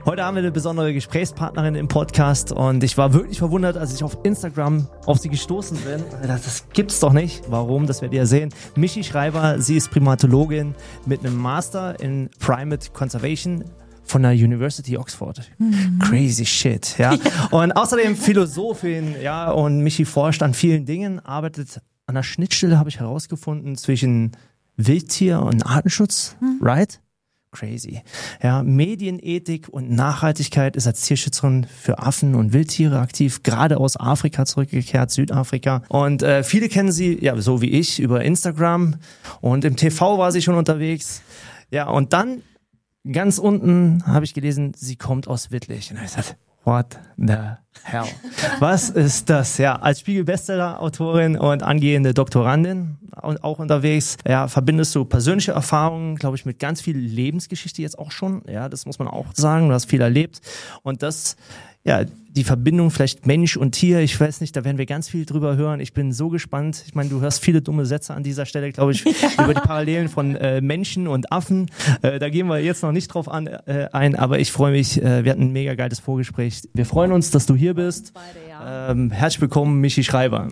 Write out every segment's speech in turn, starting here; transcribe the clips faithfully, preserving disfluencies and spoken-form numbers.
Heute haben wir eine besondere Gesprächspartnerin im Podcast und ich war wirklich verwundert, als ich auf Instagram auf sie gestoßen bin. Das gibt's doch nicht. Warum? Das werdet ihr sehen. Michi Schreiber, sie ist Primatologin mit einem Master in Primate Conservation von der University Oxford. Mhm. Crazy shit, ja. ja. Und außerdem Philosophin, ja, und Michi forscht an vielen Dingen, arbeitet an der Schnittstelle, habe ich herausgefunden, zwischen Wildtier und Artenschutz, mhm. right? Crazy. Ja, Medienethik und Nachhaltigkeit, ist als Tierschützerin für Affen und Wildtiere aktiv, gerade aus Afrika zurückgekehrt, Südafrika. Und äh, viele kennen sie, ja, so wie ich, über Instagram, und im T V war sie schon unterwegs. Ja, und dann ganz unten habe ich gelesen, sie kommt aus Wittlich. Und ich dachte, what the hell? Was ist das? Ja, als Spiegel-Bestseller-Autorin und angehende Doktorandin und auch unterwegs, ja, verbindest du persönliche Erfahrungen, glaube ich, mit ganz viel Lebensgeschichte jetzt auch schon. Ja, das muss man auch sagen. Du hast viel erlebt. Und das, ja, die Verbindung vielleicht Mensch und Tier, ich weiß nicht, da werden wir ganz viel drüber hören. Ich bin so gespannt. Ich meine, du hörst viele dumme Sätze an dieser Stelle, glaube ich, ja. über die Parallelen von äh, Menschen und Affen. Äh, da gehen wir jetzt noch nicht drauf an, äh, ein, aber ich freue mich. Äh, wir hatten ein mega geiles Vorgespräch. Wir freuen uns, dass du hier bist. Beide, ja. ähm, herzlich willkommen, Michi Schreiber.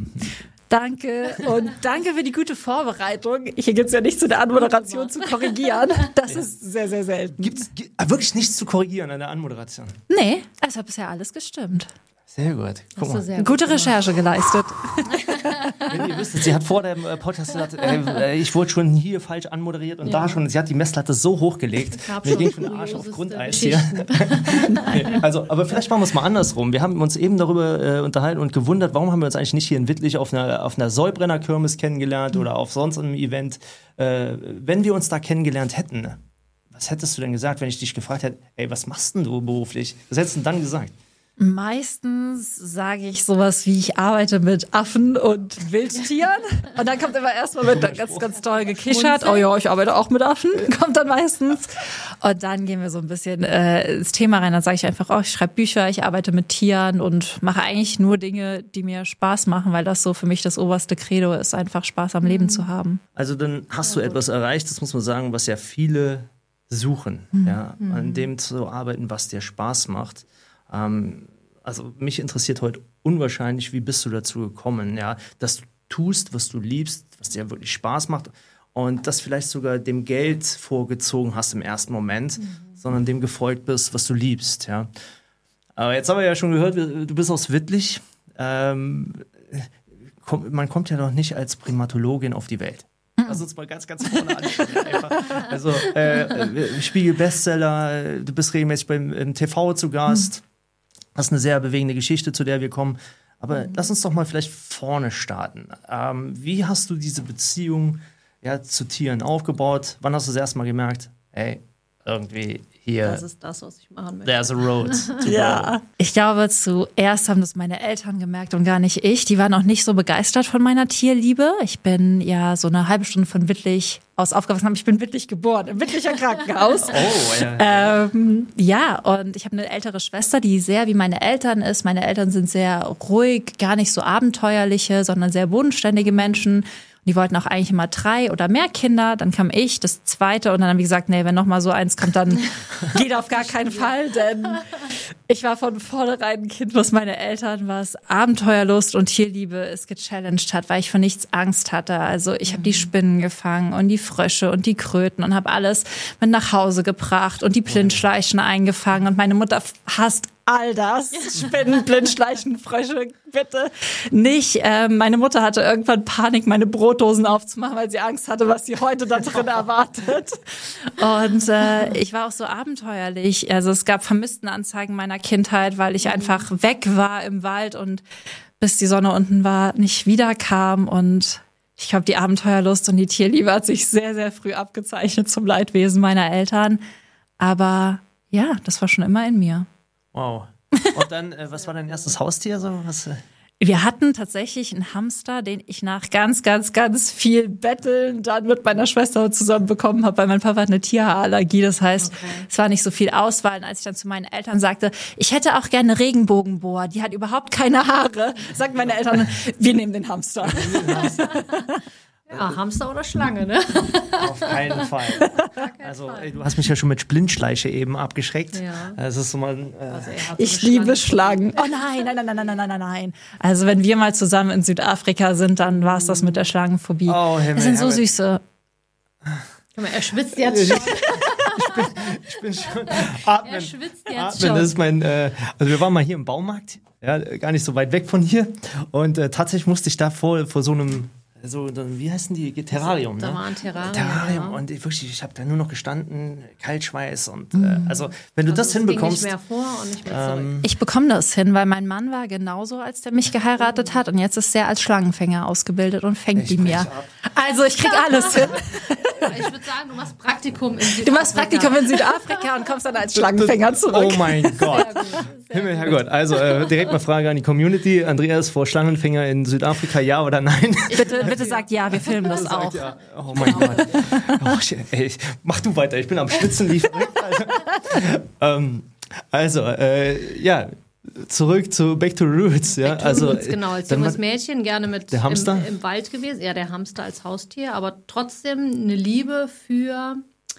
Danke und danke für die gute Vorbereitung. Hier gibt es ja nichts zu der Anmoderation zu korrigieren. Das ja. ist sehr, sehr selten. Gibt's gibt, wirklich nichts zu korrigieren an der Anmoderation? Nee, es hat bisher alles gestimmt. Sehr gut. Guck mal. Sehr gut Gute gemacht. Recherche geleistet. Wenn ihr wüsstet, sie hat vor dem Podcast gesagt, äh, ich wurde schon hier falsch anmoderiert und ja. da schon, sie hat die Messlatte so hochgelegt, mir ging schon der Arsch auf Grundeis hier. Also, aber vielleicht machen wir es mal andersrum. Wir haben uns eben darüber äh, unterhalten und gewundert, warum haben wir uns eigentlich nicht hier in Wittlich auf einer, auf einer Säubrenner-Kirmes kennengelernt mhm. oder auf sonst einem Event. Äh, wenn wir uns da kennengelernt hätten, was hättest du denn gesagt, wenn ich dich gefragt hätte, ey, was machst denn du beruflich? Was hättest du denn dann gesagt? Meistens sage ich sowas wie, ich arbeite mit Affen und Wildtieren. Und dann kommt immer erstmal mit ganz, ganz toll gekichert. Oh ja, ich arbeite auch mit Affen, kommt dann meistens. Und dann gehen wir so ein bisschen äh, ins Thema rein. Dann sage ich einfach, oh, ich schreibe Bücher, ich arbeite mit Tieren und mache eigentlich nur Dinge, die mir Spaß machen, weil das so für mich das oberste Credo ist, einfach Spaß am Leben mhm. zu haben. Also dann hast du etwas erreicht, das muss man sagen, was ja viele suchen, mhm. ja, an dem zu arbeiten, was dir Spaß macht. Ähm, also mich interessiert heute unwahrscheinlich, wie bist du dazu gekommen, ja, dass du tust, was du liebst, was dir wirklich Spaß macht und das vielleicht sogar dem Geld vorgezogen hast im ersten Moment, mhm. sondern dem gefolgt bist, was du liebst, ja. Aber jetzt haben wir ja schon gehört, du bist aus Wittlich. Ähm, komm, man kommt ja noch nicht als Primatologin auf die Welt. Lass uns mal ganz, ganz vorne anschauen. Also äh, Spiegel-Bestseller, du bist regelmäßig beim im T V zu Gast. Mhm. Das ist eine sehr bewegende Geschichte, zu der wir kommen. Aber mhm. lass uns doch mal vielleicht vorne starten. Ähm, wie hast du diese Beziehung ja, zu Tieren aufgebaut? Wann hast du das erste Mal gemerkt, hey, irgendwie hier... Das ist das, was ich machen möchte. There's a road to ja. go. Ich glaube, zuerst haben das meine Eltern gemerkt und gar nicht ich. Die waren auch nicht so begeistert von meiner Tierliebe. Ich bin ja so eine halbe Stunde von Wittlich aus aufgewachsen. Aber ich bin Wittlich geboren, im Wittlicher Krankenhaus. Oh, ja. Ähm, ja, und ich habe eine ältere Schwester, die sehr wie meine Eltern ist. Meine Eltern sind sehr ruhig, gar nicht so abenteuerliche, sondern sehr bodenständige Menschen. Die wollten auch eigentlich immer drei oder mehr Kinder. Dann kam ich, das zweite. Und dann haben wir gesagt, nee, wenn noch mal so eins kommt, dann geht auf gar keinen Fall. Denn ich war von vornherein ein Kind, was meine Eltern, was Abenteuerlust und Tierliebe es gechallenged hat, weil ich vor nichts Angst hatte. Also ich habe die Spinnen gefangen und die Frösche und die Kröten und habe alles mit nach Hause gebracht und die Blindschleichen eingefangen. Und meine Mutter hasst all das. Spinnen, Blindschleichen, Frösche, bitte nicht. Ähm, meine Mutter hatte irgendwann Panik, meine Brotdosen aufzumachen, weil sie Angst hatte, was sie heute da drin erwartet. Und äh, ich war auch so abenteuerlich. Also es gab Vermisstenanzeigen meiner Kindheit, weil ich einfach weg war im Wald und bis die Sonne unten war, nicht wiederkam. Und ich glaube, die Abenteuerlust und die Tierliebe hat sich sehr, sehr früh abgezeichnet zum Leidwesen meiner Eltern. Aber ja, das war schon immer in mir. Wow. Und dann, äh, was war dein erstes Haustier? So? Was, äh Wir hatten tatsächlich einen Hamster, den ich nach ganz, ganz, ganz viel Betteln dann mit meiner Schwester zusammen bekommen habe, weil mein Papa hat eine Tierhaarallergie. Das heißt, okay. es war nicht so viel Auswahl. Und als ich dann zu meinen Eltern sagte, ich hätte auch gerne eine Regenbogenboa, die hat überhaupt keine Haare, sagten meine Eltern, wir nehmen den Hamster. Ja, Hamster oder Schlange, ne? Auf keinen Fall. Also ey, du hast mich ja schon mit Blindschleiche eben abgeschreckt. Ja. Das ist so mal, äh, Also er hat so Ich eine liebe Schlange. Schlangen. Oh nein, nein, nein, nein, nein, nein, nein, nein. Also wenn wir mal zusammen in Südafrika sind, dann war es das mit der Schlangenphobie. Oh, Himmel, Es sind so Himmel. süße. Guck mal, er schwitzt jetzt schon. ich bin schon atmen. Er schwitzt jetzt Atmen, schon. das ist mein, äh, also wir waren mal hier im Baumarkt, ja, gar nicht so weit weg von hier und äh, tatsächlich musste ich da vor, vor so einem, so, wie heißen die, Terrarium, Da ne? war ein Terrarium. Terrarium ja. und ich, wirklich, ich habe da nur noch gestanden, Kaltschweiß und äh, also wenn du Also das es ging hinbekommst, nicht mehr vor und nicht mehr zurück. ähm, Ich bekomme das hin, weil mein Mann war genauso, als der mich geheiratet hat und jetzt ist er als Schlangenfänger ausgebildet und fängt Ich die mir. brech ab. Also ich krieg alles hin. Ich würde sagen, du machst Praktikum in Südafrika. Du machst Praktikum in Südafrika und kommst dann als Schlangenfänger zurück. Oh mein Gott. Sehr gut, sehr Himmel, Herrgott. Also äh, direkt mal Frage an die Community. Andreas vor Schlangenfänger in Südafrika, ja oder nein? Bitte, bitte sagt ja, wir filmen das auch. Ja. Oh mein Gott. Oh, shit, ey, mach du weiter, ich bin am Schwitzen wie verrückt. Also, ähm, also äh, ja, zurück zu Back to Roots. Ja? Back to also, Roots, genau, als dann junges war- Mädchen gerne mit Der Hamster? Im, im Wald gewesen. Ja, der Hamster als Haustier, aber trotzdem eine Liebe für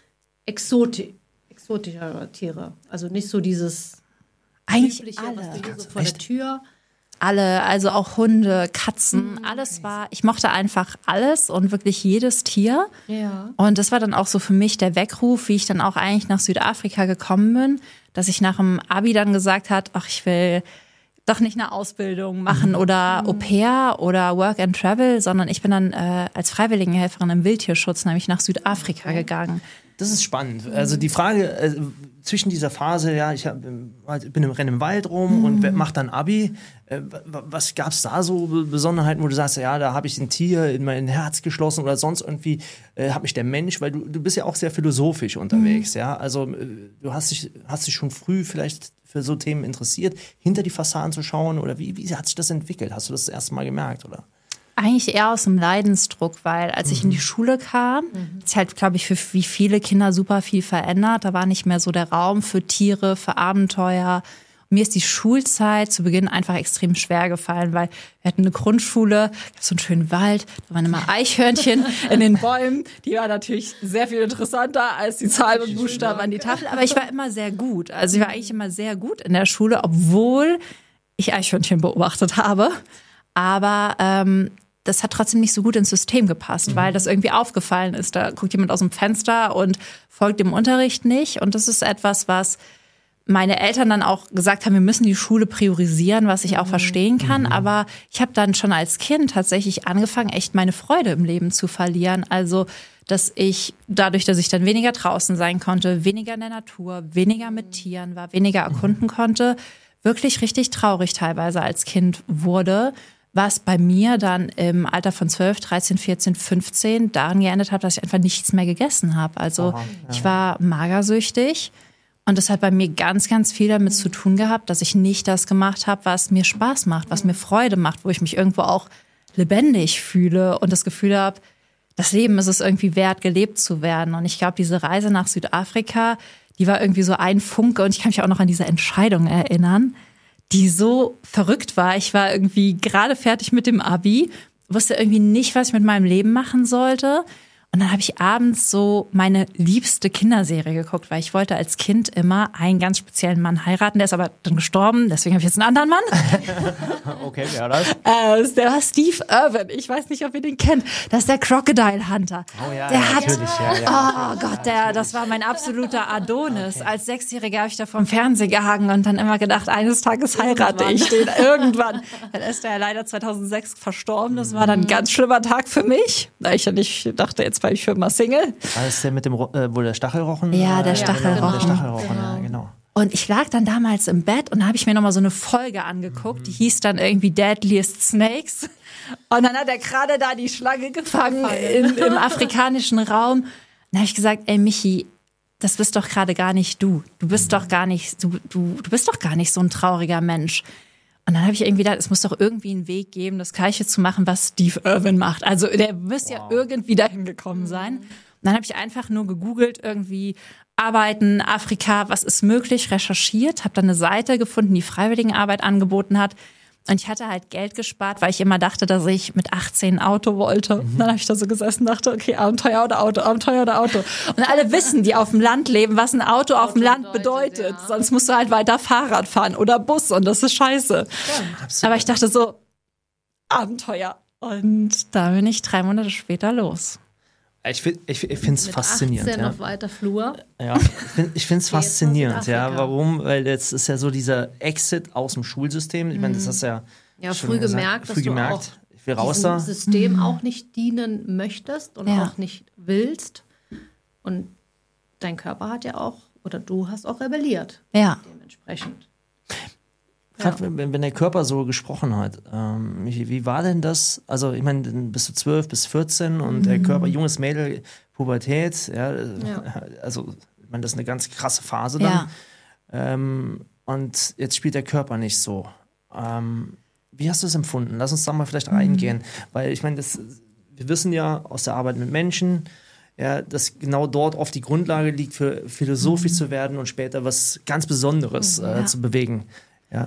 Exoti exotische Tiere. Also nicht so dieses Eigentlich übliche, was alle. du hier so vor der Tür. Alle, also auch Hunde, Katzen, alles war, ich mochte einfach alles und wirklich jedes Tier. Ja. Und das war dann auch so für mich der Weckruf, wie ich dann auch eigentlich nach Südafrika gekommen bin, dass ich nach dem Abi dann gesagt hat, ach, ich will doch nicht eine Ausbildung machen oder Au pair oder Work and Travel, sondern ich bin dann äh, als Freiwilligenhelferin im Wildtierschutz nämlich nach Südafrika gegangen. Das ist spannend. Also die Frage äh, zwischen dieser Phase, ja, ich hab, halt, bin im Rennen im Wald rum und mache dann Abi. Äh, wa- was gab es da so Be- Besonderheiten, wo du sagst, ja, da habe ich ein Tier in mein Herz geschlossen oder sonst irgendwie äh, hat mich der Mensch, weil du, du bist ja auch sehr philosophisch unterwegs, ja. Also äh, du hast dich, hast dich schon früh vielleicht für so Themen interessiert, hinter die Fassaden zu schauen oder wie, wie hat sich das entwickelt? Hast du das das erste Mal gemerkt, oder? Eigentlich eher aus dem Leidensdruck, weil als ich in die Schule kam, hat sich halt, glaube ich, für wie viele Kinder super viel verändert. Da war nicht mehr so der Raum für Tiere, für Abenteuer. Und mir ist die Schulzeit zu Beginn einfach extrem schwer gefallen, weil wir hatten eine Grundschule, gab so einen schönen Wald, da waren immer Eichhörnchen in den Bäumen. Die war natürlich sehr viel interessanter als die Zahlen und Buchstaben an die Tafel. Aber ich war immer sehr gut. Also ich war eigentlich immer sehr gut in der Schule, obwohl ich Eichhörnchen beobachtet habe. Aber ähm, das hat trotzdem nicht so gut ins System gepasst, weil das irgendwie aufgefallen ist. Da guckt jemand aus dem Fenster und folgt dem Unterricht nicht. Und das ist etwas, was meine Eltern dann auch gesagt haben, wir müssen die Schule priorisieren, was ich auch verstehen kann. Aber ich habe dann schon als Kind tatsächlich angefangen, echt meine Freude im Leben zu verlieren. Also, dass ich dadurch, dass ich dann weniger draußen sein konnte, weniger in der Natur, weniger mit Tieren war, weniger erkunden konnte, wirklich richtig traurig teilweise als Kind wurde. Was bei mir dann im Alter von zwölf, dreizehn, vierzehn, fünfzehn daran geendet hat, dass ich einfach nichts mehr gegessen habe. Also Aha, ja. ich war magersüchtig und das hat bei mir ganz, ganz viel damit zu tun gehabt, dass ich nicht das gemacht habe, was mir Spaß macht, was mir Freude macht, wo ich mich irgendwo auch lebendig fühle und das Gefühl habe, das Leben ist es irgendwie wert, gelebt zu werden. Und ich glaube, diese Reise nach Südafrika, die war irgendwie so ein Funke und ich kann mich auch noch an diese Entscheidung erinnern, die so verrückt war. Ich war irgendwie gerade fertig mit dem Abi, wusste irgendwie nicht, was ich mit meinem Leben machen sollte. Und dann habe ich abends so meine liebste Kinderserie geguckt, weil ich wollte als Kind immer einen ganz speziellen Mann heiraten. Der ist aber dann gestorben, deswegen habe ich jetzt einen anderen Mann. Okay, wer das? Äh, der war Steve Irwin. Ich weiß nicht, ob ihr den kennt. Das ist der Crocodile Hunter. Oh ja, der ja, hat, natürlich, ja, ja. Oh Gott, der, das war mein absoluter Adonis. Als Sechsjähriger habe ich da vom Fernseher gehangen und dann immer gedacht, eines Tages heirate ich den irgendwann. Dann ist er leider zweitausendsechs verstorben. Das war dann ein ganz schlimmer Tag für mich, da ich ja nicht dachte, jetzt war ich für immer Single. Ah, ist der mit dem, Ro- äh, wo der Stachelrochen? Ja, der Äh, Stachelrochen. Der Stachelrochen, ja, genau. Und ich lag dann damals im Bett und da habe ich mir nochmal so eine Folge angeguckt, die hieß dann irgendwie Deadliest Snakes. Und dann hat er gerade da die Schlange gefangen in, im afrikanischen Raum. Und da habe ich gesagt, ey Michi, das bist doch gerade gar nicht du. Du bist doch gar nicht, du, du, du bist doch gar nicht so ein trauriger Mensch. Und dann habe ich irgendwie gedacht, es muss doch irgendwie einen Weg geben, das Gleiche zu machen, was Steve Irwin macht. Also der müsste ja irgendwie dahin gekommen sein. Und dann habe ich einfach nur gegoogelt, irgendwie Arbeiten, Afrika, was ist möglich, recherchiert, habe dann eine Seite gefunden, die Freiwilligenarbeit angeboten hat. Und ich hatte halt Geld gespart, weil ich immer dachte, dass ich mit achtzehn ein Auto wollte. Mhm. Dann habe ich da so gesessen und dachte, okay, Abenteuer oder Auto, Abenteuer oder Auto. Und alle wissen, die auf dem Land leben, was ein Auto, Auto auf dem Land bedeutet. bedeutet. Ja. Sonst musst du halt weiter Fahrrad fahren oder Bus und das ist scheiße. Ja, aber ich dachte so, Abenteuer. Und da bin ich drei Monate später los. Ich finde ich, ich finde es faszinierend. achtzehn ja. auf weiter Flur. Ja, ich finde es faszinierend. Ja, warum? Weil jetzt ist ja so dieser Exit aus dem Schulsystem. Ich meine, das hast du ja, ja früh gesagt, gemerkt, früh dass gemerkt, du auch ich will raus diesem da. System mhm. auch nicht dienen möchtest und ja. auch nicht willst. Und dein Körper hat ja auch, oder du hast auch rebelliert. Ja. Dementsprechend. Gerade ja. wenn, wenn der Körper so gesprochen hat, ähm, wie, wie war denn das? Also ich meine, bist du zwölf bis vierzehn und mhm. der Körper, junges Mädel, Pubertät, ja, ja. also ich meine, das ist eine ganz krasse Phase dann. Ja. Ähm, und jetzt spielt der Körper nicht so. Ähm, wie hast du es empfunden? Lass uns da mal vielleicht reingehen, mhm. weil ich meine, das, wir wissen ja aus der Arbeit mit Menschen, ja, dass genau dort oft die Grundlage liegt, für philosophisch mhm. zu werden und später was ganz Besonderes mhm, äh, ja. zu bewegen. Ja.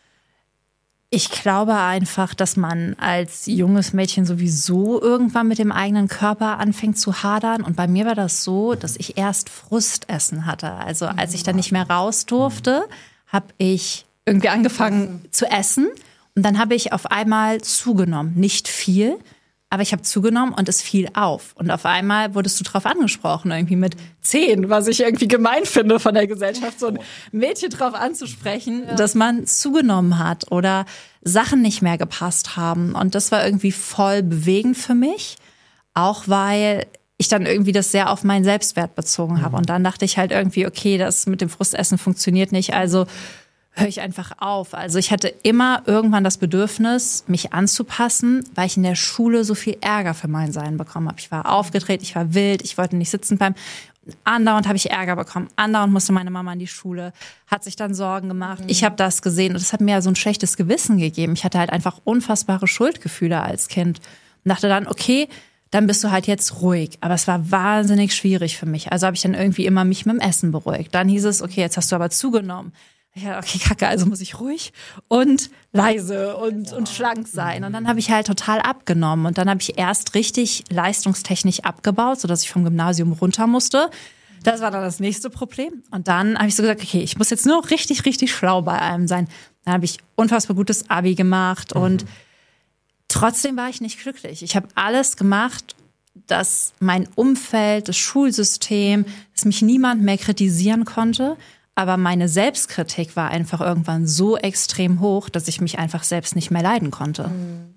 Ich glaube einfach, dass man als junges Mädchen sowieso irgendwann mit dem eigenen Körper anfängt zu hadern. Und bei mir war das so, dass ich erst Frustessen hatte. Also als ich dann nicht mehr raus durfte, habe ich irgendwie angefangen zu essen. Und dann habe ich auf einmal zugenommen. Nicht viel, aber ich habe zugenommen und es fiel auf. Und auf einmal wurdest du drauf angesprochen, irgendwie mit zehn, was ich irgendwie gemein finde von der Gesellschaft, so ein Mädchen drauf anzusprechen, ja. dass man zugenommen hat oder Sachen nicht mehr gepasst haben. Und das war irgendwie voll bewegend für mich, auch weil ich dann irgendwie das sehr auf meinen Selbstwert bezogen habe. Und dann dachte ich halt irgendwie, okay, das mit dem Frustessen funktioniert nicht, also höre ich einfach auf. Also ich hatte immer irgendwann das Bedürfnis, mich anzupassen, weil ich in der Schule so viel Ärger für mein Sein bekommen habe. Ich war aufgedreht, ich war wild, ich wollte nicht sitzen bleiben. Andauernd habe ich Ärger bekommen. Andauernd musste meine Mama in die Schule, hat sich dann Sorgen gemacht. Mhm. Ich habe das gesehen und das hat mir ja so ein schlechtes Gewissen gegeben. Ich hatte halt einfach unfassbare Schuldgefühle als Kind und dachte dann, okay, dann bist du halt jetzt ruhig. Aber es war wahnsinnig schwierig für mich. Also habe ich dann irgendwie immer mich mit dem Essen beruhigt. Dann hieß es, okay, jetzt hast du aber zugenommen. Ja, okay, kacke, also muss ich ruhig und leise und, und schlank sein. Und dann habe ich halt total abgenommen. Und dann habe ich erst richtig leistungstechnisch abgebaut, sodass ich vom Gymnasium runter musste. Das war dann das nächste Problem. Und dann habe ich so gesagt, okay, ich muss jetzt nur richtig, richtig schlau bei allem sein. Dann habe ich unfassbar gutes Abi gemacht. Mhm. Und trotzdem war ich nicht glücklich. Ich habe alles gemacht, dass mein Umfeld, das Schulsystem, dass mich niemand mehr kritisieren konnte. Aber meine Selbstkritik war einfach irgendwann so extrem hoch, dass ich mich einfach selbst nicht mehr leiden konnte.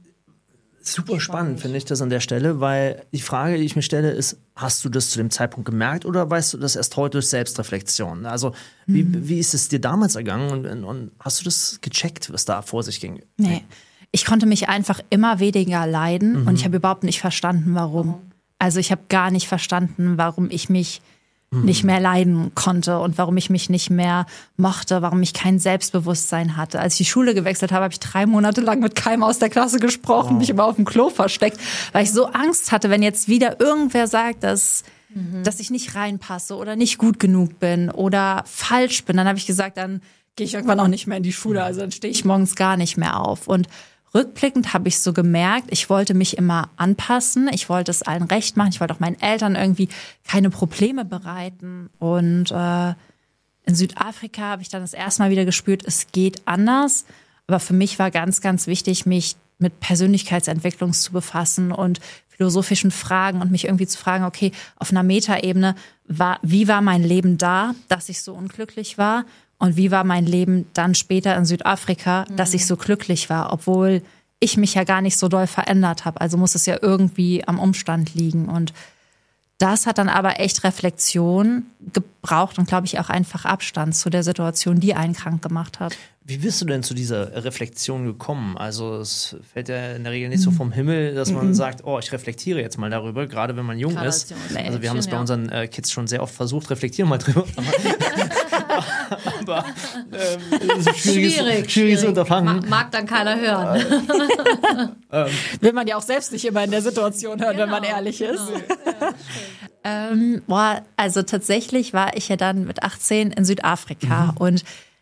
Super spannend, finde ich das an der Stelle, weil die Frage, die ich mir stelle, ist, hast du das zu dem Zeitpunkt gemerkt oder weißt du das erst heute durch Selbstreflexion? Also wie, mhm. wie ist es dir damals ergangen und, und hast du das gecheckt, was da vor sich ging? Nee, ich konnte mich einfach immer weniger leiden mhm. und ich habe überhaupt nicht verstanden, warum. Also ich habe gar nicht verstanden, warum ich mich nicht mehr leiden konnte und warum ich mich nicht mehr mochte, warum ich kein Selbstbewusstsein hatte. Als ich die Schule gewechselt habe, habe ich drei Monate lang mit keinem aus der Klasse gesprochen, wow. mich immer auf dem Klo versteckt, weil ich so Angst hatte, wenn jetzt wieder irgendwer sagt, dass, mhm. dass ich nicht reinpasse oder nicht gut genug bin oder falsch bin, dann habe ich gesagt, dann gehe ich irgendwann auch nicht mehr in die Schule, also dann stehe ich morgens gar nicht mehr auf. Und rückblickend habe ich so gemerkt, ich wollte mich immer anpassen, ich wollte es allen recht machen, ich wollte auch meinen Eltern irgendwie keine Probleme bereiten. Und äh, in Südafrika habe ich dann das erste Mal wieder gespürt, es geht anders. Aber für mich war ganz, ganz wichtig, mich mit Persönlichkeitsentwicklung zu befassen und philosophischen Fragen und mich irgendwie zu fragen, okay, auf einer Metaebene, war, wie war mein Leben da, dass ich so unglücklich war? Und wie war mein Leben dann später in Südafrika, mhm. dass ich so glücklich war, obwohl ich mich ja gar nicht so doll verändert habe. Also muss es ja irgendwie am Umstand liegen. Und das hat dann aber echt Reflexion gebraucht und, glaube ich, auch einfach Abstand zu der Situation, die einen krank gemacht hat. Wie bist du denn zu dieser Reflexion gekommen? Also es fällt ja in der Regel nicht so vom Himmel, dass man mhm. sagt, oh, ich reflektiere jetzt mal darüber, gerade wenn man jung ist. Also wir haben es bei unseren äh, Kids schon sehr oft versucht, reflektieren mal drüber. Aber ähm, das ist ein schwieriges, schwierig, schwieriges Unterfangen. Mag, mag dann keiner hören. ähm. Will man ja auch selbst nicht immer in der Situation hören, genau, wenn man ehrlich ist. Genau. Ja, ähm, boah, also tatsächlich war ich ja dann mit achtzehn in Südafrika mhm. und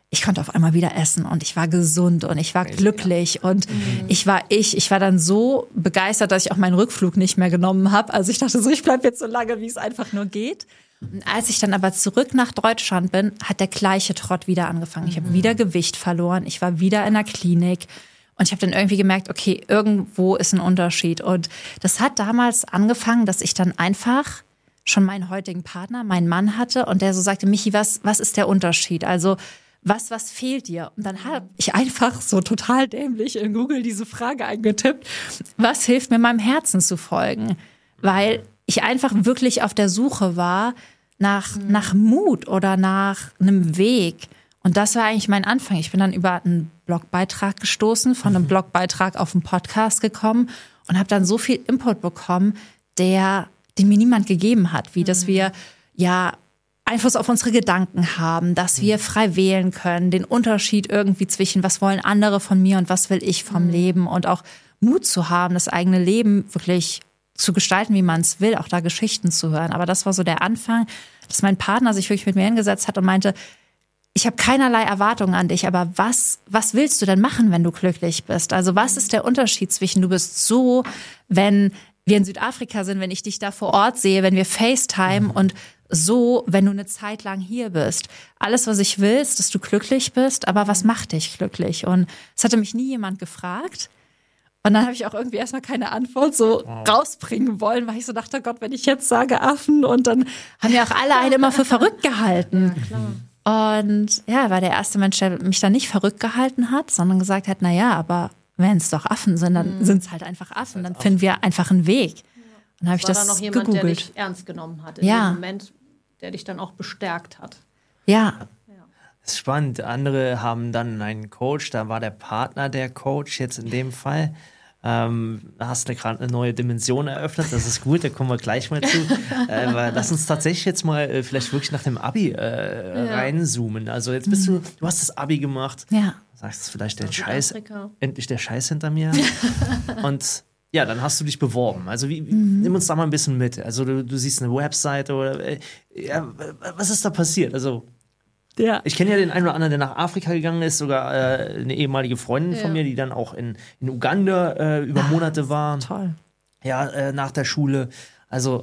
ich konnte auf einmal wieder essen und ich war gesund und ich war glücklich und mhm. ich war ich. Ich war dann so begeistert, dass ich auch meinen Rückflug nicht mehr genommen habe. Also ich dachte so, ich bleibe jetzt so lange, wie es einfach nur geht. Und als ich dann aber zurück nach Deutschland bin, hat der gleiche Trott wieder angefangen. Ich habe wieder Gewicht verloren, ich war wieder in der Klinik und ich habe dann irgendwie gemerkt, okay, irgendwo ist ein Unterschied. Und das hat damals angefangen, dass ich dann einfach schon meinen heutigen Partner, meinen Mann hatte und der so sagte, Michi, was, was ist der Unterschied? Also Was, was fehlt dir? Und dann habe ich einfach so total dämlich in Google diese Frage eingetippt, was hilft mir, meinem Herzen zu folgen? Weil ich einfach wirklich auf der Suche war nach, mhm. nach Mut oder nach einem Weg. Und das war eigentlich mein Anfang. Ich bin dann über einen Blogbeitrag gestoßen, von einem Blogbeitrag auf einen Podcast gekommen und habe dann so viel Input bekommen, der, den mir niemand gegeben hat, wie mhm. dass wir ja Einfluss auf unsere Gedanken haben, dass wir frei wählen können, den Unterschied irgendwie zwischen, was wollen andere von mir und was will ich vom mhm. Leben und auch Mut zu haben, das eigene Leben wirklich zu gestalten, wie man es will, auch da Geschichten zu hören. Aber das war so der Anfang, dass mein Partner sich wirklich mit mir hingesetzt hat und meinte, ich habe keinerlei Erwartungen an dich, aber was, was willst du denn machen, wenn du glücklich bist? Also was ist der Unterschied zwischen, du bist so, wenn wir in Südafrika sind, wenn ich dich da vor Ort sehe, wenn wir FaceTime mhm. und so, wenn du eine Zeit lang hier bist. Alles, was ich will, ist, dass du glücklich bist, aber was macht dich glücklich? Und es hatte mich nie jemand gefragt. Und dann habe ich auch irgendwie erstmal keine Antwort so wow. rausbringen wollen, weil ich so dachte, Gott, wenn ich jetzt sage Affen und dann haben ja auch alle einen immer für verrückt gehalten. Ja, klar. Und ja, er war der erste Mensch, der mich dann nicht verrückt gehalten hat, sondern gesagt hat, na ja, aber wenn es doch Affen sind, dann mhm. sind es halt einfach Affen. Dann finden wir einfach einen Weg. Und dann habe ich das war da noch jemand, gegoogelt. Der dich ernst genommen hat in ja. dem Moment, der dich dann auch bestärkt hat. Ja. Das ist spannend. Andere haben dann einen Coach, da war der Partner der Coach jetzt in dem Fall. Ähm, da hast du gerade eine neue Dimension eröffnet, das ist gut, da kommen wir gleich mal zu. äh, aber lass uns tatsächlich jetzt mal äh, vielleicht wirklich nach dem Abi äh, ja. reinzoomen. Also jetzt bist du, du hast das Abi gemacht. Ja. Sagst vielleicht der Scheiß, endlich der Scheiß hinter mir. Und ja, dann hast du dich beworben. Also wie, mhm. nimm uns da mal ein bisschen mit. Also du, du siehst eine Webseite oder äh, ja, was ist da passiert? Also ja. ich kenne ja den einen oder anderen, der nach Afrika gegangen ist, sogar äh, eine ehemalige Freundin ja. von mir, die dann auch in, in Uganda äh, über Monate war. Toll. Ja, äh, nach der Schule. Also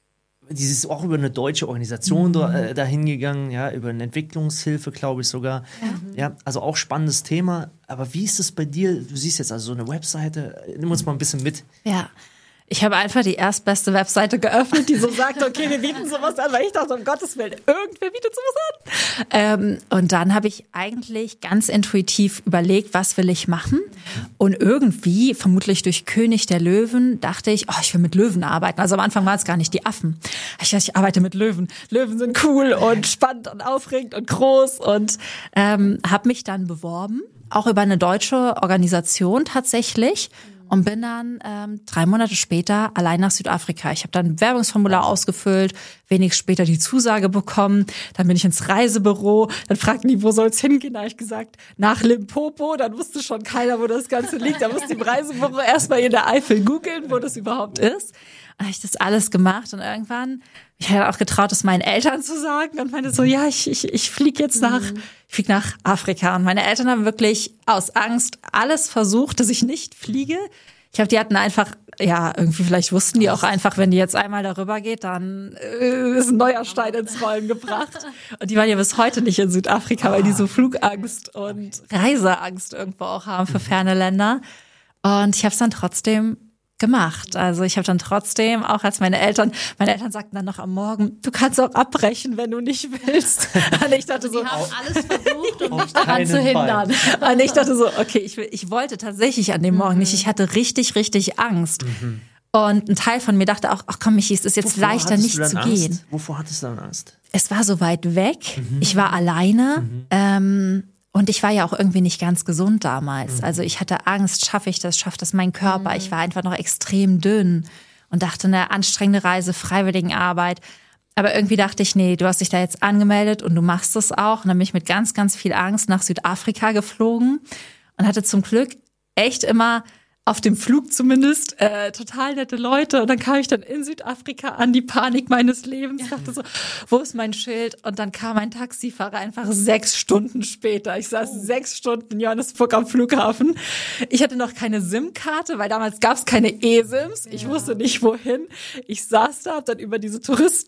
die ist auch über eine deutsche Organisation mhm. da, äh, dahin gegangen, ja, über eine Entwicklungshilfe, glaube ich sogar. Mhm. Ja, also auch spannendes Thema. Aber wie ist es bei dir? Du siehst jetzt also so eine Webseite. Nimm uns mal ein bisschen mit. Ja. Ich habe einfach die erstbeste Webseite geöffnet, die so sagt, okay, wir bieten sowas an, weil ich dachte, um Gottes Willen, irgendwer bietet sowas an. Ähm, und dann habe ich eigentlich ganz intuitiv überlegt, was will ich machen? Und irgendwie, vermutlich durch König der Löwen, dachte ich, oh, ich will mit Löwen arbeiten. Also am Anfang waren es gar nicht die Affen. Ich dachte, ich arbeite mit Löwen. Löwen sind cool und spannend und aufregend und groß und ähm, habe mich dann beworben, auch über eine deutsche Organisation tatsächlich. Und bin dann ähm, drei Monate später allein nach Südafrika. Ich habe dann ein Werbungsformular ausgefüllt, wenig später die Zusage bekommen. Dann bin ich ins Reisebüro. Dann fragten die, wo soll's hingehen? Da habe ich gesagt, nach Limpopo. Dann wusste schon keiner, wo das Ganze liegt. Da musste im Reisebüro erstmal in der Eifel googeln, wo das überhaupt ist. Dann habe ich das alles gemacht und irgendwann, ich hatte auch getraut, das meinen Eltern zu sagen und meinte so, ja, ich ich, ich fliege jetzt nach, ich fliege nach Afrika. Und meine Eltern haben wirklich aus Angst alles versucht, dass ich nicht fliege. Ich glaube, die hatten einfach, ja, irgendwie vielleicht wussten die auch einfach, wenn die jetzt einmal darüber geht, dann äh, ist ein neuer Stein ins Rollen gebracht. Und die waren ja bis heute nicht in Südafrika, weil die so Flugangst und Reiseangst irgendwo auch haben für ferne Länder. Und ich habe es dann trotzdem gemacht. Also ich habe dann trotzdem, auch als meine Eltern, meine Eltern sagten dann noch am Morgen, du kannst auch abbrechen, wenn du nicht willst. Und ich dachte so, die haben alles versucht, um mich daran zu hindern. Fall. Und ich dachte so, okay, ich, will, ich wollte tatsächlich an dem Morgen mhm. nicht. Ich hatte richtig, richtig Angst. Mhm. Und ein Teil von mir dachte auch, ach komm, Michi, es ist jetzt Wovor leichter, nicht zu Angst? gehen. Wovor hattest du dann Angst? Es war so weit weg. Mhm. Ich war alleine. Mhm. Ähm, Und ich war ja auch irgendwie nicht ganz gesund damals. Also ich hatte Angst, schaffe ich das, schafft das mein Körper? Ich war einfach noch extrem dünn und dachte, eine anstrengende Reise, Freiwilligenarbeit. Aber irgendwie dachte ich, nee, du hast dich da jetzt angemeldet und du machst es auch. Und dann bin ich mit ganz, ganz viel Angst nach Südafrika geflogen und hatte zum Glück echt immer auf dem Flug zumindest, äh, total nette Leute. Und dann kam ich dann in Südafrika an, die Panik meines Lebens. Ich dachte so, wo ist mein Schild? Und dann kam ein Taxifahrer einfach sechs Stunden später. Ich saß oh. sechs Stunden in Johannesburg am Flughafen. Ich hatte noch keine SIM-Karte, weil damals gab es keine E-SIMs. Ich ja. wusste nicht, wohin. Ich saß da, hab dann über diese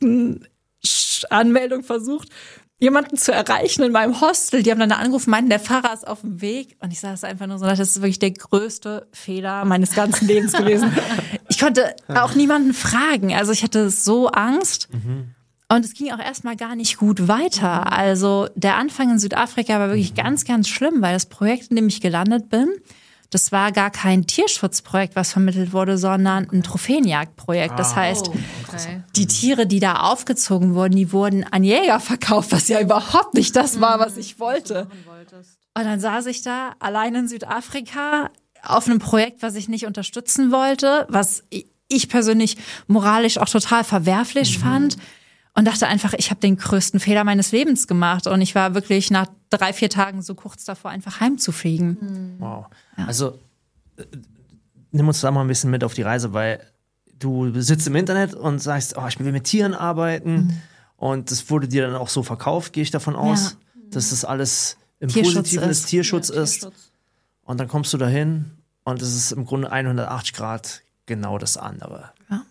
Touristenanmeldung versucht, jemanden zu erreichen in meinem Hostel. Die haben dann angerufen, meinten, der Fahrer ist auf dem Weg. Und ich saß einfach nur so, das ist wirklich der größte Fehler meines ganzen Lebens gewesen. Ich konnte auch niemanden fragen. Also ich hatte so Angst. Mhm. Und es ging auch erstmal gar nicht gut weiter. Also der Anfang in Südafrika war wirklich ganz, ganz schlimm, weil das Projekt, in dem ich gelandet bin, das war gar kein Tierschutzprojekt, was vermittelt wurde, sondern ein Trophäenjagdprojekt. Das heißt, oh, okay. die Tiere, die da aufgezogen wurden, die wurden an Jäger verkauft, was ja überhaupt nicht das war, was ich wollte. Und dann saß ich da allein in Südafrika auf einem Projekt, was ich nicht unterstützen wollte, was ich persönlich moralisch auch total verwerflich mhm. fand. Und dachte einfach, ich habe den größten Fehler meines Lebens gemacht. Und ich war wirklich nach drei, vier Tagen so kurz davor, einfach heimzufliegen. Wow. Ja. Also äh, nimm uns da mal ein bisschen mit auf die Reise, weil du sitzt im Internet und sagst, oh, ich will mit Tieren arbeiten. Mhm. Und das wurde dir dann auch so verkauft, gehe ich davon aus, ja. dass das alles im Tierschutz Positiven ist. ist, Tierschutz ja, ist. Tierschutz. Und dann kommst du dahin und es ist im Grunde hundertachtzig Grad genau das andere. Ja.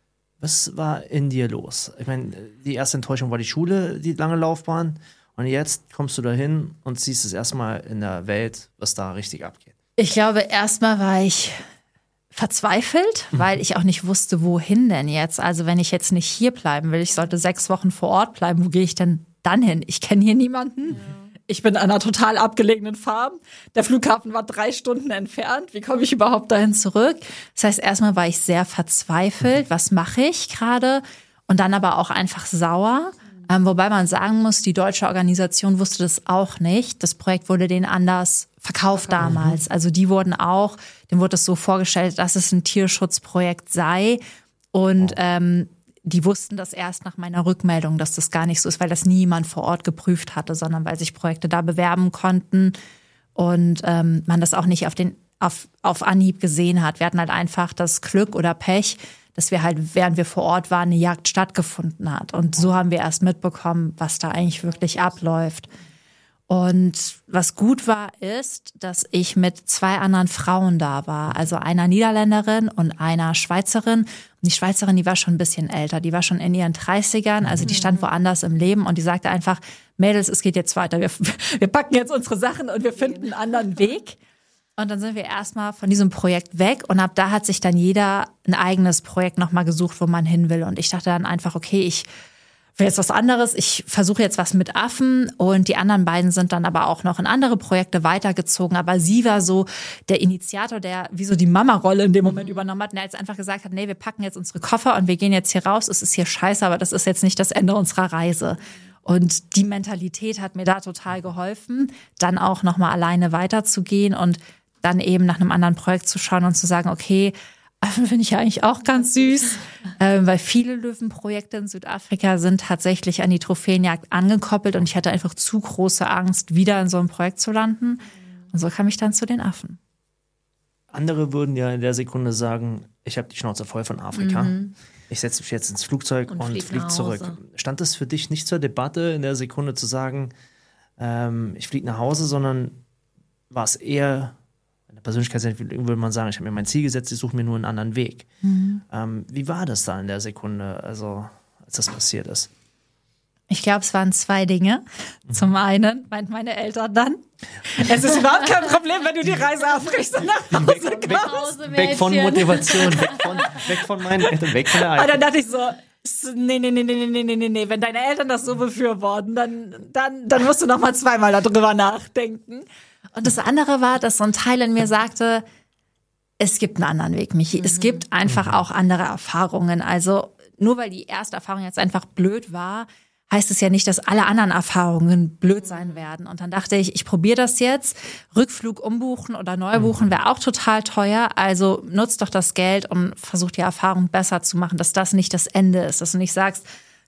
Was war in dir los? Ich meine, die erste Enttäuschung war die Schule, die lange Laufbahn. Und jetzt kommst du dahin und siehst es erstmal in der Welt, was da richtig abgeht. Ich glaube, erstmal war ich verzweifelt, mhm. weil ich auch nicht wusste, wohin denn jetzt. Also wenn ich jetzt nicht hier bleiben will, ich sollte sechs Wochen vor Ort bleiben, wo gehe ich denn dann hin? Ich kenne hier niemanden. Ja. Ich bin an einer total abgelegenen Farm. Der Flughafen war drei Stunden entfernt. Wie komme ich überhaupt dahin zurück? Das heißt, erstmal war ich sehr verzweifelt. Was mache ich gerade? Und dann aber auch einfach sauer. Ähm, wobei man sagen muss, die deutsche Organisation wusste das auch nicht. Das Projekt wurde denen anders verkauft damals. Also die wurden auch, denen wurde es so vorgestellt, dass es ein Tierschutzprojekt sei. Und ähm, die wussten das erst nach meiner Rückmeldung, dass das gar nicht so ist, weil das niemand vor Ort geprüft hatte, sondern weil sich Projekte da bewerben konnten und ähm, man das auch nicht auf den auf, auf Anhieb gesehen hat. Wir hatten halt einfach das Glück oder Pech, dass wir halt, während wir vor Ort waren, eine Jagd stattgefunden hat. Und so haben wir erst mitbekommen, was da eigentlich wirklich abläuft. Und was gut war, ist, dass ich mit zwei anderen Frauen da war. Also einer Niederländerin und einer Schweizerin. Und die Schweizerin, die war schon ein bisschen älter. Die war schon in ihren dreißigern. Also die stand woanders im Leben. Und die sagte einfach, Mädels, es geht jetzt weiter. Wir, wir packen jetzt unsere Sachen und wir finden einen anderen Weg. Und dann sind wir erstmal von diesem Projekt weg. Und ab da hat sich dann jeder ein eigenes Projekt nochmal gesucht, wo man hin will. Und ich dachte dann einfach, okay, ich will jetzt was anderes. Ich versuche jetzt was mit Affen. Und die anderen beiden sind dann aber auch noch in andere Projekte weitergezogen. Aber sie war so der Initiator, der wie so die Mama-Rolle in dem Moment mhm. übernommen hat. Und der jetzt einfach gesagt hat, nee, wir packen jetzt unsere Koffer und wir gehen jetzt hier raus. Es ist hier scheiße, aber das ist jetzt nicht das Ende unserer Reise. Und die Mentalität hat mir da total geholfen, dann auch nochmal alleine weiterzugehen und dann eben nach einem anderen Projekt zu schauen und zu sagen, okay, Affen finde ich ja eigentlich auch ganz süß, äh, weil viele Löwenprojekte in Südafrika sind tatsächlich an die Trophäenjagd angekoppelt und ich hatte einfach zu große Angst, wieder in so einem Projekt zu landen. Und so kam ich dann zu den Affen. Andere würden ja in der Sekunde sagen, ich habe die Schnauze voll von Afrika. Mhm. Ich setze mich jetzt ins Flugzeug und, und flieg, flieg zurück. Stand es für dich nicht zur Debatte, in der Sekunde zu sagen, ähm, ich fliege nach Hause, sondern war es eher, in der Persönlichkeitsentwicklung würde man sagen, ich habe mir mein Ziel gesetzt, ich suche mir nur einen anderen Weg. Mhm. Ähm, wie war das da in der Sekunde, also als das passiert ist? Ich glaube, es waren zwei Dinge. Zum einen meinten meine Eltern dann, es ist überhaupt kein Problem, wenn du die Reise abbrichst und nach Hause weg, kommst. Weg, weg von Motivation, weg von, weg von meinen Eltern, weg von der Alten. Und dann dachte ich so, nee, nee, nee, nee, nee, nee, nee, nee, wenn deine Eltern das so befürworten, dann, dann, dann musst du noch mal zweimal darüber nachdenken. Und das andere war, dass so ein Teil in mir sagte, es gibt einen anderen Weg, Michi. Mhm. Es gibt einfach mhm. auch andere Erfahrungen. Also nur weil die erste Erfahrung jetzt einfach blöd war, heißt es ja nicht, dass alle anderen Erfahrungen blöd sein werden. Und dann dachte ich, ich probiere das jetzt. Rückflug umbuchen oder neu buchen wäre auch total teuer. Also nutzt doch das Geld und versucht die Erfahrung besser zu machen, dass das nicht das Ende ist. Dass du nicht sagst,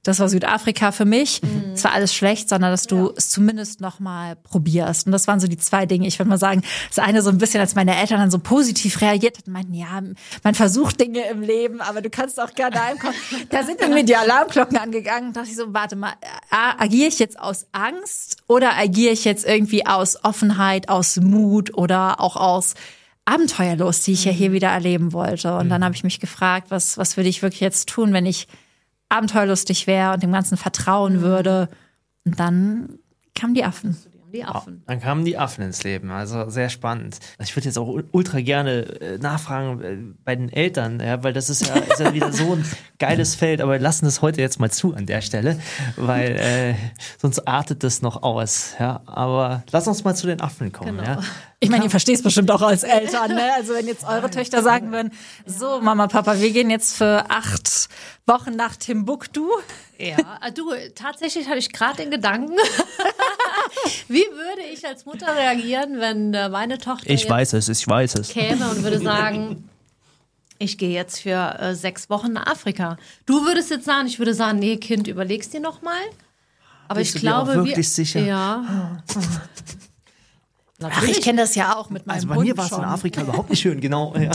Das war Südafrika für mich. Mhm. Es war alles schlecht, sondern dass du ja. es zumindest noch mal probierst. Und das waren so die zwei Dinge. Ich würde mal sagen, das eine so ein bisschen, als meine Eltern dann so positiv reagiert hatten, meinten, ja, man versucht Dinge im Leben, aber du kannst auch gerne heimkommen. Da sind dann mir die Alarmglocken angegangen. Da dachte ich so, warte mal, agiere ich jetzt aus Angst oder agiere ich jetzt irgendwie aus Offenheit, aus Mut oder auch aus Abenteuerlust, die ich ja hier wieder erleben wollte. Und dann habe ich mich gefragt, was, was würde ich wirklich jetzt tun, wenn ich abenteuerlustig wäre und dem Ganzen vertrauen würde. Und dann kamen die Affen. Die Affen. Dann kamen die Affen ins Leben, also sehr spannend. Ich würde jetzt auch ultra gerne nachfragen bei den Eltern, ja, weil das ist ja, ist ja wieder so ein geiles Feld, aber wir lassen das heute jetzt mal zu an der Stelle, weil äh, sonst artet das noch aus. Ja. Aber lass uns mal zu den Affen kommen. Genau. Ja. Ich meine, ihr versteht es bestimmt auch als Eltern, ne? Also wenn jetzt eure Töchter sagen würden, so Mama, Papa, wir gehen jetzt für acht Wochen nach Timbuktu. Ja, du, tatsächlich hatte ich gerade den Gedanken, wie würde ich als Mutter reagieren, wenn äh, meine Tochter ich weiß es, ich weiß es. käme und würde sagen, ich gehe jetzt für äh, sechs Wochen nach Afrika. Du würdest jetzt sagen, ich würde sagen, nee, Kind, überlegst dir noch mal. Aber Bist ich du dir glaube, auch wirklich wir, sicher? Ja. Ach, ich kenne das ja auch mit meinem Also bei Hund mir war es in schon. Afrika überhaupt nicht schön, genau. Ja.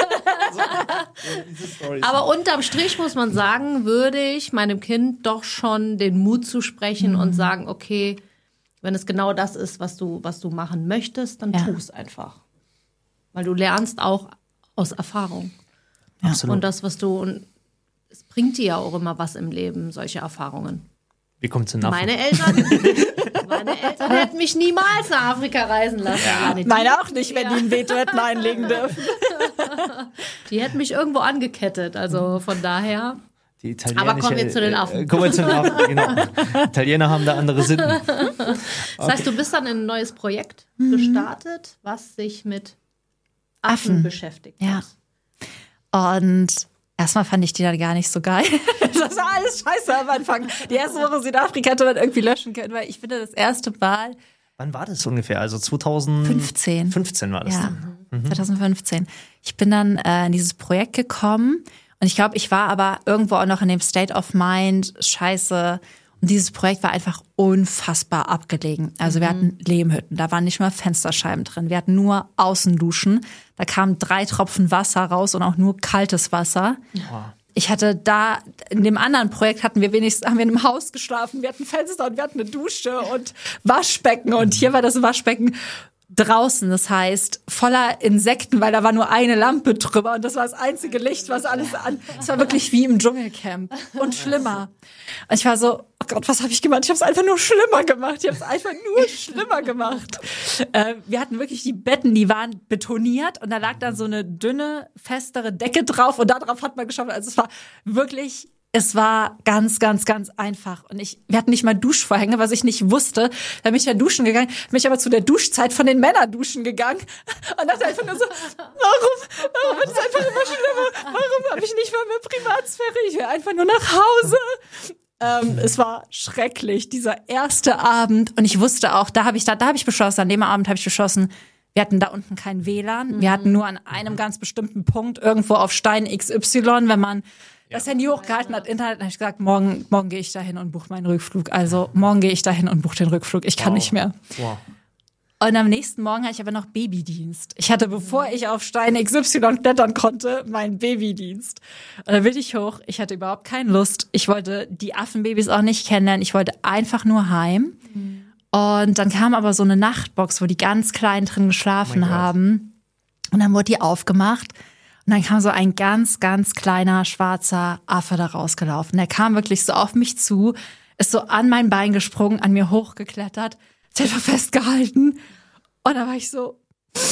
Aber unterm Strich muss man sagen, würde ich meinem Kind doch schon den Mut zusprechen mhm. und sagen, okay, wenn es genau das ist, was du, was du machen möchtest, dann ja. tu es einfach. Weil du lernst auch aus Erfahrung. Ja. Absolut. Und das, was du, und es bringt dir ja auch immer was im Leben, solche Erfahrungen. Wie kommt es denn nach? Meine Eltern, meine Eltern hätten mich niemals nach Afrika reisen lassen. Ja. Meine auch nicht, wenn ja. die ein Veto hätten einlegen dürfen. Die hätten mich irgendwo angekettet, also von daher. Die Aber kommen wir zu den Affen. Äh, kommen wir zu den Affen, genau. Italiener haben da andere Sitten. Okay. Das heißt, du bist dann in ein neues Projekt mhm. gestartet, was sich mit Affen, Affen. beschäftigt. Ja. Und erstmal fand ich die dann gar nicht so geil. Das war alles scheiße am Anfang. Die erste Woche Südafrika hätte man irgendwie löschen können, weil ich finde, das erste Mal. Wann war das ungefähr? Also zweitausendfünfzehn fünfzehn war das ja, dann? Mhm. zwanzig fünfzehn. Ich bin dann äh, in dieses Projekt gekommen und ich glaube, ich war aber irgendwo auch noch in dem State of Mind, scheiße. Und dieses Projekt war einfach unfassbar abgelegen. Also mhm. wir hatten Lehmhütten, da waren nicht mal Fensterscheiben drin. Wir hatten nur Außenduschen. Da kamen drei Tropfen Wasser raus und auch nur kaltes Wasser. Ja. Ich hatte da, in dem anderen Projekt hatten wir wenigstens, haben wir in einem Haus geschlafen. Wir hatten Fenster und wir hatten eine Dusche und Waschbecken. Und hier war das Waschbecken draußen, das heißt voller Insekten, weil da war nur eine Lampe drüber und das war das einzige Licht, was alles an. Es war wirklich wie im Dschungelcamp und schlimmer. Und ich war so, oh Gott, was habe ich gemacht? Ich habe es einfach nur schlimmer gemacht. Ich habe es einfach nur schlimmer gemacht. Äh, wir hatten wirklich die Betten, die waren betoniert und da lag dann so eine dünne, festere Decke drauf und darauf hat man geschaufelt. Also es war wirklich Es war ganz, ganz, ganz einfach. Und ich, wir hatten nicht mal Duschvorhänge, was ich nicht wusste. Da bin ich ja duschen gegangen, bin ich aber zu der Duschzeit von den Männern duschen gegangen und dachte einfach nur so, warum, warum wird es einfach immer schlimmer? Warum habe ich nicht mal mehr Privatsphäre? Ich will einfach nur nach Hause. Ähm, es war schrecklich, dieser erste Abend. Und ich wusste auch, da habe ich da, da habe ich beschlossen, an dem Abend habe ich beschlossen, wir hatten da unten kein W L A N. Wir hatten nur an einem ganz bestimmten Punkt irgendwo auf Stein X Y, wenn man das Handy hochgehalten hat, Internet, habe ich gesagt, morgen, morgen gehe ich dahin und buche meinen Rückflug. Also morgen gehe ich dahin und buche den Rückflug. Ich kann wow. nicht mehr. Wow. Und am nächsten Morgen hatte ich aber noch Babydienst. Ich hatte, bevor ich auf Stein X Y klettern konnte, meinen Babydienst. Und dann bin ich hoch. Ich hatte überhaupt keine Lust. Ich wollte die Affenbabys auch nicht kennenlernen. Ich wollte einfach nur heim. Mhm. Und dann kam aber so eine Nachtbox, wo die ganz Kleinen drin geschlafen oh haben. Und dann wurde die aufgemacht. Und dann kam so ein ganz, ganz kleiner schwarzer Affe da rausgelaufen. Der kam wirklich so auf mich zu, ist so an mein Bein gesprungen, an mir hochgeklettert, hat einfach festgehalten. Und da war ich so,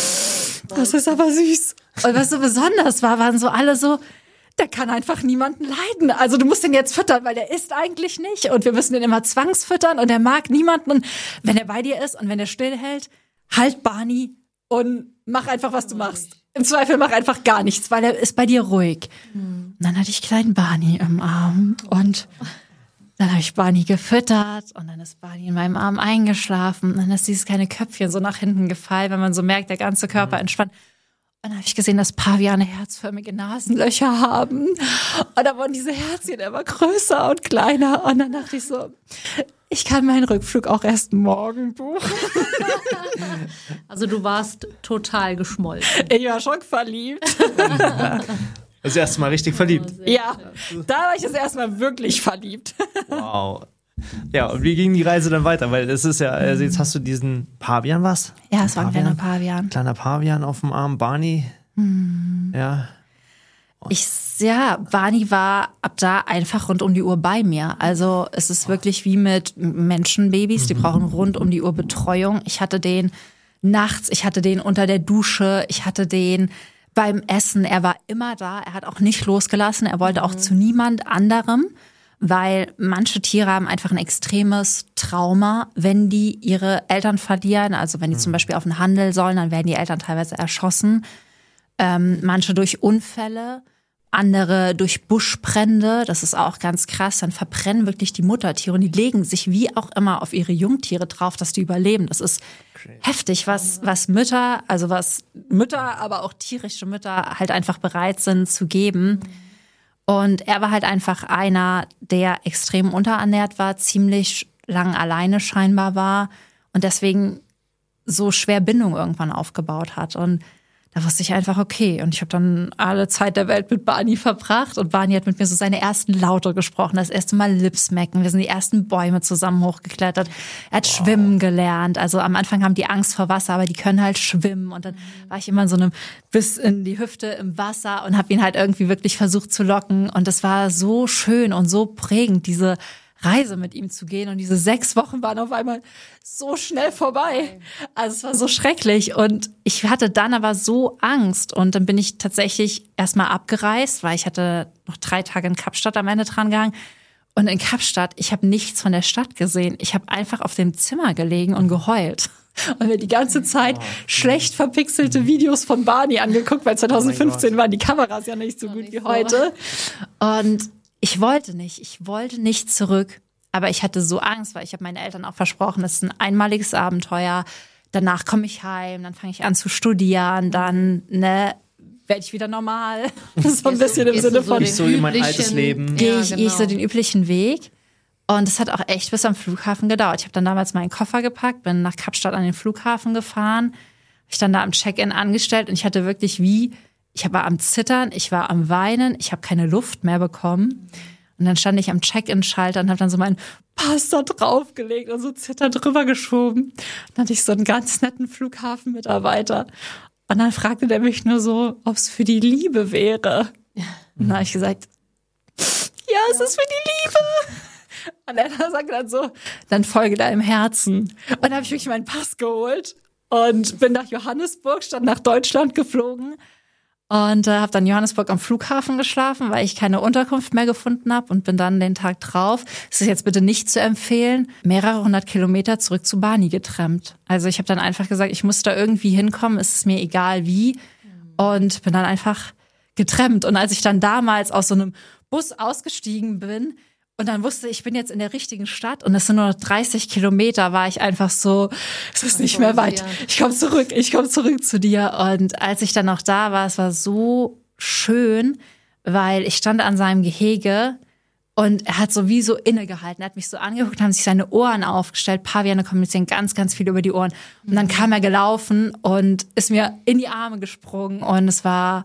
das ist aber süß. Und was so besonders war, waren so alle so, der kann einfach niemanden leiden. Also du musst den jetzt füttern, weil der isst eigentlich nicht. Und wir müssen den immer zwangsfüttern und der mag niemanden. Und wenn er bei dir ist und wenn er stillhält, halt Barney und mach einfach, was du machst. Im Zweifel mach einfach gar nichts, weil er ist bei dir ruhig. Mhm. Und dann hatte ich kleinen Barney im Arm und dann habe ich Barney gefüttert und dann ist Barney in meinem Arm eingeschlafen und dann ist dieses kleine Köpfchen so nach hinten gefallen, wenn man so merkt, der ganze Körper mhm. entspannt. dann habe ich gesehen, dass Paviane herzförmige Nasenlöcher haben. Und da wurden diese Herzchen immer größer und kleiner. Und dann dachte ich so, ich kann meinen Rückflug auch erst morgen buchen. Also du warst total geschmolzen. Ich war schon verliebt. Das erste Mal richtig verliebt. Ja, da war ich das erste Mal wirklich verliebt. Wow. Ja, und wie ging die Reise dann weiter? Weil es ist ja, also jetzt hast du diesen Pavian, was? Ja, es war ein kleiner Pavian. Pavian. Kleiner Pavian auf dem Arm, Barney. Hm. Ja. Ich, ja, Barney war ab da einfach rund um die Uhr bei mir. Also es ist wirklich wie mit Menschenbabys, die brauchen rund um die Uhr Betreuung. Ich hatte den nachts, ich hatte den unter der Dusche, ich hatte den beim Essen. Er war immer da, er hat auch nicht losgelassen, er wollte auch zu niemand anderem. Weil manche Tiere haben einfach ein extremes Trauma, wenn die ihre Eltern verlieren. Also wenn die zum Beispiel auf den Handel sollen, dann werden die Eltern teilweise erschossen. Ähm, manche durch Unfälle, andere durch Buschbrände. Das ist auch ganz krass. Dann verbrennen wirklich die Muttertiere und die legen sich wie auch immer auf ihre Jungtiere drauf, dass die überleben. Das ist okay. Heftig, was, was Mütter, also was Mütter, aber auch tierische Mütter halt einfach bereit sind zu geben. Und er war halt einfach einer, der extrem unterernährt war, ziemlich lang alleine scheinbar war und deswegen so schwer Bindung irgendwann aufgebaut hat. Und da wusste ich einfach, okay. Und ich habe dann alle Zeit der Welt mit Barney verbracht und Barney hat mit mir so seine ersten Laute gesprochen, das erste Mal Lipsmacken. Wir sind die ersten Bäume zusammen hochgeklettert. Er hat wow. Schwimmen gelernt. Also am Anfang haben die Angst vor Wasser, aber die können halt schwimmen. Und dann war ich immer in so einem bis in die Hüfte im Wasser und habe ihn halt irgendwie wirklich versucht zu locken. Und das war so schön und so prägend, diese Reise mit ihm zu gehen. Und diese sechs Wochen waren auf einmal so schnell vorbei. Also es war so schrecklich. Und ich hatte dann aber so Angst. Und dann bin ich tatsächlich erstmal abgereist, weil ich hatte noch drei Tage in Kapstadt am Ende dran gegangen. Und in Kapstadt, ich habe nichts von der Stadt gesehen. Ich habe einfach auf dem Zimmer gelegen und geheult. Und mir die ganze Zeit schlecht verpixelte Videos von Barney angeguckt, weil zwanzig fünfzehn waren die Kameras ja nicht so gut wie heute. Und ich wollte nicht, ich wollte nicht zurück, aber ich hatte so Angst, weil ich habe meinen Eltern auch versprochen, das ist ein einmaliges Abenteuer, danach komme ich heim, dann fange ich an zu studieren, dann ne, werde ich wieder normal, so ein bisschen im Sinne von... Ich so in mein altes Leben. Gehe ich, ich so den üblichen Weg und es hat auch echt bis am Flughafen gedauert. Ich habe dann damals meinen Koffer gepackt, bin nach Kapstadt an den Flughafen gefahren, habe ich dann da am Check-in angestellt und ich hatte wirklich wie... Ich war am Zittern, ich war am Weinen, ich habe keine Luft mehr bekommen. Und dann stand ich am Check-in-Schalter und habe dann so meinen Pass da draufgelegt und so zitternd drüber geschoben. Dann hatte ich so einen ganz netten Flughafenmitarbeiter. Und dann fragte der mich nur so, ob es für die Liebe wäre. Und dann habe ich gesagt, ja, es ist für die Liebe. Und er sagte dann so, dann folge deinem Herzen. Und dann habe ich wirklich meinen Pass geholt und bin nach Johannesburg, statt nach Deutschland geflogen. Und äh, habe dann in Johannesburg am Flughafen geschlafen, weil ich keine Unterkunft mehr gefunden habe und bin dann den Tag drauf, das ist jetzt bitte nicht zu empfehlen, mehrere hundert Kilometer zurück zu Barney getrampt. Also ich habe dann einfach gesagt, ich muss da irgendwie hinkommen, es ist mir egal wie und bin dann einfach getrampt. Und als ich dann damals aus so einem Bus ausgestiegen bin und dann wusste ich, ich bin jetzt in der richtigen Stadt und es sind nur noch dreißig Kilometer, war ich einfach so, es ist nicht mehr weit. Ich komme zurück, ich komme zurück zu dir. Und als ich dann noch da war, es war so schön, weil ich stand an seinem Gehege und er hat so wie so innegehalten. Er hat mich so angeguckt, haben sich seine Ohren aufgestellt. Paviane kommunizieren ganz, ganz viel über die Ohren. Und dann kam er gelaufen und ist mir in die Arme gesprungen und es war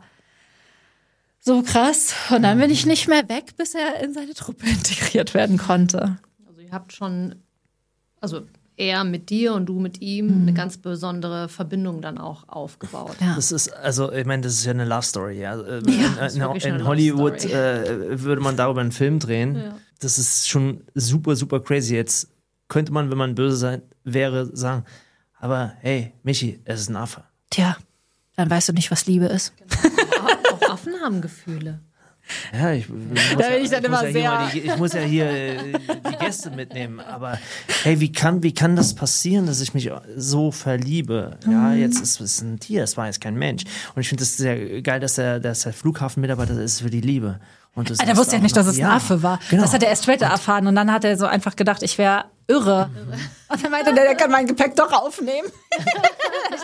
so krass. Und dann bin ich nicht mehr weg, bis er in seine Truppe integriert werden konnte. Also ihr habt schon, also er mit dir und du mit ihm, mhm. eine ganz besondere Verbindung dann auch aufgebaut. Ja. Das ist, also ich meine, das ist ja eine Love Story. Ja. ja in, in, in Hollywood äh, würde man darüber einen Film drehen. Ja. Das ist schon super, super crazy. Jetzt könnte man, wenn man böse sein wäre, sagen, aber hey, Michi, es ist ein Affe. Tja, dann weißt du nicht, was Liebe ist. Genau. Affen haben Gefühle. Ja, ich, ich muss, da bin ich dann ich immer muss sehr. Ja die, ich muss ja hier die Gäste mitnehmen. Aber hey, wie kann, wie kann das passieren, dass ich mich so verliebe? Ja, mhm. jetzt ist es ein Tier, es war jetzt kein Mensch. Und ich finde es sehr geil, dass der, dass der Flughafenmitarbeiter ist für die Liebe. Und das er wusste ja nicht, dass es ein ja, Affe war. Genau. Das hat er erst später erfahren. Und dann hat er so einfach gedacht, ich wäre irre. Mhm. Und dann meinte der, der kann mein Gepäck doch aufnehmen.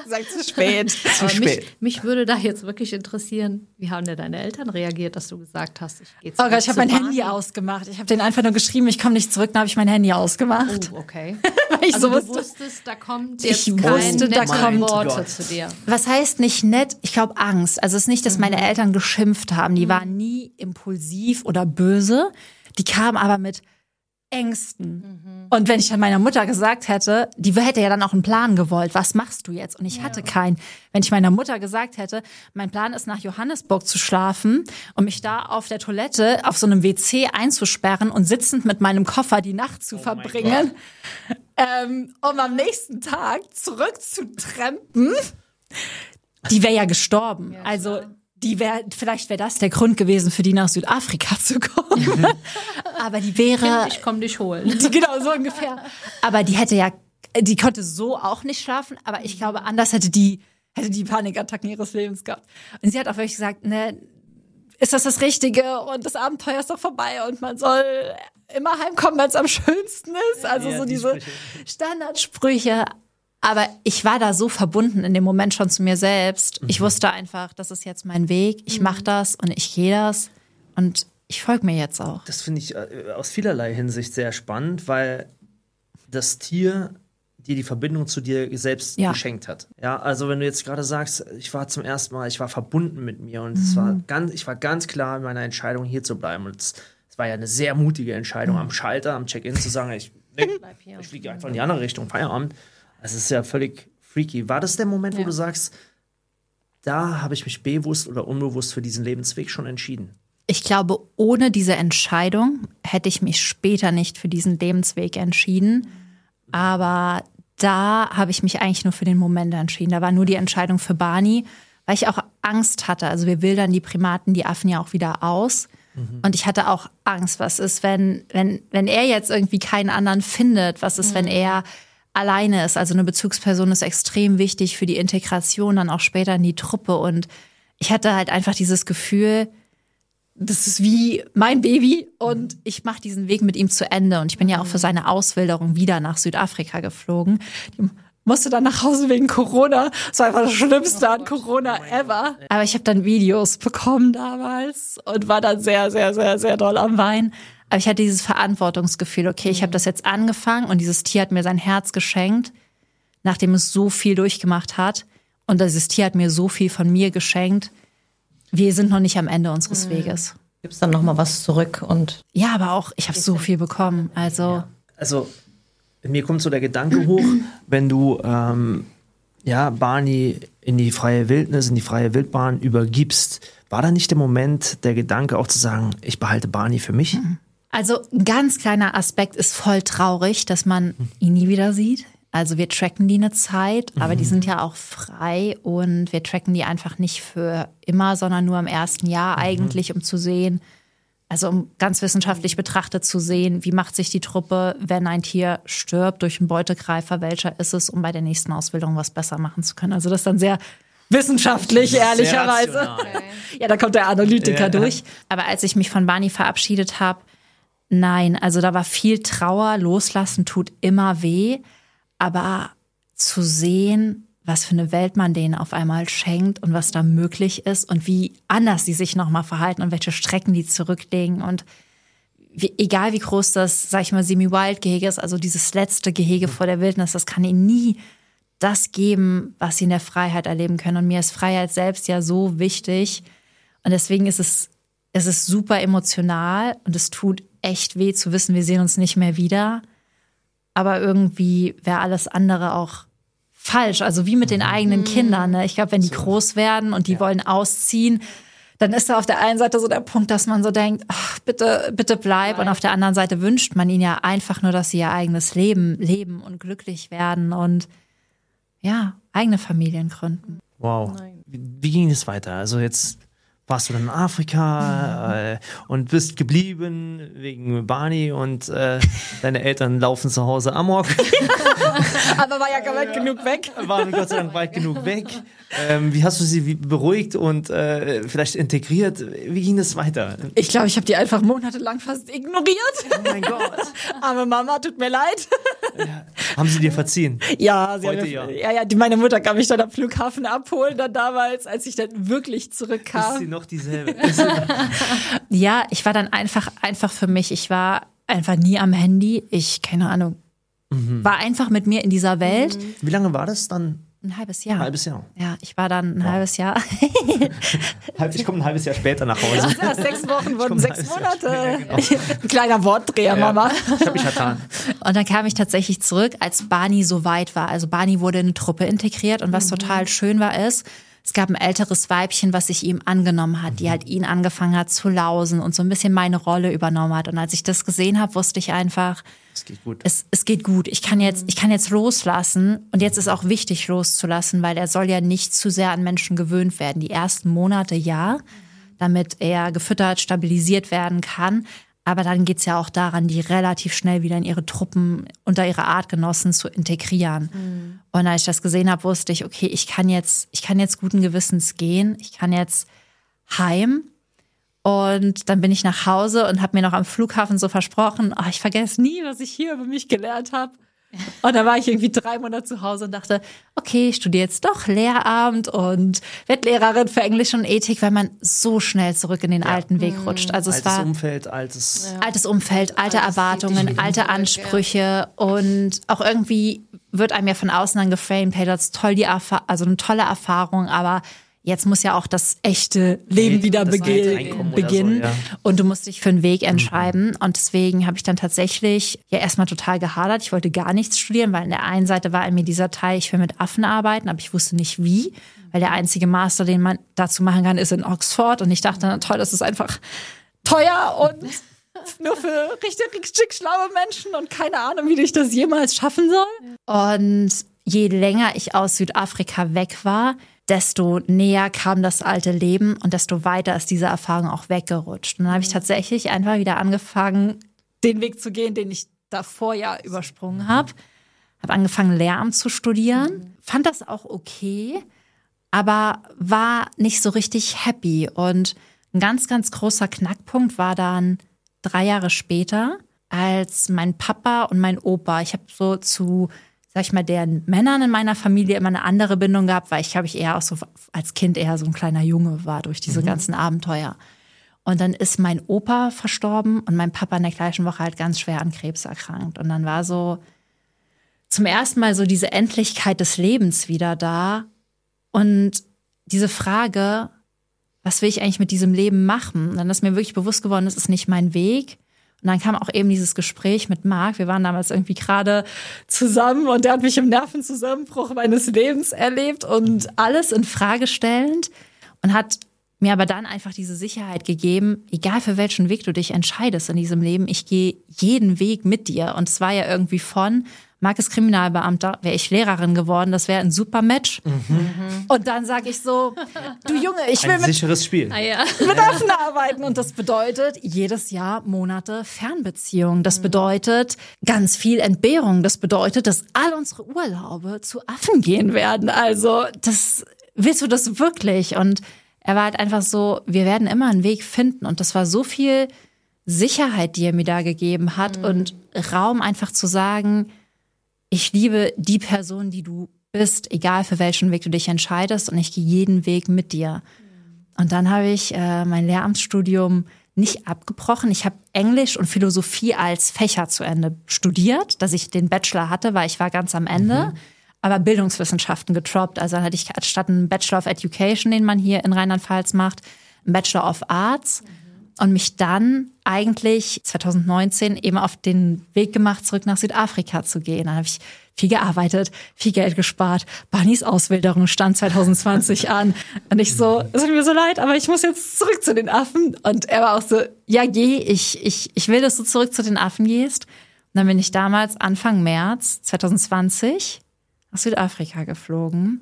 gesagt, zu spät. Zu Aber spät. mich, mich würde da jetzt wirklich interessieren, wie haben denn deine Eltern reagiert, dass du gesagt hast, ich gehe Oh Gott, ich habe mein Handy ausgemacht. Ich habe denen einfach nur geschrieben, ich komme nicht zurück, dann habe ich mein Handy ausgemacht. Oh, okay. Weil ich Also so du wusste, wusstest, da kommt Ich jetzt kein wusste, da nette kommt- Worte Gott. zu dir. was heißt nicht nett? Ich glaube Angst. Also es ist nicht, dass meine Eltern geschimpft haben. Die waren nie impulsiv oder böse. Die kamen aber mit Ängsten. Und wenn ich dann meiner Mutter gesagt hätte, die hätte ja dann auch einen Plan gewollt. Was machst du jetzt? Und ich hatte keinen. Wenn ich meiner Mutter gesagt hätte, mein Plan ist nach Johannesburg zu schlafen und mich da auf der Toilette auf so einem W C einzusperren und sitzend mit meinem Koffer die Nacht zu verbringen, ähm, um am nächsten Tag zurückzutrempen, die wäre ja gestorben. Also die wäre, vielleicht wäre das der Grund gewesen, für die nach Südafrika zu kommen. Aber die wäre, Ich komm dich holen. die, genau so ungefähr. Aber die hätte ja, die konnte so auch nicht schlafen. Aber ich glaube, anders hätte die, hätte die Panikattacken ihres Lebens gehabt. Und sie hat auch wirklich gesagt, ne, ist das das Richtige und das Abenteuer ist doch vorbei und man soll immer heimkommen, wenn es am schönsten ist. Also Ja, so die diese Sprüche. Standardsprüche. Aber ich war da so verbunden in dem Moment schon zu mir selbst. Ich wusste einfach, das ist jetzt mein Weg. Ich mache das und ich gehe das. Und ich folge mir jetzt auch. Das finde ich äh, aus vielerlei Hinsicht sehr spannend, weil das Tier dir die Verbindung zu dir selbst Ja. geschenkt hat. Ja, also wenn du jetzt gerade sagst, ich war zum ersten Mal, ich war verbunden mit mir und es war ganz, ich war ganz klar in meiner Entscheidung, hier zu bleiben. Und es, es war ja eine sehr mutige Entscheidung am Schalter, am Check-in zu sagen, ich, nee, ich fliege einfach in die andere Richtung, Feierabend. Das ist ja völlig freaky. War das der Moment, wo Ja. du sagst, da habe ich mich bewusst oder unbewusst für diesen Lebensweg schon entschieden? Ich glaube, ohne diese Entscheidung hätte ich mich später nicht für diesen Lebensweg entschieden. Aber da habe ich mich eigentlich nur für den Moment entschieden. Da war nur die Entscheidung für Barney, weil ich auch Angst hatte. Also wir wildern die Primaten, die Affen ja auch wieder aus. Und ich hatte auch Angst, was ist, wenn, wenn, wenn er jetzt irgendwie keinen anderen findet? Was ist, wenn er alleine ist? Also eine Bezugsperson ist extrem wichtig für die Integration dann auch später in die Truppe. Und ich hatte halt einfach dieses Gefühl, das ist wie mein Baby und ich mache diesen Weg mit ihm zu Ende. Und ich bin ja auch für seine Auswilderung wieder nach Südafrika geflogen. Die musste dann nach Hause wegen Corona. Das war einfach das Schlimmste an Corona ever. Aber ich habe dann Videos bekommen damals und war dann sehr, sehr, sehr, sehr doll am Weinen. Aber ich hatte dieses Verantwortungsgefühl, okay, ich habe das jetzt angefangen und dieses Tier hat mir sein Herz geschenkt, nachdem es so viel durchgemacht hat. Und dieses Tier hat mir so viel von mir geschenkt. Wir sind noch nicht am Ende unseres Weges. Gibst dann noch mal was zurück und Ja, aber auch, ich habe so viel bekommen. Also, Also, mir kommt so der Gedanke hoch, wenn du ähm, ja, Barney in die freie Wildnis, in die freie Wildbahn übergibst, war da nicht der Moment, der Gedanke auch zu sagen, ich behalte Barney für mich? also ein ganz kleiner Aspekt ist voll traurig, dass man ihn nie wieder sieht. Also wir tracken die eine Zeit, aber die sind ja auch frei und wir tracken die einfach nicht für immer, sondern nur im ersten Jahr eigentlich, um zu sehen, also um ganz wissenschaftlich betrachtet zu sehen, wie macht sich die Truppe, wenn ein Tier stirbt durch einen Beutegreifer, welcher ist es, um bei der nächsten Ausbildung was besser machen zu können. Also das ist dann sehr wissenschaftlich, ehrlicherweise. rational. Ja, da kommt der Analytiker Ja. durch. Aber als ich mich von Barney verabschiedet habe, nein, also da war viel Trauer, loslassen tut immer weh. Aber zu sehen, was für eine Welt man denen auf einmal schenkt und was da möglich ist und wie anders sie sich nochmal verhalten und welche Strecken die zurücklegen und wie, egal wie groß das, sag ich mal, Semi-Wild-Gehege ist, also dieses letzte Gehege vor der Wildnis, das kann ihnen nie das geben, was sie in der Freiheit erleben können. Und mir ist Freiheit selbst ja so wichtig. Und deswegen ist es, es ist super emotional und es tut echt weh zu wissen, wir sehen uns nicht mehr wieder. Aber irgendwie wäre alles andere auch falsch. Also wie mit den eigenen Kindern. Ne? Ich glaube, wenn die groß werden und die ja. wollen ausziehen, dann ist da auf der einen Seite so der Punkt, dass man so denkt, ach, bitte, bitte bleib. Nein. Und auf der anderen Seite wünscht man ihnen ja einfach nur, dass sie ihr eigenes Leben leben und glücklich werden und ja, eigene Familien gründen. Wow. Wie, wie ging es weiter? Also jetzt warst du dann in Afrika äh, und bist geblieben wegen Barney und äh, deine Eltern laufen zu Hause amok. Aber war ja weit genug weg. Waren Gott sei Dank weit genug weg. Ähm, wie hast du sie wie beruhigt und äh, vielleicht integriert? Wie ging es weiter? Ich glaube, ich habe die einfach monatelang fast ignoriert. Oh mein Gott. Arme Mama, tut mir leid. Ja. Haben sie dir verziehen? Ja, sie Heute haben, ja. ja, ja, die, meine Mutter kam mich dann am Flughafen abholen, dann damals, als ich dann wirklich zurückkam. Ist sie noch dieselbe? Ist sie noch... Ja, ich war dann einfach, einfach für mich. Ich war einfach nie am Handy. Ich, keine Ahnung, mhm. war einfach mit mir in dieser Welt. Mhm. Wie lange war das dann? Ein halbes Jahr. Ein halbes Jahr. Ja, ich war dann ein wow. halbes Jahr. Ich komme ein halbes Jahr später nach Hause. Ja, sechs Wochen wurden sechs Monate. Später, genau. Ein kleiner Wortdreher, ja, Mama. Ich habe mich vertan. Und dann kam ich tatsächlich zurück, als Barney so weit war. Also Barney wurde in eine Truppe integriert und was mhm. total schön war ist, es gab ein älteres Weibchen, was sich ihm angenommen hat, die halt ihn angefangen hat zu lausen und so ein bisschen meine Rolle übernommen hat. Und als ich das gesehen habe, wusste ich einfach, es geht gut. Es, es geht gut. Ich kann jetzt, ich kann jetzt loslassen. Und jetzt ist auch wichtig loszulassen, weil er soll ja nicht zu sehr an Menschen gewöhnt werden. Die ersten Monate ja, damit er gefüttert, stabilisiert werden kann. Aber dann geht's ja auch daran, die relativ schnell wieder in ihre Truppen unter ihre Artgenossen zu integrieren. Mhm. Und als ich das gesehen habe, wusste ich, okay, ich kann jetzt, ich kann jetzt guten Gewissens gehen. Ich kann jetzt heim. Und dann bin ich nach Hause und habe mir noch am Flughafen so versprochen, oh, ich vergesse nie, was ich hier über mich gelernt habe. Und da war ich irgendwie drei Monate zu Hause und dachte, okay, ich studiere jetzt doch Lehramt und werde Lehrerin für Englisch und Ethik, weil man so schnell zurück in den ja. alten Weg rutscht. Also altes es war Umfeld, altes ja. altes Umfeld, alte altes Erwartungen, alte Ansprüche ja. und auch irgendwie wird einem ja von außen dann geframed, hey, das ist toll, die Erfa- also eine tolle Erfahrung, aber jetzt muss ja auch das echte Leben wieder bege- beginnen so, ja. und du musst dich für einen Weg entscheiden. Mhm. Und deswegen habe ich dann tatsächlich ja erstmal total gehadert. Ich wollte gar nichts studieren, weil an der einen Seite war in mir dieser Teil, ich will mit Affen arbeiten, aber ich wusste nicht wie, weil der einzige Master, den man dazu machen kann, ist in Oxford. Und ich dachte, na toll, das ist einfach teuer und nur für richtig, richtig schlaue Menschen und keine Ahnung, wie ich das jemals schaffen soll. Und je länger ich aus Südafrika weg war, desto näher kam das alte Leben und desto weiter ist diese Erfahrung auch weggerutscht. Und dann habe ich tatsächlich einfach wieder angefangen, den Weg zu gehen, den ich davor ja übersprungen habe. Habe angefangen, Lehramt zu studieren. Fand das auch okay, aber war nicht so richtig happy. Und ein ganz, ganz großer Knackpunkt war dann drei Jahre später, als mein Papa und mein Opa, ich habe so zu sag ich mal, den Männern in meiner Familie immer eine andere Bindung gehabt, weil ich, glaube ich, eher auch so als Kind eher so ein kleiner Junge war durch diese mhm. ganzen Abenteuer. Und dann ist mein Opa verstorben und mein Papa in der gleichen Woche halt ganz schwer an Krebs erkrankt. Und dann war so zum ersten Mal so diese Endlichkeit des Lebens wieder da und diese Frage, was will ich eigentlich mit diesem Leben machen? Und dann ist mir wirklich bewusst geworden, das ist nicht mein Weg. Und dann kam auch eben dieses Gespräch mit Marc. Wir waren damals irgendwie gerade zusammen und der hat mich im Nervenzusammenbruch meines Lebens erlebt und alles in Frage stellend und hat mir aber dann einfach diese Sicherheit gegeben, egal für welchen Weg du dich entscheidest in diesem Leben, ich gehe jeden Weg mit dir. Und es war ja irgendwie von Marc ist Kriminalbeamter, wäre ich Lehrerin geworden, das wäre ein super Match. Mhm. Und dann sage ich so, du Junge, ich will ein mit, sicheres Spiel. Ah, ja. mit Affen arbeiten. Und das bedeutet jedes Jahr Monate Fernbeziehung. Das bedeutet ganz viel Entbehrung. Das bedeutet, dass all unsere Urlaube zu Affen gehen werden. Also das willst du das wirklich? Und er war halt einfach so, wir werden immer einen Weg finden. Und das war so viel Sicherheit, die er mir da gegeben hat mhm. und Raum einfach zu sagen, ich liebe die Person, die du bist, egal für welchen Weg du dich entscheidest und ich gehe jeden Weg mit dir. Und dann habe ich äh, mein Lehramtsstudium nicht abgebrochen. Ich habe Englisch und Philosophie als Fächer zu Ende studiert, dass ich den Bachelor hatte, weil ich war ganz am Ende, mhm. aber Bildungswissenschaften getroppt. Also dann hatte ich anstatt einen Bachelor of Education, den man hier in Rheinland-Pfalz macht, einen Bachelor of Arts. Mhm. Und mich dann eigentlich zwanzig neunzehn eben auf den Weg gemacht, zurück nach Südafrika zu gehen. Dann habe ich viel gearbeitet, viel Geld gespart. Barneys Auswilderung stand zwanzig zwanzig an. Und ich so, es tut mir so leid, aber ich muss jetzt zurück zu den Affen. Und er war auch so, ja geh, ich, ich, ich will, dass du zurück zu den Affen gehst. Und dann bin ich damals Anfang März zwanzig zwanzig nach Südafrika geflogen.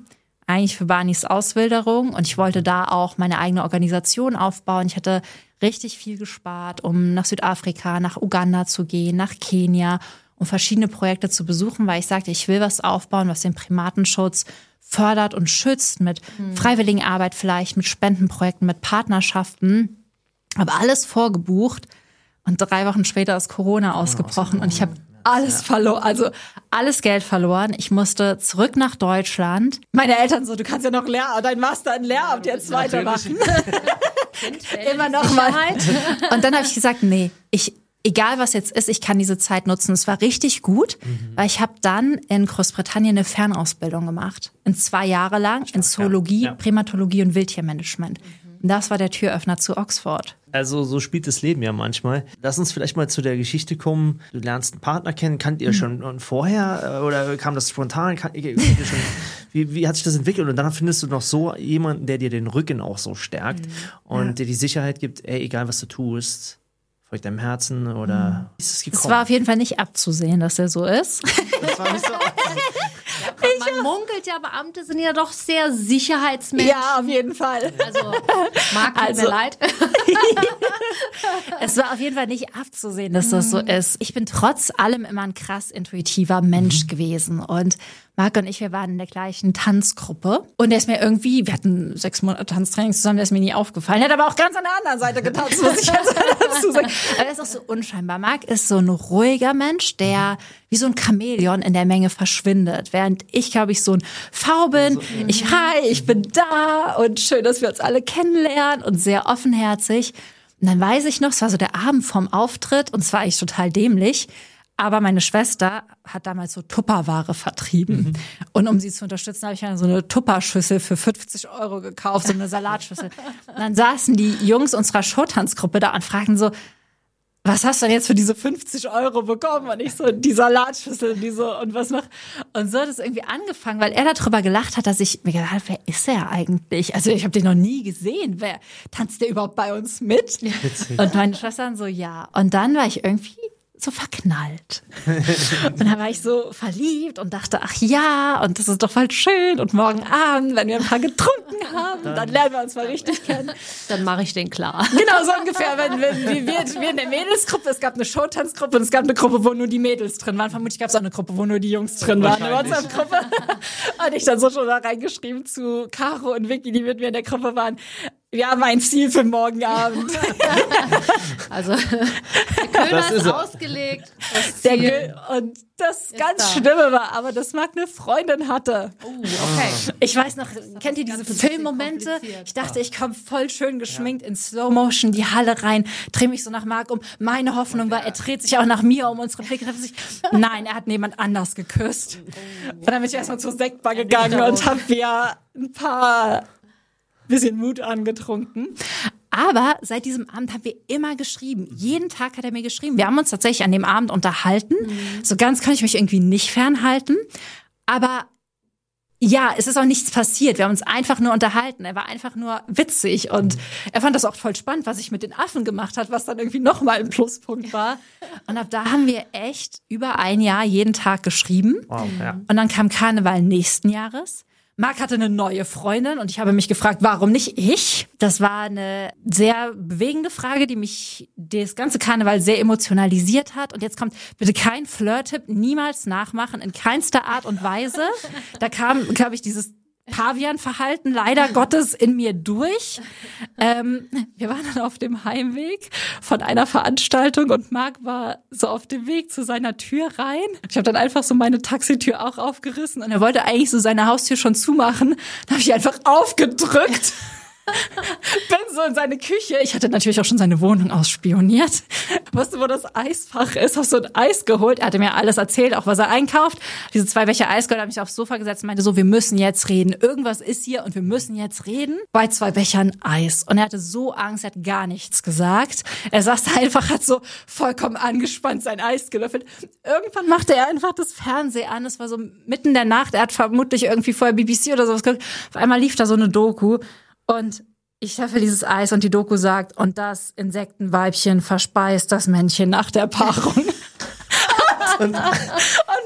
eigentlich für Barneys Auswilderung und ich wollte da auch meine eigene Organisation aufbauen. Ich hatte richtig viel gespart, um nach Südafrika, nach Uganda zu gehen, nach Kenia, um verschiedene Projekte zu besuchen, weil ich sagte, ich will was aufbauen, was den Primatenschutz fördert und schützt, mit mhm. Freiwilligenarbeit vielleicht, mit Spendenprojekten, mit Partnerschaften. Aber alles vorgebucht und drei Wochen später ist Corona ausgebrochen und ich habe alles verloren, also alles Geld verloren. Ich musste zurück nach Deutschland. Meine Eltern so, du kannst ja noch Lehramt, dein Master in Lehramt jetzt weitermachen. Immer noch mal. Und dann habe ich gesagt, nee, ich, egal was jetzt ist, ich kann diese Zeit nutzen. Es war richtig gut, mhm. weil ich habe dann in Großbritannien eine Fernausbildung gemacht. In zwei Jahre lang in Zoologie, ja. Primatologie und Wildtiermanagement. Mhm. Und das war der Türöffner zu Oxford. Also so spielt das Leben ja manchmal. Lass uns vielleicht mal zu der Geschichte kommen. Du lernst einen Partner kennen. Kannt ihr schon vorher oder kam das spontan? Kan- ihr schon, wie, wie hat sich das entwickelt? Und dann findest du noch so jemanden, der dir den Rücken auch so stärkt mhm. und ja. dir die Sicherheit gibt, ey, egal was du tust, folgt deinem Herzen oder mhm. wie ist es gekommen? Es war auf jeden Fall nicht abzusehen, dass er so ist. Das war nicht so abzusehen. Ja, man munkelt ja, Beamte sind ja doch sehr Sicherheitsmenschen. Ja, auf jeden Fall. Also, Marc, tut also, mir leid. Es war auf jeden Fall nicht abzusehen, dass das so ist. Ich bin trotz allem immer ein krass intuitiver Mensch mhm. gewesen und Marc und ich, wir waren in der gleichen Tanzgruppe und der ist mir irgendwie, wir hatten sechs Monate Tanztraining zusammen, der ist mir nie aufgefallen. Er hat aber auch ganz an der anderen Seite getanzt, muss ich jetzt dazu sagen. Aber er ist auch so unscheinbar. Marc ist so ein ruhiger Mensch, der wie so ein Chamäleon in der Menge verschwindet, während ich, glaube ich, so ein V bin. Ich, hi, ich bin da und schön, dass wir uns alle kennenlernen und sehr offenherzig. Und dann weiß ich noch, es war so der Abend vorm Auftritt und es war eigentlich total dämlich. Aber meine Schwester hat damals so Tupperware vertrieben. Mhm. Und um sie zu unterstützen, habe ich dann so eine Tupperschüssel für fünfzig Euro gekauft, so eine Salatschüssel. Und dann saßen die Jungs unserer Showtanzgruppe da und fragten so, was hast du denn jetzt für diese fünfzig Euro bekommen? Und ich so, die Salatschüssel, die so, und was noch? Und so hat es irgendwie angefangen, weil er darüber gelacht hat, dass ich mir gedacht habe, wer ist er eigentlich? Also ich habe den noch nie gesehen. Wer tanzt der überhaupt bei uns mit? Ja. Und meine Schwestern so, ja. Und dann war ich irgendwie so verknallt. Und dann war ich so verliebt und dachte, ach ja, und das ist doch voll schön. Und morgen Abend, wenn wir ein paar getrunken haben, dann, dann lernen wir uns mal richtig kennen. Dann mache ich den klar. Genau, so ungefähr. Wenn, wenn, wir, wir in der Mädelsgruppe, es gab eine Showtanzgruppe und es gab eine Gruppe, wo nur die Mädels drin waren. Vermutlich gab es auch eine Gruppe, wo nur die Jungs drin waren. Eine WhatsApp-Gruppe. Und ich dann so schon da reingeschrieben zu Caro und Vicky, die mit mir in der Gruppe waren. Wir haben ein Ziel für morgen Abend. Also, der Köder ist, ist ausgelegt. Das der Gö- und das ganz da. Schlimme war, aber dass Marc eine Freundin hatte. Oh, okay. Ich weiß noch, kennt ihr diese Filmmomente? Ich dachte, ich komme voll schön geschminkt ja. in Slow Motion die Halle rein, drehe mich so nach Marc um. Meine Hoffnung war, er dreht sich auch nach mir um, unsere Blicke treffen sich. Nein, er hat jemand anders geküsst. Und dann bin ich erstmal zur Sektbar gegangen und habe mir ein paar bisschen Mut angetrunken. Aber seit diesem Abend haben wir immer geschrieben. Jeden Tag hat er mir geschrieben. Wir haben uns tatsächlich an dem Abend unterhalten. Mhm. So ganz kann ich mich irgendwie nicht fernhalten. Aber ja, es ist auch nichts passiert. Wir haben uns einfach nur unterhalten. Er war einfach nur witzig. Und mhm. er fand das auch voll spannend, was ich mit den Affen gemacht hat, was dann irgendwie nochmal ein Pluspunkt war. Und ab da haben wir echt über ein Jahr jeden Tag geschrieben. Wow, ja. Und dann kam Karneval nächsten Jahres. Marc hatte eine neue Freundin und ich habe mich gefragt, warum nicht ich? Das war eine sehr bewegende Frage, die mich das ganze Karneval sehr emotionalisiert hat. Und jetzt kommt bitte kein Flirt-Tipp, niemals nachmachen, in keinster Art und Weise. Da kam, glaube ich, dieses Pavian-Verhalten leider Gottes in mir durch. Ähm, wir waren dann auf dem Heimweg von einer Veranstaltung und Marc war so auf dem Weg zu seiner Tür rein. Ich habe dann einfach so meine Taxitür auch aufgerissen und er wollte eigentlich so seine Haustür schon zumachen. Dann habe ich einfach aufgedrückt. Bin so in seine Küche. Ich hatte natürlich auch schon seine Wohnung ausspioniert. Wusste, wo das Eisfach ist. Hab so ein Eis geholt. Er hatte mir alles erzählt, auch was er einkauft. Diese zwei Becher Eis geholt, habe mich aufs Sofa gesetzt und meinte so, wir müssen jetzt reden. Irgendwas ist hier und wir müssen jetzt reden. Bei zwei Bechern Eis. Und er hatte so Angst, er hat gar nichts gesagt. Er saß da einfach, hat so vollkommen angespannt sein Eis gelöffelt. Irgendwann machte er einfach das Fernsehen an. Es war so mitten in der Nacht. Er hat vermutlich irgendwie vorher B B C oder sowas geguckt. Auf einmal lief da so eine Doku. Und ich schaffe dieses Eis und die Doku sagt, und das Insektenweibchen verspeist das Männchen nach der Paarung. und, und Marc sagt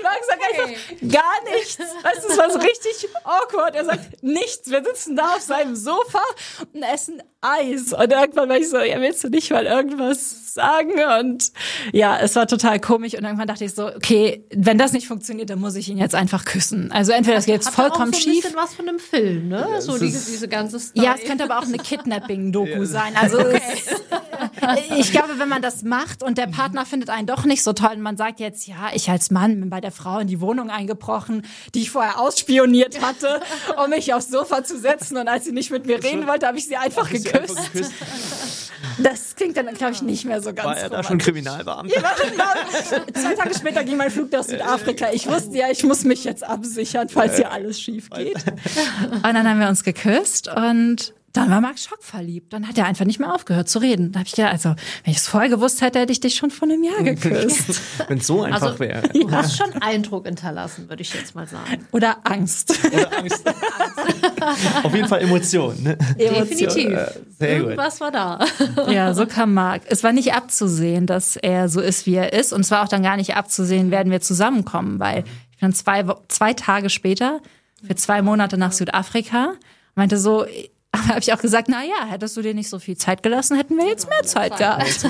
einfach gar nichts. Weißt du, es war so richtig awkward. Er sagt nichts. Wir sitzen da auf seinem Sofa und essen Eis. Und irgendwann war ich so, ja, willst du nicht mal irgendwas sagen? Und ja, es war total komisch. Und irgendwann dachte ich so, okay, wenn das nicht funktioniert, dann muss ich ihn jetzt einfach küssen. Also entweder das geht jetzt Hat vollkommen auch so schief. ein bisschen was von einem Film, ne? Ja, so es diese, ist- diese ganze Story. Ja, es könnte aber auch eine Kidnapping-Doku sein. Also es, ich glaube, wenn man das macht und der Partner findet einen doch nicht so toll und man sagt jetzt, ja, ich als Mann bin bei der Frau in die Wohnung eingebrochen, die ich vorher ausspioniert hatte, um mich aufs Sofa zu setzen, und als sie nicht mit mir reden wollte, habe ich sie einfach Bist du geküsst. einfach geküsst? Das klingt dann, glaube ich, nicht mehr so ganz War er da romantisch. schon Kriminalbeamter? Ja, genau. Zwei Tage später ging mein Flug nach Südafrika. Ich wusste ja, ich muss mich jetzt absichern, falls hier alles schief geht. Und dann haben wir uns geküsst und dann war Marc schockverliebt. Dann hat er einfach nicht mehr aufgehört zu reden. Da habe ich gedacht, also, wenn ich es vorher gewusst hätte, hätte ich dich schon vor einem Jahr geküsst. Wenn es so einfach Also, wäre. du hast schon Eindruck hinterlassen, würde ich jetzt mal sagen. Oder Angst. Oder Angst. Auf jeden Fall Emotionen. Ne? Definitiv. Sehr gut. Irgendwas war da. Ja, so kam Marc. Es war nicht abzusehen, dass er so ist, wie er ist. Und es war auch dann gar nicht abzusehen, werden wir zusammenkommen. Weil ich bin zwei, Wo- zwei Tage später für zwei Monate nach Südafrika. Meinte so, aber habe ich auch gesagt, na ja, hättest du dir nicht so viel Zeit gelassen, hätten wir jetzt mehr Zeit gehabt.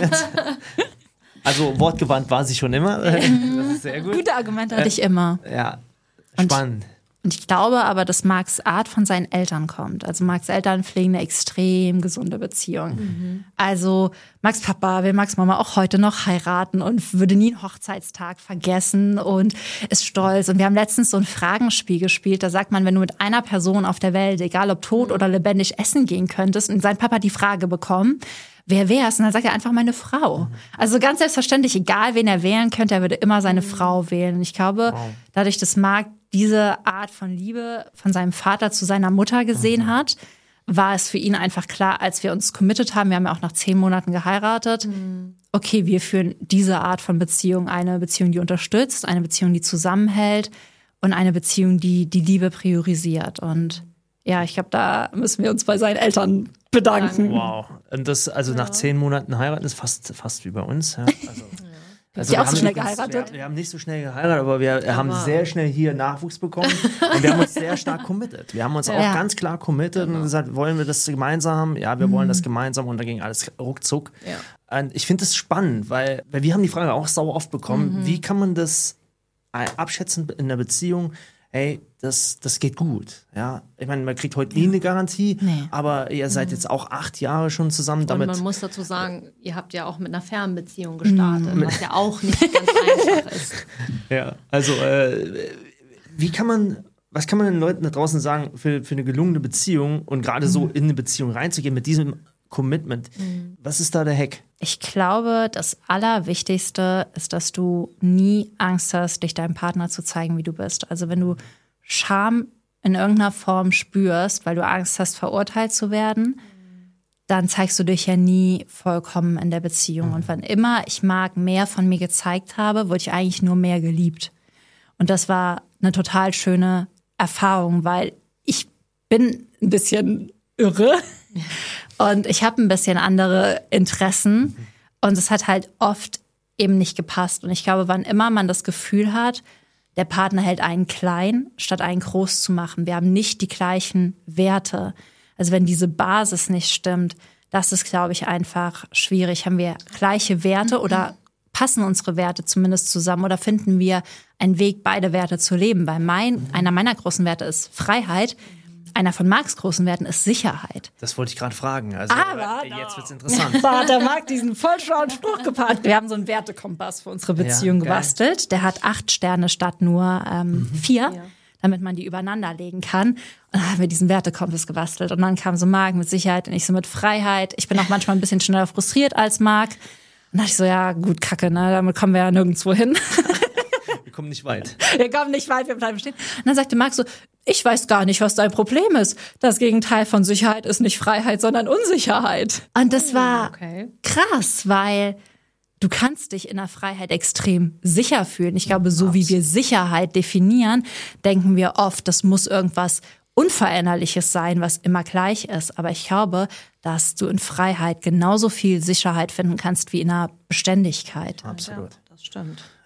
Also wortgewandt war sie schon immer. Das ist sehr gut. Gute Argumente hatte ich immer. Ja, Und- spannend. Und ich glaube aber, dass Marcs Art von seinen Eltern kommt. Also Marcs Eltern pflegen eine extrem gesunde Beziehung. Mhm. Also Marcs Papa will Marcs Mama auch heute noch heiraten und würde nie einen Hochzeitstag vergessen und ist stolz. Und wir haben letztens so ein Fragenspiel gespielt. Da sagt man, wenn du mit einer Person auf der Welt, egal ob tot Mhm. oder lebendig, essen gehen könntest, und sein Papa die Frage bekommen, wer wär's? Und dann sagt er einfach meine Frau. Also ganz selbstverständlich, egal wen er wählen könnte, er würde immer seine Frau wählen. Und ich glaube, dadurch, dass Marc diese Art von Liebe von seinem Vater zu seiner Mutter gesehen hat, war es für ihn einfach klar, als wir uns committed haben, wir haben ja auch nach zehn Monaten geheiratet, okay, wir führen diese Art von Beziehung, eine Beziehung, die unterstützt, eine Beziehung, die zusammenhält und eine Beziehung, die die Liebe priorisiert. Und ja, ich glaube, da müssen wir uns bei seinen Eltern bedanken. Wow. Und das, also nach zehn Monaten heiraten, ist fast, fast wie bei uns. Ja. Also, also Ihr wir auch so haben schnell übrigens- geheiratet? Wir, wir haben nicht so schnell geheiratet, aber wir haben Aber- sehr schnell hier Nachwuchs bekommen und wir haben uns sehr stark committed. Wir haben uns auch Ja. ganz klar committed und gesagt, wollen wir das gemeinsam? Ja, wir wollen das gemeinsam, und dann ging alles ruckzuck. Ja. Und ich finde das spannend, weil, weil wir haben die Frage auch sau oft bekommen, wie kann man das äh, abschätzen in der Beziehung? Hey, das, das geht gut. Ja, ich meine, man kriegt heute nie eine Garantie, Nee. aber ihr seid jetzt auch acht Jahre schon zusammen Und damit. man muss dazu sagen, ihr habt ja auch mit einer Fernbeziehung gestartet, was ja auch nicht ganz einfach ist. Ja, also äh, wie kann man, was kann man den Leuten da draußen sagen für, für eine gelungene Beziehung und gerade so in eine Beziehung reinzugehen mit diesem Commitment? Was ist da der Hack? Ich glaube, das Allerwichtigste ist, dass du nie Angst hast, dich deinem Partner zu zeigen, wie du bist. Also wenn du Scham in irgendeiner Form spürst, weil du Angst hast, verurteilt zu werden, dann zeigst du dich ja nie vollkommen in der Beziehung. Und wann immer ich Marc mehr von mir gezeigt habe, wurde ich eigentlich nur mehr geliebt. Und das war eine total schöne Erfahrung, weil ich bin ein bisschen irre und ich habe ein bisschen andere Interessen. Und es hat halt oft eben nicht gepasst. Und ich glaube, wann immer man das Gefühl hat, der Partner hält einen klein, statt einen groß zu machen. Wir haben nicht die gleichen Werte. Also wenn diese Basis nicht stimmt, das ist, glaube ich, einfach schwierig. Haben wir gleiche Werte oder passen unsere Werte zumindest zusammen oder finden wir einen Weg, beide Werte zu leben? Weil mein, einer meiner großen Werte ist Freiheit. Einer von Marcs großen Werten ist Sicherheit. Das wollte ich gerade fragen. Also Aber- äh, jetzt wird's interessant. Da hat der Marc diesen voll schlauen Spruch gepaart. Wir haben so einen Wertekompass für unsere Beziehung Ja, geil. gebastelt. Der hat acht Sterne statt nur ähm, vier, damit man die übereinander legen kann. Und dann haben wir diesen Wertekompass gebastelt. Und dann kam so Marc mit Sicherheit und ich so mit Freiheit. Ich bin auch manchmal ein bisschen schneller frustriert als Marc. Und dann dachte ich so, ja gut, Kacke, ne? Damit kommen wir ja nirgendwo hin. Wir kommen nicht weit. Wir kommen nicht weit, wir bleiben stehen. Und dann sagte Marc so, ich weiß gar nicht, was dein Problem ist. Das Gegenteil von Sicherheit ist nicht Freiheit, sondern Unsicherheit. Und das war Okay. krass, weil du kannst dich in der Freiheit extrem sicher fühlen. Ich glaube, so wie wir Sicherheit definieren, denken wir oft, das muss irgendwas Unveränderliches sein, was immer gleich ist. Aber ich glaube, dass du in Freiheit genauso viel Sicherheit finden kannst wie in einer Beständigkeit. Absolut. Das stimmt.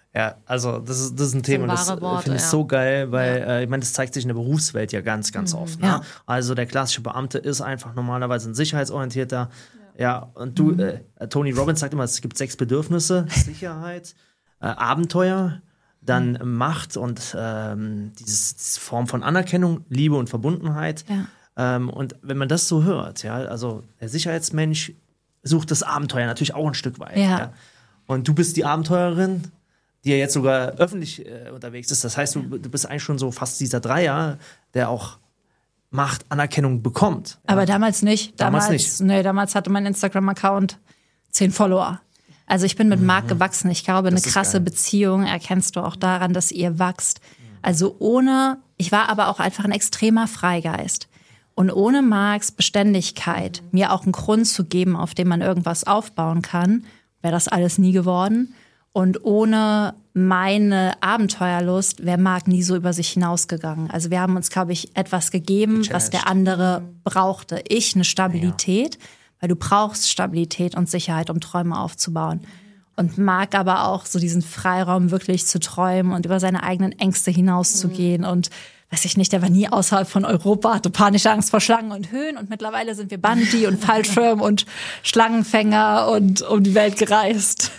Ja, also das ist, das ist ein Thema, das finde ich ja. so geil, weil ja. äh, ich meine, das zeigt sich in der Berufswelt ja ganz, ganz mhm. oft. Ne? Ja. Also der klassische Beamte ist einfach normalerweise ein sicherheitsorientierter. Ja, ja und du, mhm. äh, Tony Robbins sagt immer, es gibt sechs Bedürfnisse: Sicherheit, äh, Abenteuer, dann mhm. Macht und ähm, dieses, diese Form von Anerkennung, Liebe und Verbundenheit. Ja. Ähm, und wenn man das so hört, ja, also der Sicherheitsmensch sucht das Abenteuer natürlich auch ein Stück weit. Ja. Ja? Und du bist die Abenteurerin, die ja jetzt sogar öffentlich äh, unterwegs ist. Das heißt, du, du bist eigentlich schon so fast dieser Dreier, der auch Macht, Anerkennung bekommt. Aber ja. damals nicht. Damals, damals nicht. Nee, damals hatte mein Instagram-Account zehn Follower. Also ich bin mit Marc mhm. gewachsen. Ich glaube, das eine krasse geil. Beziehung erkennst du auch daran, dass ihr wachst. Also ohne, ich war aber auch einfach ein extremer Freigeist. Und ohne Marcs Beständigkeit, mir auch einen Grund zu geben, auf dem man irgendwas aufbauen kann, wäre das alles nie geworden. Und ohne meine Abenteuerlust wäre Marc nie so über sich hinausgegangen. Also wir haben uns, glaube ich, etwas gegeben, was der andere brauchte. Ich eine Stabilität, ja. weil du brauchst Stabilität und Sicherheit, um Träume aufzubauen. Und Marc aber auch so diesen Freiraum wirklich zu träumen und über seine eigenen Ängste hinauszugehen. Mhm. Und weiß ich nicht, der war nie außerhalb von Europa, hatte panische Angst vor Schlangen und Höhen. Und mittlerweile sind wir Bungee und Fallschirm und Schlangenfänger und um die Welt gereist.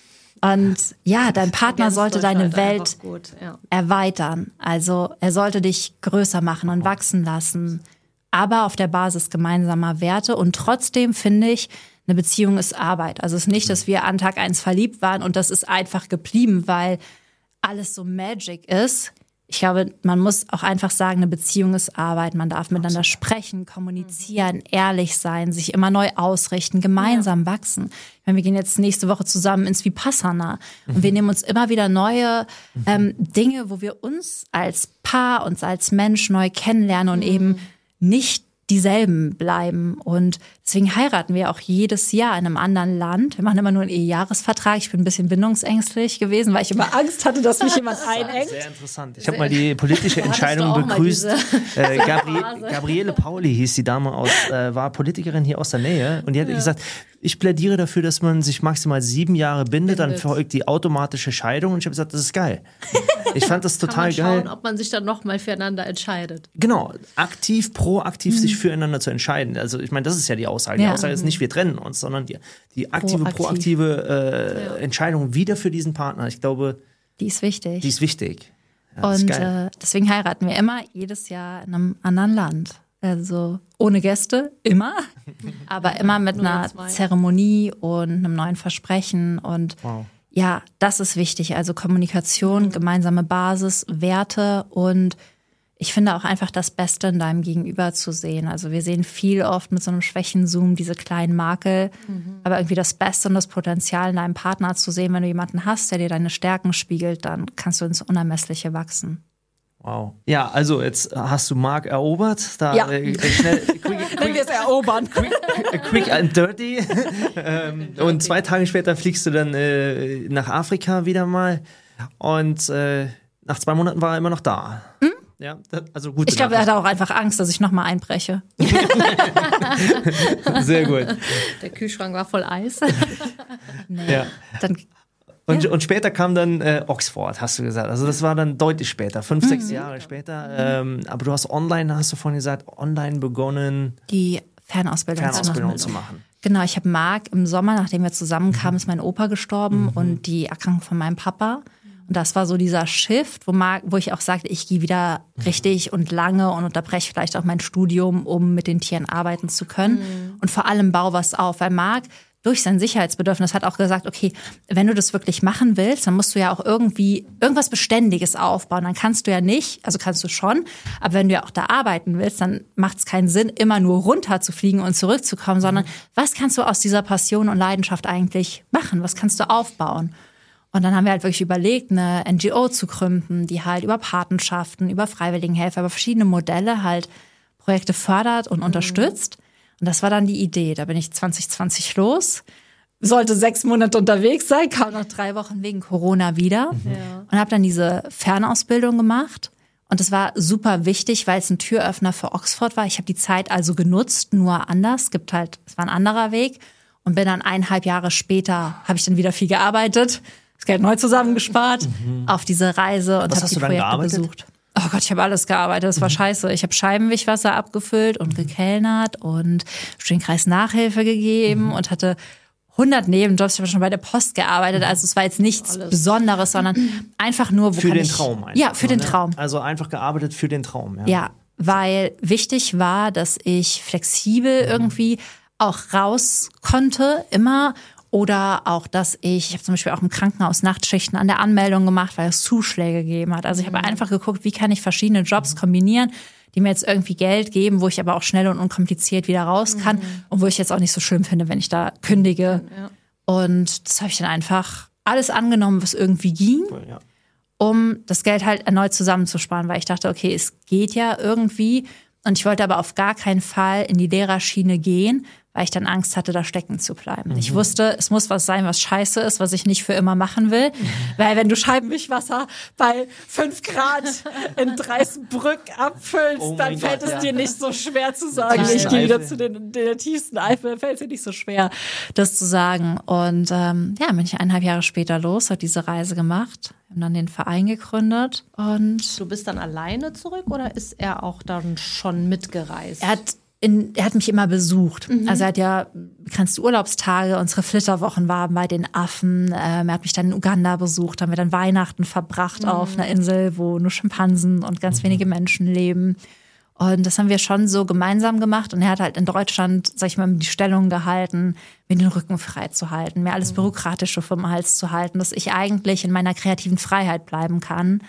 Und ja, dein Partner sollte deine Welt gut, ja. erweitern. Also er sollte dich größer machen und wachsen lassen, aber auf der Basis gemeinsamer Werte. Und trotzdem finde ich, eine Beziehung ist Arbeit. Also es ist nicht, dass wir an Tag eins verliebt waren und das ist einfach geblieben, weil alles so Magic ist. Ich glaube, man muss auch einfach sagen, eine Beziehung ist Arbeit. Man darf miteinander sprechen, kommunizieren, ehrlich sein, sich immer neu ausrichten, gemeinsam ja. wachsen. Ich meine, wir gehen jetzt nächste Woche zusammen ins Vipassana mhm. und wir nehmen uns immer wieder neue ähm, Dinge, wo wir uns als Paar, uns als Mensch neu kennenlernen und mhm. eben nicht dieselben bleiben. Und deswegen heiraten wir auch jedes Jahr in einem anderen Land. Wir machen immer nur einen Ehejahresvertrag. Ich bin ein bisschen bindungsängstlich gewesen, weil ich immer Angst hatte, dass mich jemand einengt. Sehr interessant. Ich habe mal die politische Entscheidung begrüßt. Äh, Gabri- Gabriele Pauli hieß die Dame aus, äh, war Politikerin hier aus der Nähe. Und die hat ja. gesagt, ich plädiere dafür, dass man sich maximal sieben Jahre bindet, bindet. Dann folgt die automatische Scheidung. Und ich habe gesagt, das ist geil. Ich fand das total Kann man geil. schauen, ob man sich dann nochmal füreinander entscheidet. Genau, aktiv, proaktiv mhm. sich füreinander zu entscheiden. Also ich meine, das ist ja die Aussage. Die ja. Aussage ist nicht, wir trennen uns, sondern die, die aktive, Proaktiv. proaktive äh, ja. Entscheidung wieder für diesen Partner. Ich glaube, die ist wichtig. Die ist wichtig. Ja, und ist äh, deswegen heiraten wir immer jedes Jahr in einem anderen Land. Also ohne Gäste, immer, aber immer mit einer Zeremonie und einem neuen Versprechen. Und wow. ja, das ist wichtig. Also Kommunikation, mhm. gemeinsame Basis, Werte und ich finde auch einfach das Beste in deinem Gegenüber zu sehen. Also wir sehen viel oft mit so einem Schwächenzoom diese kleinen Makel, mhm. aber irgendwie das Beste und das Potenzial in deinem Partner zu sehen, wenn du jemanden hast, der dir deine Stärken spiegelt, dann kannst du ins Unermessliche wachsen. Wow. Ja, also jetzt hast du Marc erobert. Da ja. äh, schnell, quick, quick, wir es erobern. Quick, quick and dirty. ähm, und zwei Tage später fliegst du dann äh, nach Afrika wieder mal. Und äh, nach zwei Monaten war er immer noch da. Hm? Ja, das, also gut. Ich glaube, er hatte auch einfach Angst, dass ich nochmal einbreche. Sehr gut. Der Kühlschrank war voll Eis. Nee. Ja. Dann Und, ja. und später kam dann äh, Oxford, hast du gesagt. Also das war dann deutlich später, fünf, mhm. sechs Jahre später. Ähm, aber du hast online, hast du vorhin gesagt, online begonnen, die Fernausbildung, Fernausbildung zu machen. zu machen. Genau, ich habe Marc im Sommer, nachdem wir zusammenkamen, mhm. ist mein Opa gestorben mhm. und die Erkrankung von meinem Papa. Und das war so dieser Shift, wo, Marc, wo ich auch sagte, ich gehe wieder richtig und lange und unterbreche vielleicht auch mein Studium, um mit den Tieren arbeiten zu können. Mhm. Und vor allem baue was auf, weil Marc durch sein Sicherheitsbedürfnis hat auch gesagt, okay, wenn du das wirklich machen willst, dann musst du ja auch irgendwie irgendwas Beständiges aufbauen. Dann kannst du ja nicht, also kannst du schon, aber wenn du ja auch da arbeiten willst, dann macht es keinen Sinn, immer nur runter zu fliegen und zurückzukommen, sondern was kannst du aus dieser Passion und Leidenschaft eigentlich machen? Was kannst du aufbauen? Und dann haben wir halt wirklich überlegt, eine N G O zu gründen, die halt über Patenschaften, über Freiwilligenhelfer, über verschiedene Modelle halt Projekte fördert und mhm. unterstützt. Und das war dann die Idee. Da bin ich zwanzig zwanzig los, sollte sechs Monate unterwegs sein, kam nach drei Wochen wegen Corona wieder mhm. ja. und habe dann diese Fernausbildung gemacht. Und das war super wichtig, weil es ein Türöffner für Oxford war. Ich habe die Zeit also genutzt, nur anders. Es gibt halt, es war ein anderer Weg. Und bin dann eineinhalb Jahre später, habe ich dann wieder viel gearbeitet, das Geld neu zusammengespart mhm. auf diese Reise und habe die Projekte besucht. Oh Gott, ich habe alles gearbeitet, das war mhm. scheiße. Ich habe Scheibenwischwasser abgefüllt und gekellnert und Studienkreis Nachhilfe gegeben mhm. und hatte hundert Nebenjobs. Ich habe schon bei der Post gearbeitet, also es war jetzt nichts alles. Besonderes, sondern einfach nur, wo für kann den ich, Traum einfach. Ja, für den Traum. Also einfach gearbeitet für den Traum. Ja, ja weil wichtig war, dass ich flexibel mhm. irgendwie auch raus konnte, immer. Oder auch, dass ich, ich habe zum Beispiel auch im Krankenhaus Nachtschichten an der Anmeldung gemacht, weil es Zuschläge gegeben hat. Also ich habe einfach geguckt, wie kann ich verschiedene Jobs kombinieren, die mir jetzt irgendwie Geld geben, wo ich aber auch schnell und unkompliziert wieder raus kann mhm. und wo ich jetzt auch nicht so schlimm finde, wenn ich da kündige. Ja. Und das habe ich dann einfach alles angenommen, was irgendwie ging, cool, ja. um das Geld halt erneut zusammenzusparen, weil ich dachte, okay, es geht ja irgendwie. Und ich wollte aber auf gar keinen Fall in die Lehrerschiene gehen, weil ich dann Angst hatte, da stecken zu bleiben. Mhm. Ich wusste, es muss was sein, was scheiße ist, was ich nicht für immer machen will. Mhm. Weil wenn du Scheibenwischwasser bei fünf Grad in Dreißenbrück abfüllst, oh dann fällt Gott, es ja. dir nicht so schwer zu sagen, ich gehe wieder zu den, den tiefsten Eifel, fällt es dir nicht so schwer, das zu sagen. Und ähm, ja, bin ich eineinhalb Jahre später los, habe diese Reise gemacht, haben dann den Verein gegründet. Und du bist dann alleine zurück oder ist er auch dann schon mitgereist? Er hat In, er hat mich immer besucht. Mhm. Also er hat ja begrenzte Urlaubstage. Unsere Flitterwochen waren bei den Affen. Ähm, er hat mich dann in Uganda besucht. Haben wir dann Weihnachten verbracht mhm. auf einer Insel, wo nur Schimpansen und ganz mhm. wenige Menschen leben. Und das haben wir schon so gemeinsam gemacht. Und er hat halt in Deutschland, sag ich mal, die Stellung gehalten, mir den Rücken frei zu halten, mir alles Bürokratische vom Hals zu halten, dass ich eigentlich in meiner kreativen Freiheit bleiben kann.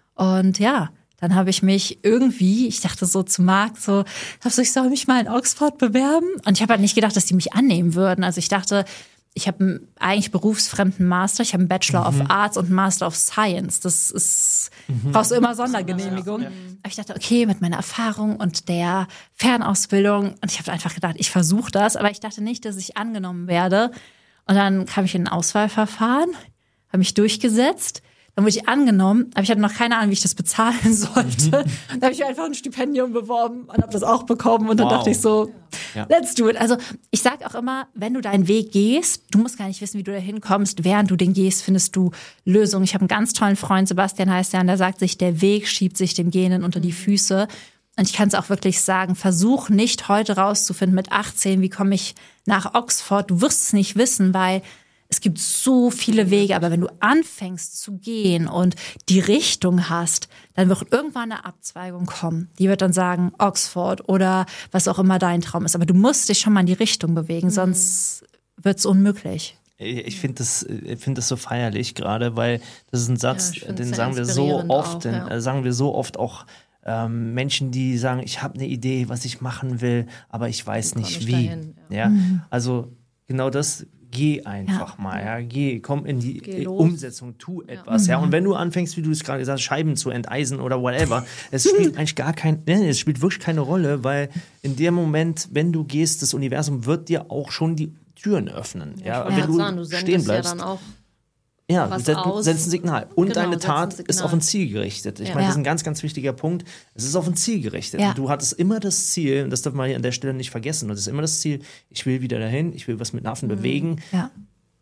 Und ja, dann habe ich mich irgendwie, ich dachte so zu Marc, so, ich soll mich mal in Oxford bewerben. Und ich habe halt nicht gedacht, dass die mich annehmen würden. Also ich dachte, ich habe einen eigentlich berufsfremden Master, ich habe einen Bachelor mhm. of Arts und einen Master of Science. Das ist, mhm. brauchst du immer Sondergenehmigung. Ja. Aber ich dachte, okay, mit meiner Erfahrung und der Fernausbildung. Und ich habe einfach gedacht, ich versuche das. Aber ich dachte nicht, dass ich angenommen werde. Und dann kam ich in ein Auswahlverfahren, habe mich durchgesetzt. Dann wurde ich angenommen, aber ich hatte noch keine Ahnung, wie ich das bezahlen sollte. Dann habe ich mir einfach ein Stipendium beworben und habe das auch bekommen. Und dann wow. dachte ich so, ja. let's do it. Also ich sage auch immer, wenn du deinen Weg gehst, du musst gar nicht wissen, wie du da hinkommst. Während du den gehst, findest du Lösungen. Ich habe einen ganz tollen Freund, Sebastian heißt der, und der sagt sich, der Weg schiebt sich dem Gehenden unter die Füße. Und ich kann es auch wirklich sagen, versuch nicht heute rauszufinden mit achtzehn, wie komme ich nach Oxford. Du wirst es nicht wissen, weil es gibt so viele Wege, aber wenn du anfängst zu gehen und die Richtung hast, dann wird irgendwann eine Abzweigung kommen. Die wird dann sagen, Oxford oder was auch immer dein Traum ist. Aber du musst dich schon mal in die Richtung bewegen, mhm. sonst wird es unmöglich. Ich finde das, ich finde das so feierlich gerade, weil das ist ein Satz, ja, den sagen wir so oft, auch, ja. den sagen wir so oft auch ähm, Menschen, die sagen, ich habe eine Idee, was ich machen will, aber ich weiß nicht wie. Dahin, ja. Ja? Mhm. Also genau das. Geh einfach ja. mal, ja, geh, komm in die Umsetzung, tu etwas, ja. ja. Und wenn du anfängst, wie du es gerade gesagt hast, Scheiben zu enteisen oder whatever, es spielt eigentlich gar kein, ne, es spielt wirklich keine Rolle, weil in dem Moment, wenn du gehst, das Universum wird dir auch schon die Türen öffnen, ja. ja. Wenn du, sagen, du stehen bleibst. Ja, dann auch ja, du setzt, setzt ein Signal. Und genau, deine Tat ist auf ein Ziel gerichtet. Ich ja. meine, das ist ein ganz, ganz wichtiger Punkt. Es ist auf ein Ziel gerichtet. Ja. Und du hattest immer das Ziel, und das darf man hier an der Stelle nicht vergessen, und das ist immer das Ziel, ich will wieder dahin, ich will was mit Affen mhm. bewegen. Ja.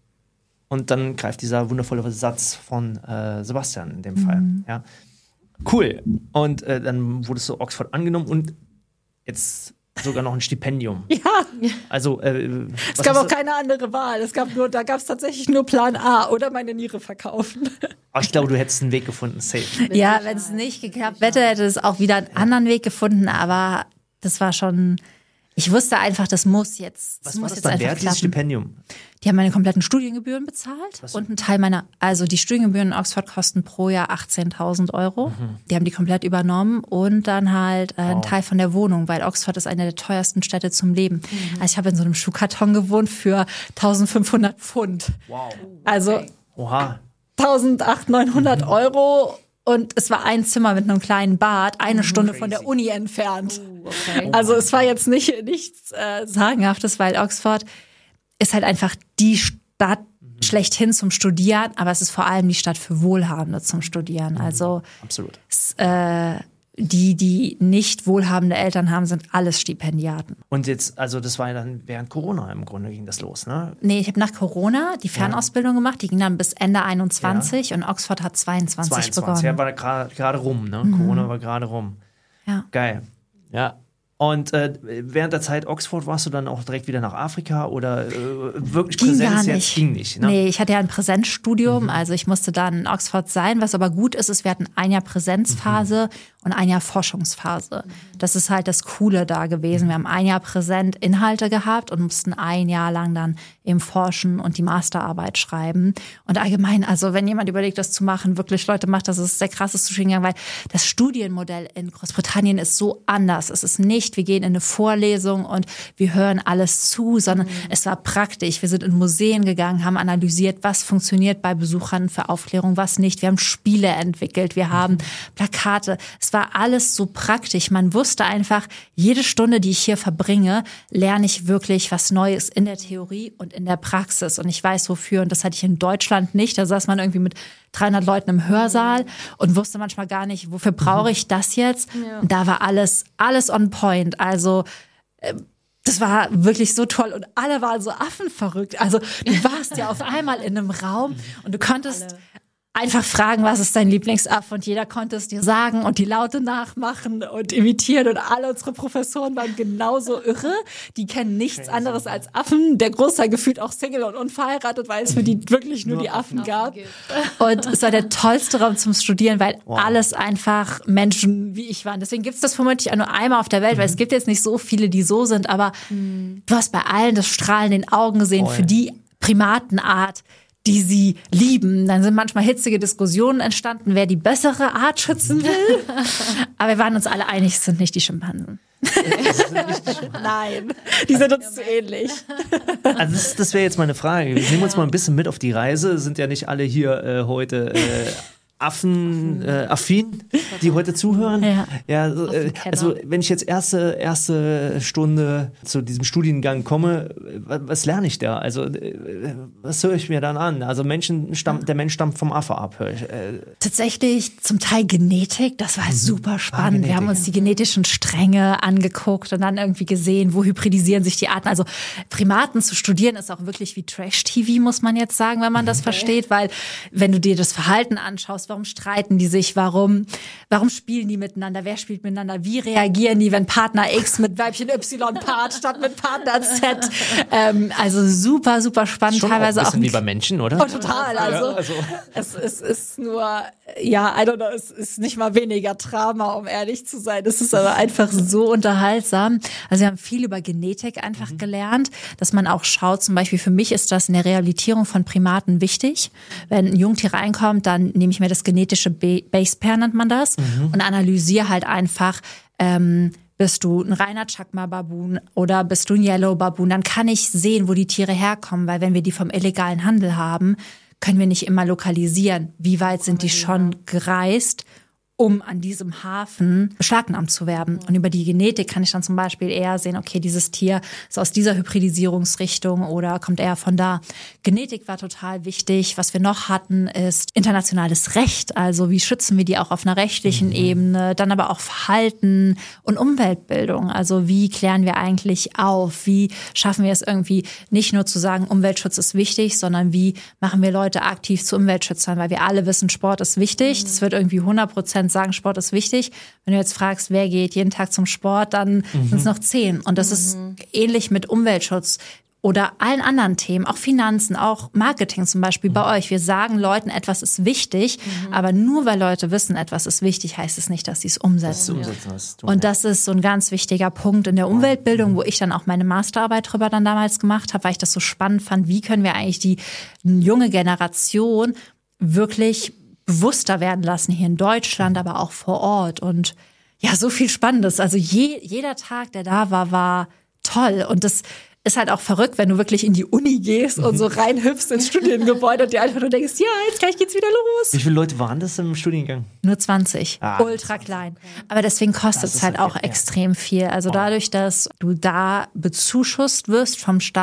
Und dann greift dieser wundervolle Satz von äh, Sebastian in dem mhm. Fall. Ja. Cool. Und äh, dann wurdest du Oxford angenommen und jetzt sogar noch ein Stipendium. Ja. Also, äh, es gab auch keine andere Wahl. Es gab nur, da gab es tatsächlich nur Plan A oder meine Niere verkaufen. Aber ich glaube, du hättest einen Weg gefunden, safe. Ja, wenn es nicht geklappt hätte, hätte es auch wieder einen anderen Weg gefunden. Aber das war schon, ich wusste einfach, das muss jetzt, das Was muss war das jetzt dann? einfach Wer hat dieses klappen. Stipendium? Die haben meine kompletten Studiengebühren bezahlt Was? und einen Teil meiner, also die Studiengebühren in Oxford kosten pro Jahr achtzehntausend Euro. Mhm. Die haben die komplett übernommen und dann halt äh, einen wow. Teil von der Wohnung, weil Oxford ist eine der teuersten Städte zum Leben. Mhm. Also ich habe in so einem Schuhkarton gewohnt für eintausendfünfhundert Pfund. Wow. Also Oha. eintausendachthundert, neunhundert mhm. Euro. Und es war ein Zimmer mit einem kleinen Bad, eine Stunde Crazy. von der Uni entfernt. Uh, okay. Also es war jetzt nicht nichts äh, Sagenhaftes, weil Oxford ist halt einfach die Stadt mhm. schlechthin zum Studieren, aber es ist vor allem die Stadt für Wohlhabende zum Studieren. Also absolut. Es, äh, die, die nicht wohlhabende Eltern haben, sind alles Stipendiaten. Und jetzt, also das war ja dann während Corona im Grunde ging das los, ne? Nee, ich habe nach Corona die Fernausbildung ja. gemacht, die ging dann bis Ende einundzwanzig ja. und Oxford hat zweiundzwanzig, zweiundzwanzig begonnen. Ja, war gerade rum, ne? Mhm. Corona war gerade rum. Ja. Geil. Ja. Und äh, während der Zeit Oxford warst du dann auch direkt wieder nach Afrika oder äh, wirklich ging Präsenz gar nicht. jetzt? Ging nicht. Ne? Nee, ich hatte ja ein Präsenzstudium, mhm. also ich musste dann in Oxford sein. Was aber gut ist, ist, wir hatten ein Jahr Präsenzphase mhm. und ein Jahr Forschungsphase. Das ist halt das Coole da gewesen. Wir haben ein Jahr präsent Inhalte gehabt und mussten ein Jahr lang dann eben forschen und die Masterarbeit schreiben. Und allgemein, also wenn jemand überlegt, das zu machen, wirklich Leute macht, das ist der krasseste Studiengang, weil das Studienmodell in Großbritannien ist so anders. Es ist nicht, wir gehen in eine Vorlesung und wir hören alles zu, sondern mhm. es war praktisch. Wir sind in Museen gegangen, haben analysiert, was funktioniert bei Besuchern für Aufklärung, was nicht. Wir haben Spiele entwickelt, wir haben mhm. Plakate. Es war alles so praktisch. Man wusste einfach, jede Stunde, die ich hier verbringe, lerne ich wirklich was Neues in der Theorie und in der Praxis. Und ich weiß wofür. Und das hatte ich in Deutschland nicht. Da saß man irgendwie mit dreihundert Leuten im Hörsaal und wusste manchmal gar nicht, wofür brauche ich das jetzt? Ja. Und da war alles, alles on point. Also äh, das war wirklich so toll und alle waren so affenverrückt. Also du warst ja auf einmal in einem Raum und du konntest alle einfach fragen, was ist dein Lieblingsaffe? Und jeder konnte es dir sagen und die Laute nachmachen und imitieren. Und alle unsere Professoren waren genauso irre. Die kennen nichts anderes als Affen. Der Großteil gefühlt auch Single und unverheiratet, weil es für die wirklich nur, nur die Affen, Affen gab. Gibt. Und es war der tollste Raum zum Studieren, weil wow. alles einfach Menschen wie ich waren. Deswegen gibt es das vermutlich auch nur einmal auf der Welt, mhm. weil es gibt jetzt nicht so viele, die so sind. Aber mhm. du hast bei allen das Strahlen in den Augen gesehen oh, ja. für die Primatenart, die sie lieben. Dann sind manchmal hitzige Diskussionen entstanden, wer die bessere Art schützen will. Aber wir waren uns alle einig, es sind nicht die Schimpansen. Nein, die sind uns zu ähnlich. Also das, das wäre jetzt meine Frage. Wir nehmen uns mal ein bisschen mit auf die Reise. Sind ja nicht alle hier äh, heute äh, Affen, äh, affin, die heute zuhören. Ja, ja äh, also wenn ich jetzt erste erste Stunde zu diesem Studiengang komme, was lerne ich da? Also äh, was höre ich mir dann an? Also Menschen stammt, der Mensch stammt vom Affe ab. Höre ich. Äh. Tatsächlich zum Teil Genetik, das war mhm. super spannend. Ah, Genetik, wir haben uns die genetischen Stränge angeguckt und dann irgendwie gesehen, wo hybridisieren sich die Arten. Also Primaten zu studieren ist auch wirklich wie Trash-T V, muss man jetzt sagen, wenn man das okay. versteht, weil wenn du dir das Verhalten anschaust, warum streiten die sich, warum, warum spielen die miteinander, wer spielt miteinander, wie reagieren die, wenn Partner X mit Weibchen Y paart statt mit Partner Z. Ähm, also super, super spannend. Schon teilweise auch ein bisschen auch wie bei Menschen, oder? Oh, total. Also, ja, also. Es, es ist nur, ja, I don't know, es ist nicht mal weniger Drama, um ehrlich zu sein. Es ist aber einfach so unterhaltsam. Also wir haben viel über Genetik einfach mhm. gelernt, dass man auch schaut, zum Beispiel für mich ist das in der Rehabilitierung von Primaten wichtig. Wenn ein Jungtier reinkommt, dann nehme ich mir das genetische Base Pair, nennt man das, mhm. und analysiere halt einfach, ähm, bist du ein reiner Chakma-Baboon oder bist du ein Yellow-Baboon, dann kann ich sehen, wo die Tiere herkommen, weil wenn wir die vom illegalen Handel haben, können wir nicht immer lokalisieren, wie weit sind die schon gereist, um an diesem Hafen beschlagnahmt zu werden. Und über die Genetik kann ich dann zum Beispiel eher sehen, okay, dieses Tier ist aus dieser Hybridisierungsrichtung oder kommt eher von da. Genetik war total wichtig. Was wir noch hatten, ist internationales Recht. Also wie schützen wir die auch auf einer rechtlichen mhm. Ebene? Dann aber auch Verhalten und Umweltbildung. Also wie klären wir eigentlich auf? Wie schaffen wir es irgendwie nicht nur zu sagen, Umweltschutz ist wichtig, sondern wie machen wir Leute aktiv zu Umweltschützern? Weil wir alle wissen, Sport ist wichtig. Das wird irgendwie hundert Prozent sagen, Sport ist wichtig. Wenn du jetzt fragst, wer geht jeden Tag zum Sport, dann mhm. sind es noch zehn. Und das mhm. ist ähnlich mit Umweltschutz oder allen anderen Themen, auch Finanzen, auch Marketing zum Beispiel mhm. bei euch. Wir sagen Leuten, etwas ist wichtig, mhm. aber nur weil Leute wissen, etwas ist wichtig, heißt es nicht, dass sie es umsetzen. Das umsetzen was tun, und das ist so ein ganz wichtiger Punkt in der Umweltbildung, wo ich dann auch meine Masterarbeit drüber dann damals gemacht habe, weil ich das so spannend fand. Wie können wir eigentlich die junge Generation wirklich bewusster werden lassen hier in Deutschland, aber auch vor Ort. Und ja, so viel Spannendes. Also je, jeder Tag, der da war, war toll. Und das ist halt auch verrückt, wenn du wirklich in die Uni gehst und so reinhüpfst ins Studiengebäude und dir einfach nur denkst, ja, jetzt gleich geht's wieder los. Wie viele Leute waren das im Studiengang? Nur zwanzig. Ah, ultra klein. Aber deswegen kostet es halt auch okay, extrem viel. Also wow. dadurch, dass du da bezuschusst wirst vom Staat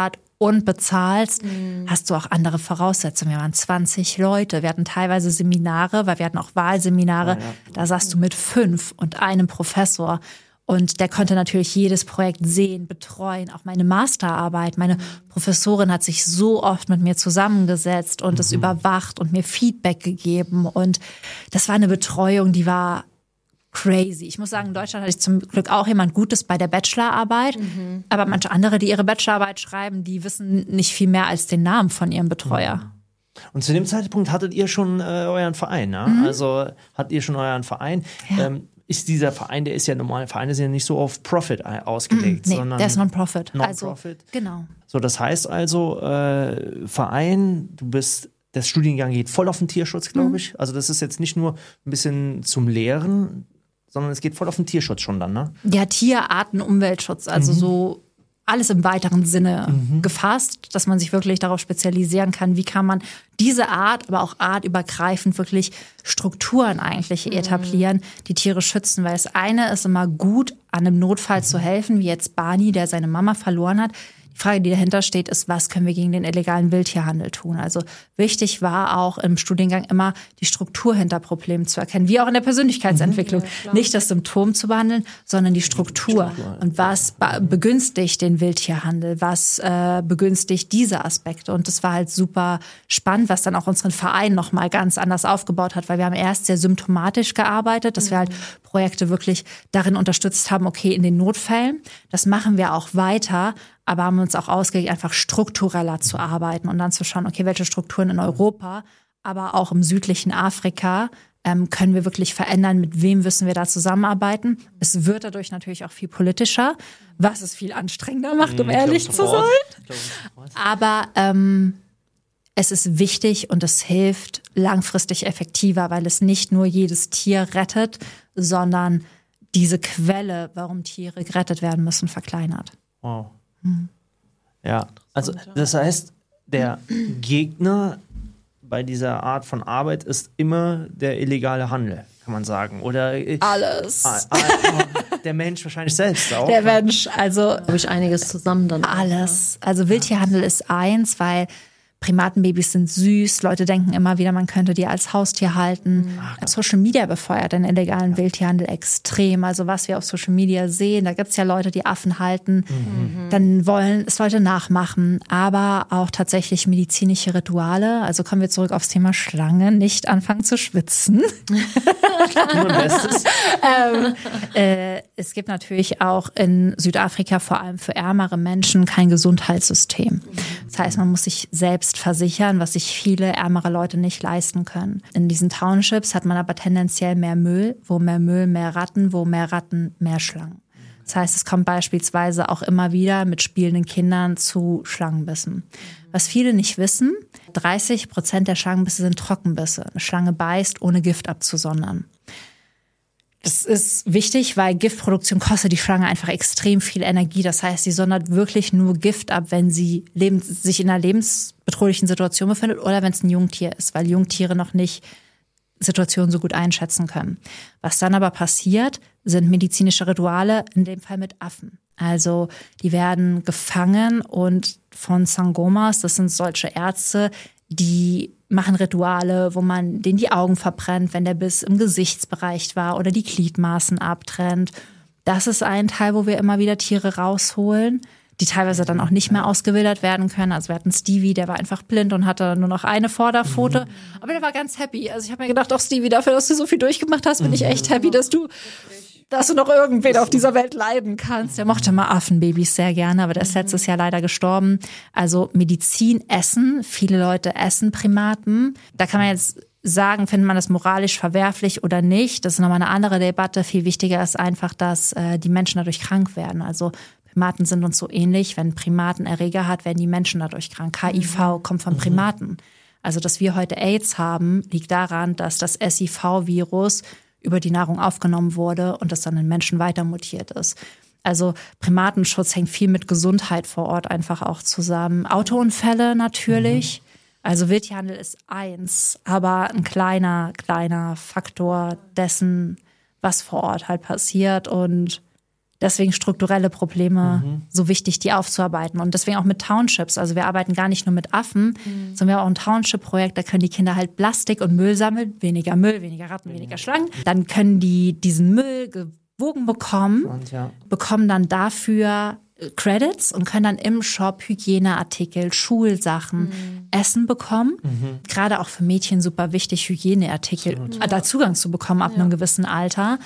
und bezahlst, mhm. hast du auch andere Voraussetzungen. Wir waren zwanzig Leute, wir hatten teilweise Seminare, weil wir hatten auch Wahlseminare, oh, ja. da saßt du mit fünf und einem Professor. Und der konnte natürlich jedes Projekt sehen, betreuen, auch meine Masterarbeit. Meine Professorin hat sich so oft mit mir zusammengesetzt und es mhm. überwacht und mir Feedback gegeben. Und das war eine Betreuung, die war crazy. Ich muss sagen, in Deutschland hatte ich zum Glück auch jemand Gutes bei der Bachelorarbeit. Mhm. Aber manche andere, die ihre Bachelorarbeit schreiben, die wissen nicht viel mehr als den Namen von ihrem Betreuer. Und zu dem Zeitpunkt hattet ihr schon äh, euren Verein, ne? Mhm. Also hattet ihr schon euren Verein. Ja. Ähm, ist dieser Verein, der ist ja normal, Vereine sind ja nicht so auf Profit ausgelegt, mm, nee, sondern der ist Non-Profit. Non-Profit. Also, genau. So, das heißt also, äh, Verein, du bist, der Studiengang geht voll auf den Tierschutz, glaube mm. ich. Also das ist jetzt nicht nur ein bisschen zum Lehren, sondern es geht voll auf den Tierschutz schon dann, ne? Ja, Tier-, Arten-, Umweltschutz, also mhm. so alles im weiteren Sinne mhm. gefasst, dass man sich wirklich darauf spezialisieren kann, wie kann man diese Art, aber auch artübergreifend wirklich Strukturen eigentlich mhm. etablieren, die Tiere schützen. Weil das eine ist immer gut, an einem Notfall mhm. zu helfen, wie jetzt Barney, der seine Mama verloren hat. Die Frage, die dahinter steht, ist, was können wir gegen den illegalen Wildtierhandel tun? Also wichtig war auch im Studiengang immer, die Struktur hinter Problemen zu erkennen, wie auch in der Persönlichkeitsentwicklung. Ja, nicht das Symptom zu behandeln, sondern die Struktur. Und was begünstigt den Wildtierhandel? Was äh, begünstigt diese Aspekte? Und das war halt super spannend, was dann auch unseren Verein nochmal ganz anders aufgebaut hat, weil wir haben erst sehr symptomatisch gearbeitet, dass mhm. wir halt Projekte wirklich darin unterstützt haben, okay, in den Notfällen. Das machen wir auch weiter, aber haben uns auch ausgelegt, einfach struktureller zu arbeiten und dann zu schauen, okay, welche Strukturen in Europa, aber auch im südlichen Afrika ähm, können wir wirklich verändern, mit wem müssen wir da zusammenarbeiten. Es wird dadurch natürlich auch viel politischer, was es viel anstrengender macht, um ehrlich zu sein. Aber ähm, es ist wichtig und es hilft langfristig effektiver, weil es nicht nur jedes Tier rettet, sondern diese Quelle, warum Tiere gerettet werden müssen, verkleinert. Wow. Ja, also das heißt, der Gegner bei dieser Art von Arbeit ist immer der illegale Handel, kann man sagen. Oder alles. Ah, ah, der Mensch wahrscheinlich selbst auch. Der Mensch, also habe ich einiges zusammen dann. Alles. Also Wildtierhandel ist eins, weil Primatenbabys sind süß. Leute denken immer wieder, man könnte die als Haustier halten. Ach, Social Media befeuert den illegalen ja. Wildtierhandel extrem. Also was wir auf Social Media sehen, da gibt es ja Leute, die Affen halten, mhm. dann wollen es Leute nachmachen. Aber auch tatsächlich medizinische Rituale. Also kommen wir zurück aufs Thema Schlange. Nicht anfangen zu schwitzen. Nur ein Bestes. ähm, äh, es gibt natürlich auch in Südafrika vor allem für ärmere Menschen kein Gesundheitssystem. Das heißt, man muss sich selbst versichern, was sich viele ärmere Leute nicht leisten können. In diesen Townships hat man aber tendenziell mehr Müll, wo mehr Müll, mehr Ratten, wo mehr Ratten, mehr Schlangen. Das heißt, es kommt beispielsweise auch immer wieder mit spielenden Kindern zu Schlangenbissen. Was viele nicht wissen, dreißig Prozent der Schlangenbisse sind Trockenbisse. Eine Schlange beißt, ohne Gift abzusondern. Das ist wichtig, weil Giftproduktion kostet die Schlange einfach extrem viel Energie. Das heißt, sie sondert wirklich nur Gift ab, wenn sie lebens- sich in einer lebensbedrohlichen Situation befindet oder wenn es ein Jungtier ist, weil Jungtiere noch nicht Situationen so gut einschätzen können. Was dann aber passiert, sind medizinische Rituale, in dem Fall mit Affen. Also die werden gefangen und von Sangomas, das sind solche Ärzte, die machen Rituale, wo man denen die Augen verbrennt, wenn der Biss im Gesichtsbereich war oder die Gliedmaßen abtrennt. Das ist ein Teil, wo wir immer wieder Tiere rausholen, die teilweise dann auch nicht mehr ausgewildert werden können. Also wir hatten Stevie, der war einfach blind und hatte nur noch eine Vorderpfote. Mhm. Aber der war ganz happy. Also ich habe mir gedacht, auch Stevie, dafür, dass du so viel durchgemacht hast, bin ich echt happy, dass du dass du noch irgendwen auf dieser Welt leiden kannst. Der mochte mal Affenbabys sehr gerne, aber der ist letztes Jahr leider gestorben. Also Medizin, Essen. Viele Leute essen Primaten. Da kann man jetzt sagen, findet man das moralisch verwerflich oder nicht. Das ist nochmal eine andere Debatte. Viel wichtiger ist einfach, dass äh, die Menschen dadurch krank werden. Also Primaten sind uns so ähnlich. Wenn ein Primat einen Erreger hat, werden die Menschen dadurch krank. H I V kommt von Primaten. Also dass wir heute AIDS haben, liegt daran, dass das S I V-Virus über die Nahrung aufgenommen wurde und das dann in Menschen weiter mutiert ist. Also Primatenschutz hängt viel mit Gesundheit vor Ort einfach auch zusammen. Autounfälle natürlich. Mhm. Also Wildtierhandel ist eins, aber ein kleiner, kleiner Faktor dessen, was vor Ort halt passiert. Und Deswegen strukturelle Probleme mhm. so wichtig, die aufzuarbeiten. Und deswegen auch mit Townships. Also wir arbeiten gar nicht nur mit Affen, mhm. sondern wir haben auch ein Township-Projekt, da können die Kinder halt Plastik und Müll sammeln. Weniger Müll, weniger Ratten, mhm. weniger Schlangen. Dann können die diesen Müll gewogen bekommen, und, ja. bekommen dann dafür Credits und können dann im Shop Hygieneartikel, Schulsachen, mhm. Essen bekommen. Mhm. Gerade auch für Mädchen super wichtig, Hygieneartikel, ja. da Zugang zu bekommen ab ja. einem gewissen Alter.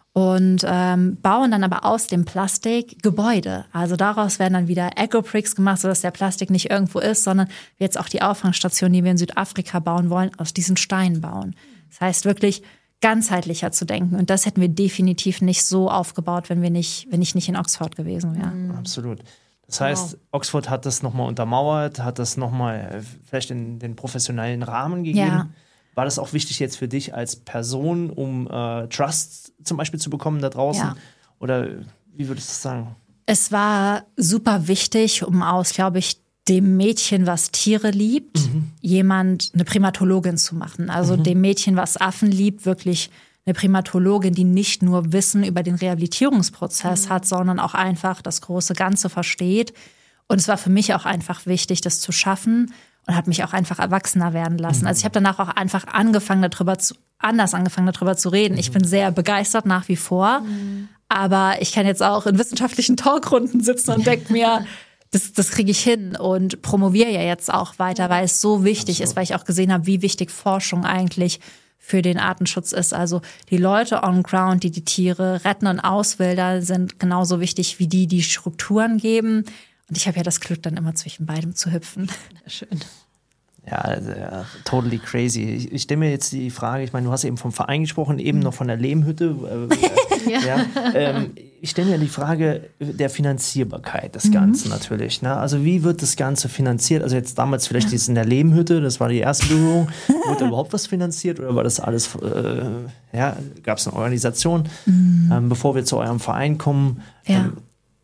Und ähm, bauen dann aber aus dem Plastik Gebäude. Also daraus werden dann wieder Eco-Bricks gemacht, sodass der Plastik nicht irgendwo ist, sondern wir jetzt auch die Auffangstation, die wir in Südafrika bauen wollen, aus diesen Steinen bauen. Das heißt wirklich ganzheitlicher zu denken. Und das hätten wir definitiv nicht so aufgebaut, wenn wir nicht, wenn ich nicht in Oxford gewesen wäre. Mhm. Absolut. Das heißt, wow. Oxford hat das nochmal untermauert, hat das nochmal vielleicht in den professionellen Rahmen gegeben. Ja. War das auch wichtig jetzt für dich als Person, um äh, Trust zum Beispiel zu bekommen da draußen? Ja. Oder wie würdest du das sagen? Es war super wichtig, um aus, glaube ich, dem Mädchen, was Tiere liebt, mhm. jemand, eine Primatologin zu machen. Also mhm. dem Mädchen, was Affen liebt, wirklich eine Primatologin, die nicht nur Wissen über den Rehabilitierungsprozess mhm. hat, sondern auch einfach das große Ganze versteht. Und es war für mich auch einfach wichtig, das zu schaffen. Und hat mich auch einfach erwachsener werden lassen. Also ich habe danach auch einfach angefangen, darüber zu, anders angefangen, darüber zu reden. Ich bin sehr begeistert nach wie vor. Mhm. Aber ich kann jetzt auch in wissenschaftlichen Talkrunden sitzen und denke mir, das, das kriege ich hin. Und promoviere ja jetzt auch weiter, weil es so wichtig Absolut. ist, weil ich auch gesehen habe, wie wichtig Forschung eigentlich für den Artenschutz ist. Also die Leute on ground, die die Tiere retten und auswildern, sind genauso wichtig wie die, die Strukturen geben. Und ich habe ja das Glück, dann immer zwischen beidem zu hüpfen. Schön. Ja, also, ja, totally crazy. Ich, ich stelle mir jetzt die Frage, ich meine, du hast eben vom Verein gesprochen, eben noch von der Lehmhütte. Äh, ja. ja, ähm, ich stelle mir die Frage der Finanzierbarkeit des Ganzen mhm. natürlich. Ne? Also wie wird das Ganze finanziert? Also jetzt damals vielleicht ja. in der Lehmhütte, das war die erste Berührung. Wurde überhaupt was finanziert oder war das alles, äh, ja, gab es eine Organisation? Mhm. Ähm, bevor wir zu eurem Verein kommen, ja. ähm,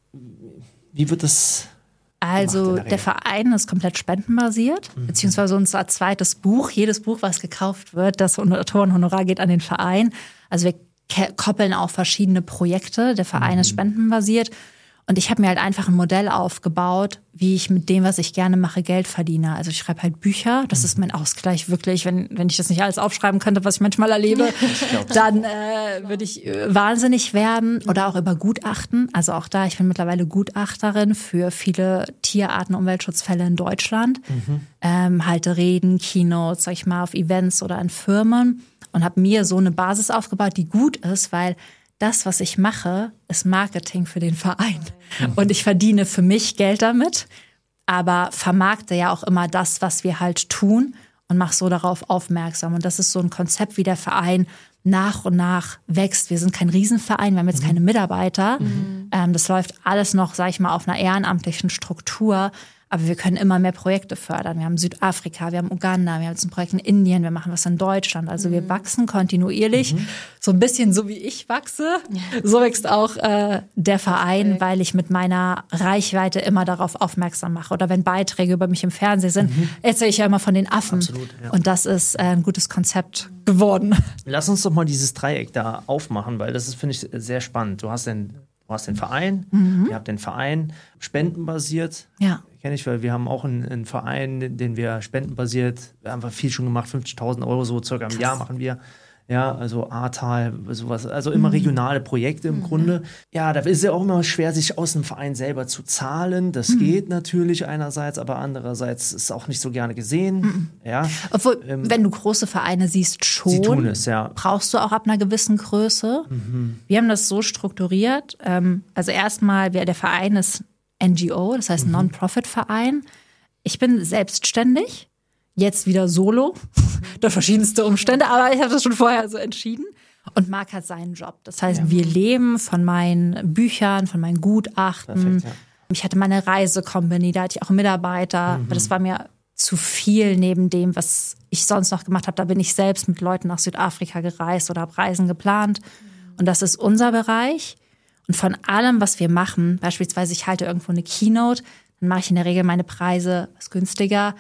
wie wird das Also der, der Verein ist komplett spendenbasiert, mhm. beziehungsweise unser zweites Buch, jedes Buch, was gekauft wird, das Autorenhonorar geht an den Verein. Also wir koppeln auch verschiedene Projekte. Der Verein mhm. ist spendenbasiert. Und ich habe mir halt einfach ein Modell aufgebaut, wie ich mit dem, was ich gerne mache, Geld verdiene. Also ich schreibe halt Bücher. Das mhm. ist mein Ausgleich wirklich. Wenn, wenn ich das nicht alles aufschreiben könnte, was ich manchmal erlebe, dann äh, würde ich äh, wahnsinnig werden. Oder auch über Gutachten. Also auch da, ich bin mittlerweile Gutachterin für viele Tierarten- und Umweltschutzfälle in Deutschland. Mhm. Ähm, halte Reden, Keynotes, sag ich mal, auf Events oder in Firmen. Und habe mir so eine Basis aufgebaut, die gut ist, weil das, was ich mache, ist Marketing für den Verein. Und ich verdiene für mich Geld damit, aber vermarkte ja auch immer das, was wir halt tun und mache so darauf aufmerksam. Und das ist so ein Konzept, wie der Verein nach und nach wächst. Wir sind kein Riesenverein, wir haben jetzt mhm. keine Mitarbeiter. Mhm. Ähm, das läuft alles noch, sag ich mal, auf einer ehrenamtlichen Struktur. Aber wir können immer mehr Projekte fördern. Wir haben Südafrika, wir haben Uganda, wir haben jetzt ein Projekt in Indien, wir machen was in Deutschland. Also wir wachsen kontinuierlich. Mhm. So ein bisschen so wie ich wachse, so wächst auch äh, der Verein, okay. weil ich mit meiner Reichweite immer darauf aufmerksam mache. Oder wenn Beiträge über mich im Fernsehen sind, mhm. erzähle ich ja immer von den Affen. Absolut, ja. Und das ist äh, ein gutes Konzept geworden. Lass uns doch mal dieses Dreieck da aufmachen, weil das ist, finde ich, sehr spannend. Du hast den, du hast den Verein, mhm. ihr habt den Verein spendenbasiert. Ja. Kenne ich, weil wir haben auch einen, einen Verein, den wir spendenbasiert, wir haben viel schon gemacht, fünfzigtausend Euro so circa im Jahr machen wir. Ja, also Ahrtal, sowas, also immer regionale Projekte im mhm. Grunde. Ja, da ist ja auch immer schwer, sich aus einem Verein selber zu zahlen. Das mhm. geht natürlich einerseits, aber andererseits ist auch nicht so gerne gesehen. Mhm. Ja. Obwohl, ähm, wenn du große Vereine siehst, schon, sie tun es, ja. brauchst du auch ab einer gewissen Größe. Mhm. Wir haben das so strukturiert. Ähm, also erstmal, der Verein ist N G O, das heißt mhm. Non-Profit-Verein. Ich bin selbstständig. Jetzt wieder solo, durch verschiedenste Umstände, aber ich habe das schon vorher so entschieden. Und Marc hat seinen Job. Das heißt, ja. wir leben von meinen Büchern, von meinen Gutachten. Perfekt, ja. Ich hatte meine Reisecompany, da hatte ich auch Mitarbeiter. Mhm. Aber das war mir zu viel neben dem, was ich sonst noch gemacht habe. Da bin ich selbst mit Leuten nach Südafrika gereist oder habe Reisen geplant. Und das ist unser Bereich. Und von allem, was wir machen, beispielsweise ich halte irgendwo eine Keynote, dann mache ich in der Regel meine Preise was günstiger,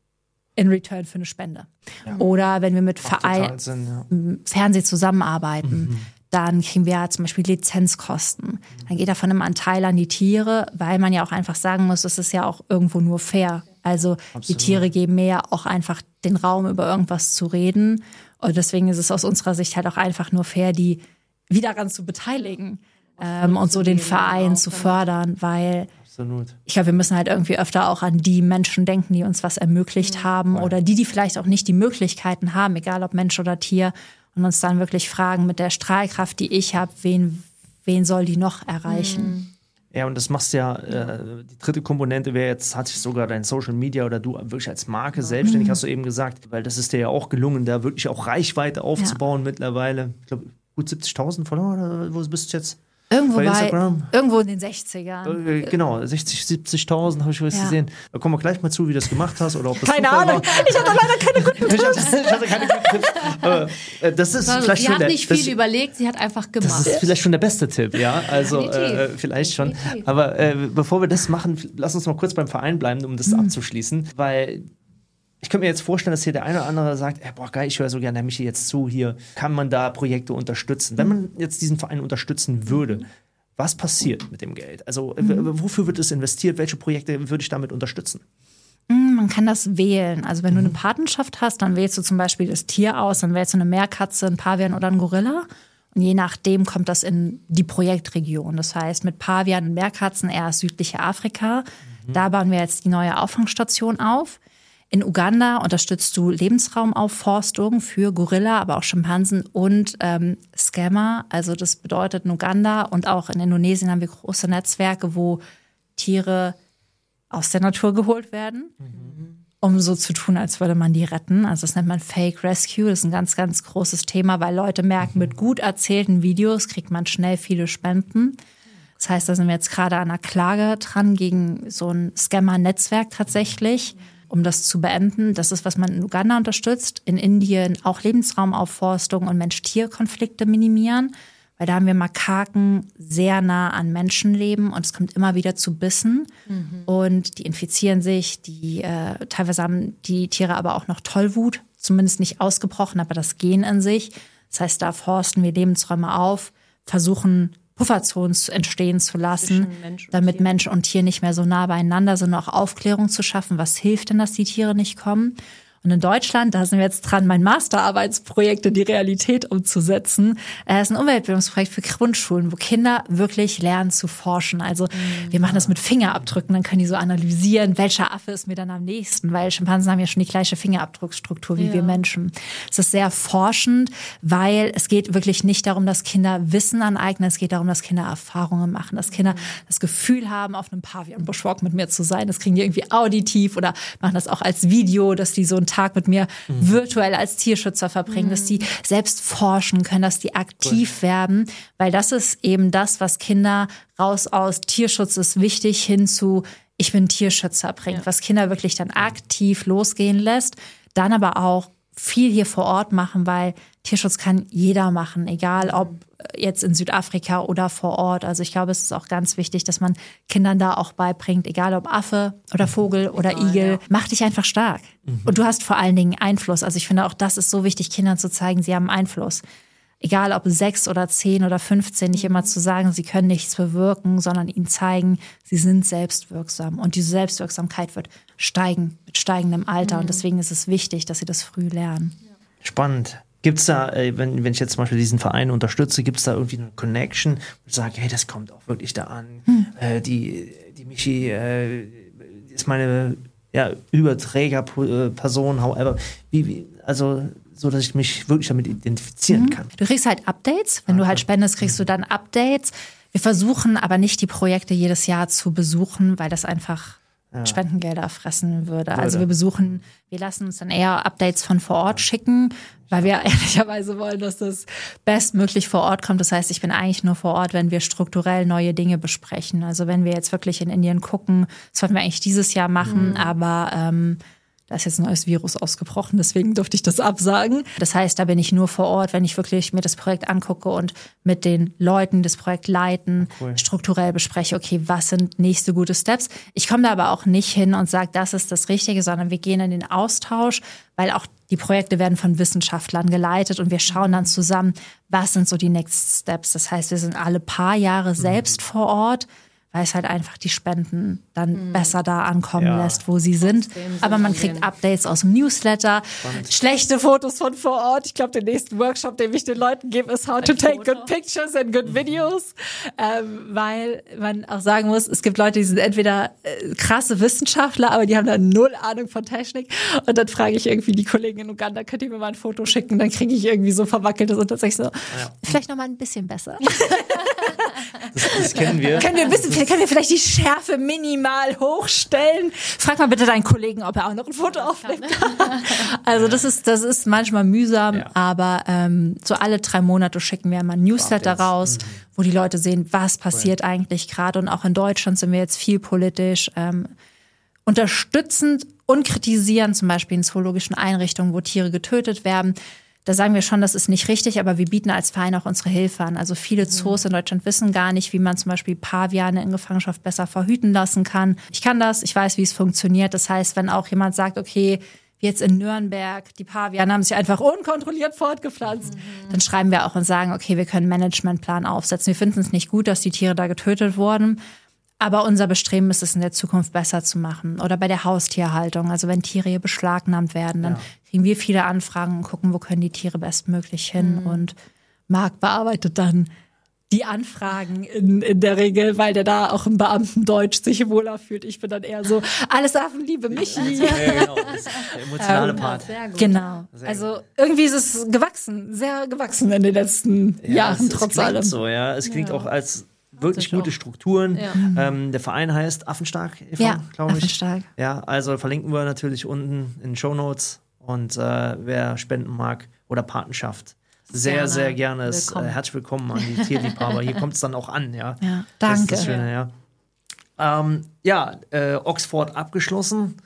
in return für eine Spende. Ja. Oder wenn wir mit Verein, Sinn, ja. Fernsehen zusammenarbeiten, mhm. dann kriegen wir ja zum Beispiel Lizenzkosten. Dann geht davon immer ein Teil an die Tiere, weil man ja auch einfach sagen muss, es ist ja auch irgendwo nur fair. Also Absolut. Die Tiere geben mir ja auch einfach den Raum, über irgendwas zu reden. Und deswegen ist es aus unserer Sicht halt auch einfach nur fair, die wieder daran zu beteiligen ähm, und so den Verein zu fördern, weil Absolut. Ich glaube, wir müssen halt irgendwie öfter auch an die Menschen denken, die uns was ermöglicht haben oder die, die vielleicht auch nicht die Möglichkeiten haben, egal ob Mensch oder Tier, und uns dann wirklich fragen, mit der Strahlkraft, die ich habe, wen, wen soll die noch erreichen? Ja, und das machst du ja, äh, die dritte Komponente wäre jetzt, hat sich sogar dein Social Media oder du wirklich als Marke selbstständig, mhm. hast du eben gesagt, weil das ist dir ja auch gelungen, da wirklich auch Reichweite aufzubauen ja. mittlerweile. Ich glaube, gut siebzigtausend Follower, oder wo bist du jetzt? Irgendwo bei Instagram? Bei, irgendwo in den sechzigern. Äh, genau, sechzig, siebzigtausend habe ich was ja. gesehen. Da kommen wir gleich mal zu, wie du das gemacht hast. Oder ob das keine Ahnung, war. Ich hatte leider keine guten Tipps. ich, hatte, ich hatte keine guten Tipps. Aber äh, das ist also, vielleicht sie schon hat der, nicht viel das, überlegt, sie hat einfach gemacht. Das ist vielleicht schon der beste Tipp, ja. Also äh, vielleicht schon. Definitiv. Aber äh, bevor wir das machen, lass uns mal kurz beim Verein bleiben, um das mhm. abzuschließen. Weil ich könnte mir jetzt vorstellen, dass hier der eine oder andere sagt, ey, boah geil, ich höre so gerne der Michi jetzt zu, hier kann man da Projekte unterstützen. Wenn man jetzt diesen Verein unterstützen würde, was passiert mit dem Geld? Also mhm. wofür wird es investiert? Welche Projekte würde ich damit unterstützen? Man kann das wählen. Also wenn mhm. du eine Patenschaft hast, dann wählst du zum Beispiel das Tier aus, dann wählst du eine Meerkatze, ein Pavian oder ein Gorilla. Und je nachdem kommt das in die Projektregion. Das heißt, mit Pavian und Meerkatzen eher südliche Afrika. Mhm. Da bauen wir jetzt die neue Auffangstation auf. In Uganda unterstützt du Lebensraumaufforstung für Gorilla, aber auch Schimpansen und ähm, Scammer. Also das bedeutet in Uganda und auch in Indonesien haben wir große Netzwerke, wo Tiere aus der Natur geholt werden, mhm. um so zu tun, als würde man die retten. Also das nennt man Fake Rescue. Das ist ein ganz, ganz großes Thema, weil Leute merken, mit gut erzählten Videos kriegt man schnell viele Spenden. Das heißt, da sind wir jetzt gerade an einer Klage dran gegen so ein Scammer-Netzwerk tatsächlich, um das zu beenden. Das ist, was man in Uganda unterstützt. In Indien auch Lebensraumaufforstung und Mensch-Tier-Konflikte minimieren. Weil da haben wir Makaken sehr nah an Menschen leben und es kommt immer wieder zu Bissen. Mhm. Und die infizieren sich. Die äh, teilweise haben die Tiere aber auch noch Tollwut. Zumindest nicht ausgebrochen, aber das Gen in sich. Das heißt, da forsten wir Lebensräume auf, versuchen Pufferzonen entstehen zu lassen, Mensch damit Tier. Mensch und Tier nicht mehr so nah beieinander sind, auch Aufklärung zu schaffen. Was hilft denn, dass die Tiere nicht kommen? Und in Deutschland, da sind wir jetzt dran, mein Masterarbeitsprojekt in die Realität umzusetzen. Es ist ein Umweltbildungsprojekt für Grundschulen, wo Kinder wirklich lernen zu forschen. Also mhm. wir machen das mit Fingerabdrücken, dann können die so analysieren, welcher Affe ist mir dann am nächsten, weil Schimpansen haben ja schon die gleiche Fingerabdrucksstruktur wie ja. wir Menschen. Es ist sehr forschend, weil es geht wirklich nicht darum, dass Kinder Wissen aneignen, es geht darum, dass Kinder Erfahrungen machen, dass Kinder das Gefühl haben, auf einem Pavian-Bushwalk mit mir zu sein. Das kriegen die irgendwie auditiv oder machen das auch als Video, dass die so ein Tag mit mir mhm. virtuell als Tierschützer verbringen, mhm. dass die selbst forschen können, dass die aktiv cool. werden, weil das ist eben das, was Kinder raus aus Tierschutz ist wichtig hin zu ich bin Tierschützer bringt, ja. was Kinder wirklich dann aktiv losgehen lässt, dann aber auch viel hier vor Ort machen, weil Tierschutz kann jeder machen, egal ob jetzt in Südafrika oder vor Ort. Also ich glaube, es ist auch ganz wichtig, dass man Kindern da auch beibringt, egal ob Affe oder Vogel oder ja, Igel, ja. mach dich einfach stark. Mhm. Und du hast vor allen Dingen Einfluss. Also ich finde auch, das ist so wichtig, Kindern zu zeigen, sie haben Einfluss. Egal ob sechs oder zehn oder fünfzehn, nicht immer zu sagen, sie können nichts bewirken, sondern ihnen zeigen, sie sind selbstwirksam. Und diese Selbstwirksamkeit wird steigen mit steigendem Alter. Mhm. Und deswegen ist es wichtig, dass sie das früh lernen. Spannend. Gibt es da, wenn, wenn ich jetzt zum Beispiel diesen Verein unterstütze, gibt es da irgendwie eine Connection, wo ich sage, hey, das kommt auch wirklich da an. Hm. Äh, die, die Michi äh, ist meine ja, Überträgerperson, however. Wie, wie, also so, dass ich mich wirklich damit identifizieren mhm. kann. Du kriegst halt Updates. Wenn okay. du halt spendest, kriegst du dann Updates. Wir versuchen aber nicht, die Projekte jedes Jahr zu besuchen, weil das einfach ja. Spendengelder fressen würde. würde. Also wir besuchen, wir lassen uns dann eher Updates von vor Ort schicken, weil wir ehrlicherweise wollen, dass das bestmöglich vor Ort kommt. Das heißt, ich bin eigentlich nur vor Ort, wenn wir strukturell neue Dinge besprechen. Also wenn wir jetzt wirklich in Indien gucken, das wollten wir eigentlich dieses Jahr machen, mhm. aber ähm, Da ist jetzt ein neues Virus ausgebrochen, deswegen durfte ich das absagen. Das heißt, da bin ich nur vor Ort, wenn ich wirklich mir das Projekt angucke und mit den Leuten das Projekt leiten, cool. strukturell bespreche, okay, was sind nächste gute Steps. Ich komme da aber auch nicht hin und sage, das ist das Richtige, sondern wir gehen in den Austausch, weil auch die Projekte werden von Wissenschaftlern geleitet und wir schauen dann zusammen, was sind so die Next Steps. Das heißt, wir sind alle paar Jahre selbst mhm. vor Ort, weil es halt einfach die Spenden dann mhm. besser da ankommen ja. lässt, wo sie sind. Aber man kriegt Updates aus dem Newsletter, Spannend. schlechte Fotos von vor Ort. Ich glaube, den nächsten Workshop, den ich den Leuten gebe, ist How to take Foto. good pictures and good videos. Ähm, weil man auch sagen muss, es gibt Leute, die sind entweder äh, krasse Wissenschaftler, aber die haben da null Ahnung von Technik. Und dann frage ich irgendwie die Kollegen in Uganda, könnt ihr mir mal ein Foto schicken? Dann kriege ich irgendwie so verwackeltes und tatsächlich so, ja. vielleicht noch mal ein bisschen besser. Das, das kennen wir. Können wir ein bisschen, können wir vielleicht die Schärfe minimal hochstellen? Frag mal bitte deinen Kollegen, ob er auch noch ein Foto aufnehmen kann. Also das ist, das ist manchmal mühsam, ja. aber ähm, so alle drei Monate schicken wir mal ein Newsletter raus, mhm. wo die Leute sehen, was passiert cool. eigentlich gerade. Und auch in Deutschland sind wir jetzt viel politisch ähm, unterstützend und kritisieren, zum Beispiel in zoologischen Einrichtungen, wo Tiere getötet werden. Da sagen wir schon, das ist nicht richtig, aber wir bieten als Verein auch unsere Hilfe an. Also viele Zoos in Deutschland wissen gar nicht, wie man zum Beispiel Paviane in Gefangenschaft besser verhüten lassen kann. Ich kann das, ich weiß, wie es funktioniert. Das heißt, wenn auch jemand sagt, okay, wie jetzt in Nürnberg, die Paviane haben sich einfach unkontrolliert fortgepflanzt, mhm. dann schreiben wir auch und sagen, okay, wir können einen Managementplan aufsetzen. Wir finden es nicht gut, dass die Tiere da getötet wurden. Aber unser Bestreben ist es in der Zukunft besser zu machen. Oder bei der Haustierhaltung. Also wenn Tiere hier beschlagnahmt werden, dann ja. kriegen wir viele Anfragen und gucken, wo können die Tiere bestmöglich hin. Mhm. Und Marc bearbeitet dann die Anfragen in, in der Regel, weil der da auch im Beamtendeutsch sich wohler fühlt. Ich bin dann eher so, alles Affen, liebe Michi. Ja, ja, genau. Das ist der emotionale ähm, Part. Sehr gut. Genau. Sehr also irgendwie ist es gewachsen, sehr gewachsen in den letzten ja, Jahren, es, trotz es klingt allem. So, ja. Es klingt ja. auch als wirklich gute Strukturen. Ja. Ähm, der Verein heißt Affenstark e V, ja, glaube ich. Affenstark. Ja, also verlinken wir natürlich unten in den Shownotes. Und äh, wer spenden mag oder Patenschaft, sehr, gerne. sehr gerne. Ist, äh, herzlich willkommen an die Tierliebhaber. Hier kommt es dann auch an. Ja, ja danke. Das ist das Schöne, ja. Ähm, ja, äh, Oxford abgeschlossen.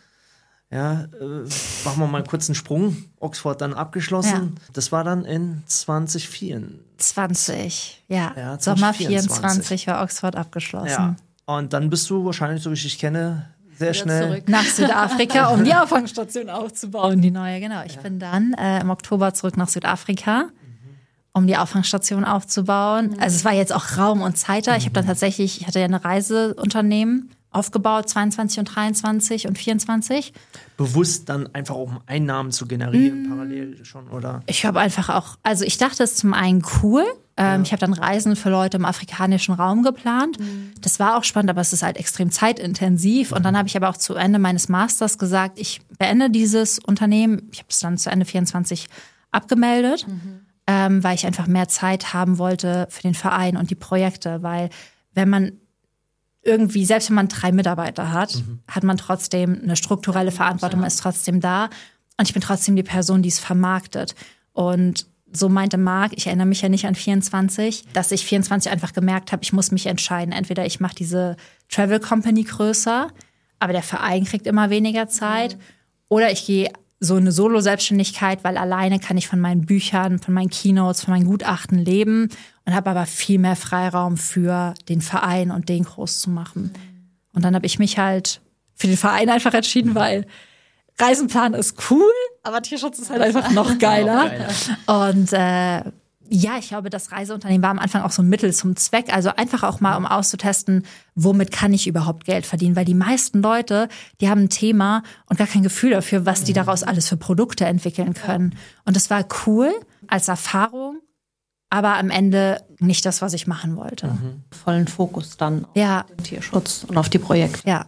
Ja, äh, machen wir mal einen kurzen Sprung. Oxford dann abgeschlossen. Ja. Das war dann in zwanzig vierundzwanzig. zwanzig, ja. ja Sommer vierundzwanzig war Oxford abgeschlossen. Ja. Und dann bist du wahrscheinlich, so wie ich dich kenne, sehr Wieder schnell zurück nach Südafrika, um die Auffangstation aufzubauen, die neue. Genau. Ich ja. bin dann äh, im Oktober zurück nach Südafrika, mhm. um die Auffangstation aufzubauen. Mhm. Also es war jetzt auch Raum und Zeit da. Ich habe dann tatsächlich, ich hatte ja eine Reiseunternehmen aufgebaut, zweiundzwanzig und dreiundzwanzig und vierundzwanzig. Bewusst dann einfach, um Einnahmen zu generieren, mm. parallel schon, oder? Ich habe einfach auch, also ich dachte, es ist zum einen cool. Ja. Ähm, ich habe dann Reisen für Leute im afrikanischen Raum geplant. Mm. Das war auch spannend, aber es ist halt extrem zeitintensiv. Mhm. Und dann habe ich aber auch zu Ende meines Masters gesagt, ich beende dieses Unternehmen. Ich habe es dann zu Ende vierundzwanzig abgemeldet, mhm. ähm, weil ich einfach mehr Zeit haben wollte für den Verein und die Projekte. Weil wenn man irgendwie, selbst wenn man drei Mitarbeiter hat, mhm. hat man trotzdem eine strukturelle Verantwortung, man ist trotzdem da. Und ich bin trotzdem die Person, die es vermarktet. Und so meinte Marc, ich erinnere mich ja nicht an vierundzwanzig, dass ich vierundzwanzig einfach gemerkt habe, ich muss mich entscheiden. Entweder ich mache diese Travel Company größer, aber der Verein kriegt immer weniger Zeit. Mhm. Oder ich gehe so eine Solo-Selbstständigkeit, weil alleine kann ich von meinen Büchern, von meinen Keynotes, von meinen Gutachten leben und habe aber viel mehr Freiraum für den Verein und den groß zu machen. Und dann habe ich mich halt für den Verein einfach entschieden, weil Reisenplan ist cool, aber Tierschutz ist halt einfach noch geiler. Und äh, ja, ich glaube, das Reiseunternehmen war am Anfang auch so ein Mittel zum Zweck. Also einfach auch mal, um auszutesten, womit kann ich überhaupt Geld verdienen? Weil die meisten Leute, die haben ein Thema und gar kein Gefühl dafür, was die daraus alles für Produkte entwickeln können. Und das war cool als Erfahrung, aber am Ende nicht das, was ich machen wollte. Mhm. Vollen Fokus dann auf ja. den Tierschutz und auf die Projekte. Ja.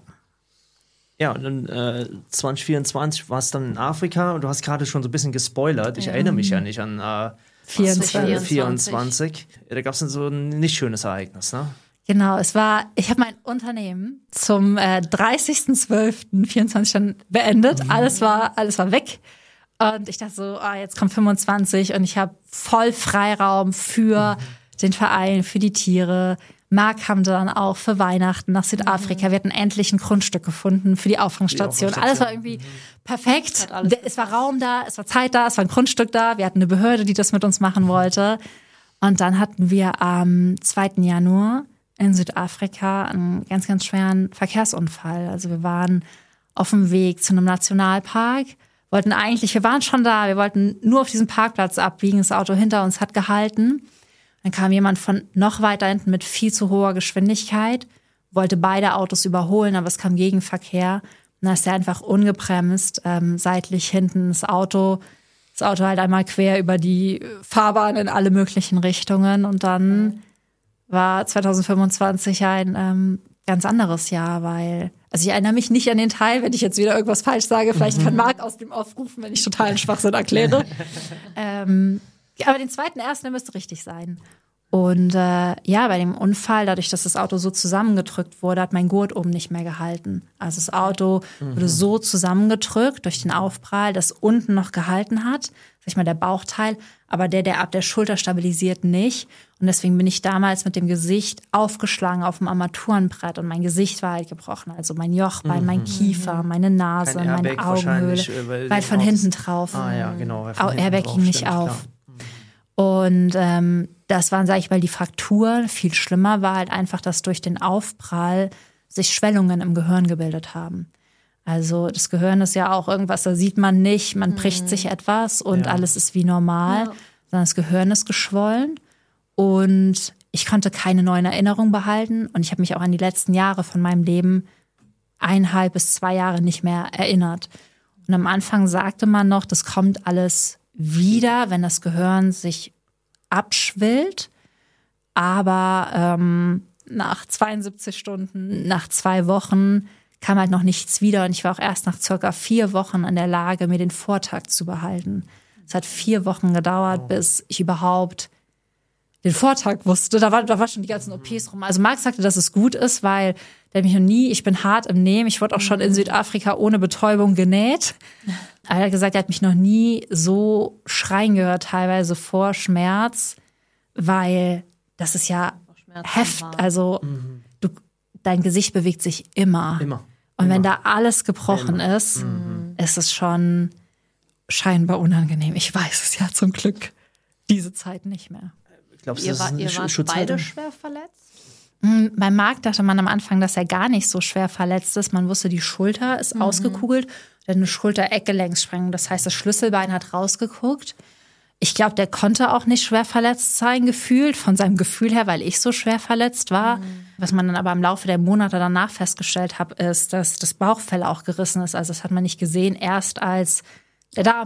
Ja, und dann äh, zwanzig vierundzwanzig war es dann in Afrika und du hast gerade schon so ein bisschen gespoilert. Ich ja. erinnere mich ja nicht an äh, vierundzwanzig. vierundzwanzig. Ja, da gab es dann so ein nicht schönes Ereignis, ne? Genau, es war, ich habe mein Unternehmen zum äh, dreißigsten zwölften vierundzwanzig dann beendet. Mhm. Alles war, alles war weg. Und ich dachte so, ah, jetzt kommt fünfundzwanzig und ich habe voll Freiraum für mhm. den Verein, für die Tiere. Marc kam dann auch für Weihnachten nach Südafrika. Wir hatten endlich ein Grundstück gefunden für die Auffangstation. Die Auffangstation. Alles war irgendwie perfekt. Es war Raum da, es war Zeit da, es war ein Grundstück da. Wir hatten eine Behörde, die das mit uns machen wollte. Und dann hatten wir am zweiten Januar in Südafrika einen ganz, ganz schweren Verkehrsunfall. Also wir waren auf dem Weg zu einem Nationalpark, wollten eigentlich, wir waren schon da, wir wollten nur auf diesen Parkplatz abbiegen. Das Auto hinter uns hat gehalten. Dann kam jemand von noch weiter hinten mit viel zu hoher Geschwindigkeit, wollte beide Autos überholen, aber es kam Gegenverkehr. Und dann ist er einfach ungebremst, ähm, seitlich hinten das Auto, das Auto halt einmal quer über die Fahrbahn in alle möglichen Richtungen. Und dann war zwanzig fünfundzwanzig ein ähm, ganz anderes Jahr, weil, also ich erinnere mich nicht an den Teil, wenn ich jetzt wieder irgendwas falsch sage. Vielleicht kann Marc aus dem Off rufen, wenn ich totalen Schwachsinn erkläre. ähm, Aber den zweiten ersten, der müsste richtig sein. Und äh, ja, bei dem Unfall, dadurch, dass das Auto so zusammengedrückt wurde, hat mein Gurt oben nicht mehr gehalten. Also das Auto mhm. wurde so zusammengedrückt durch den Aufprall, dass unten noch gehalten hat, sag ich mal, der Bauchteil, aber der, der ab der Schulter stabilisiert nicht. Und deswegen bin ich damals mit dem Gesicht aufgeschlagen auf dem Armaturenbrett und mein Gesicht war halt gebrochen. Also mein Jochbein, mhm. mein Kiefer, meine Nase, meine Augenhöhle, weil, weil von hinten drauf. Ah ja, genau. Airbag ging nicht auf. Klar. Und ähm, das waren, sag ich mal, die Frakturen. Viel schlimmer war halt einfach, dass durch den Aufprall sich Schwellungen im Gehirn gebildet haben. Also das Gehirn ist ja auch irgendwas, da sieht man nicht, man bricht mhm. sich etwas und ja. alles ist wie normal. Ja. Sondern das Gehirn ist geschwollen und ich konnte keine neuen Erinnerungen behalten. Und ich habe mich auch an die letzten Jahre von meinem Leben eineinhalb bis zwei Jahre nicht mehr erinnert. Und am Anfang sagte man noch, das kommt alles wieder, wenn das Gehirn sich abschwillt. Aber ähm, nach zweiundsiebzig Stunden, nach zwei Wochen kam halt noch nichts wieder. Und ich war auch erst nach circa vier Wochen in der Lage, mir den Vortakt zu behalten. Es hat vier Wochen gedauert, bis ich überhaupt den Vortag wusste. Da war, da war schon die ganzen O Ps rum. Also Marc sagte, dass es gut ist, weil der mich noch nie, ich bin hart im Nehmen. Ich wurde auch schon in Südafrika ohne Betäubung genäht. Er hat gesagt, er hat mich noch nie so schreien gehört, teilweise vor Schmerz, weil das ist ja Heft. Also mhm. du, dein Gesicht bewegt sich immer. Immer. Und immer. wenn da alles gebrochen immer. ist, mhm. ist es schon scheinbar unangenehm. Ich weiß es ja zum Glück diese Zeit nicht mehr. Glaubst du, ihr das war, ist eine ihr wart Schutzhaltung? beide schwer verletzt? Mhm, bei Marc dachte man am Anfang, dass er gar nicht so schwer verletzt ist. Man wusste, die Schulter ist mhm. ausgekugelt. Er hat eine Schulter-Eckgelenkssprengung. Das heißt, das Schlüsselbein hat rausgeguckt. Ich glaube, der konnte auch nicht schwer verletzt sein, gefühlt, von seinem Gefühl her, weil ich so schwer verletzt war. Mhm. Was man dann aber im Laufe der Monate danach festgestellt hat, ist, dass das Bauchfell auch gerissen ist. Also das hat man nicht gesehen, erst als der Darm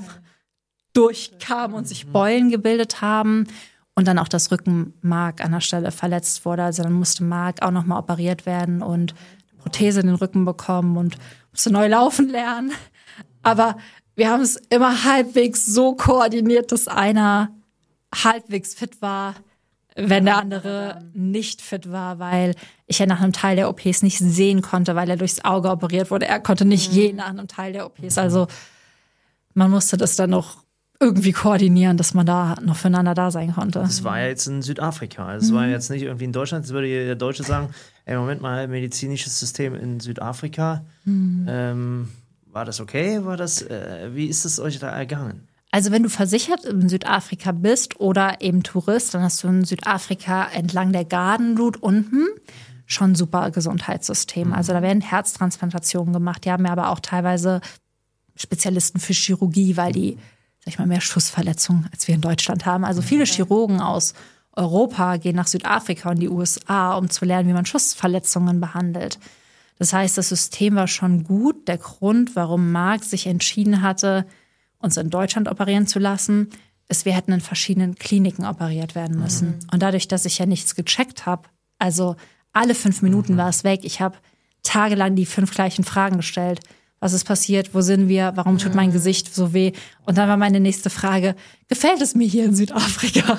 durchkam und sich Beulen gebildet haben und dann auch das Rückenmark an der Stelle verletzt wurde. Also dann musste Marc auch nochmal operiert werden und eine Prothese in den Rücken bekommen und musste neu laufen lernen. Aber wir haben es immer halbwegs so koordiniert, dass einer halbwegs fit war, wenn der andere nicht fit war, weil ich ja nach einem Teil der O Ps nicht sehen konnte, weil er durchs Auge operiert wurde. Er konnte nicht gehen nach einem Teil der O Ps. Also man musste das dann noch irgendwie koordinieren, dass man da noch füreinander da sein konnte. Das war ja jetzt in Südafrika. Also es mhm. war jetzt nicht irgendwie in Deutschland. Jetzt würde der Deutsche sagen, ey, Moment mal, medizinisches System in Südafrika. Mhm. Ähm, war das okay? War das, äh, wie ist es euch da ergangen? Also wenn du versichert in Südafrika bist oder eben Tourist, dann hast du in Südafrika entlang der Garden Route unten schon ein super Gesundheitssystem. Mhm. Also da werden Herztransplantationen gemacht. Die haben ja aber auch teilweise Spezialisten für Chirurgie, weil die, sag ich mal, mehr Schussverletzungen als wir in Deutschland haben. Also viele Chirurgen aus Europa gehen nach Südafrika und die U S A, um zu lernen, wie man Schussverletzungen behandelt. Das heißt, das System war schon gut. Der Grund, warum Marc sich entschieden hatte, uns in Deutschland operieren zu lassen, ist, wir hätten in verschiedenen Kliniken operiert werden müssen. Mhm. Und dadurch, dass ich ja nichts gecheckt habe, also alle fünf Minuten mhm. war es weg. Ich habe tagelang die fünf gleichen Fragen gestellt. Was ist passiert? Wo sind wir? Warum tut mein Gesicht so weh? Und dann war meine nächste Frage, gefällt es mir hier in Südafrika?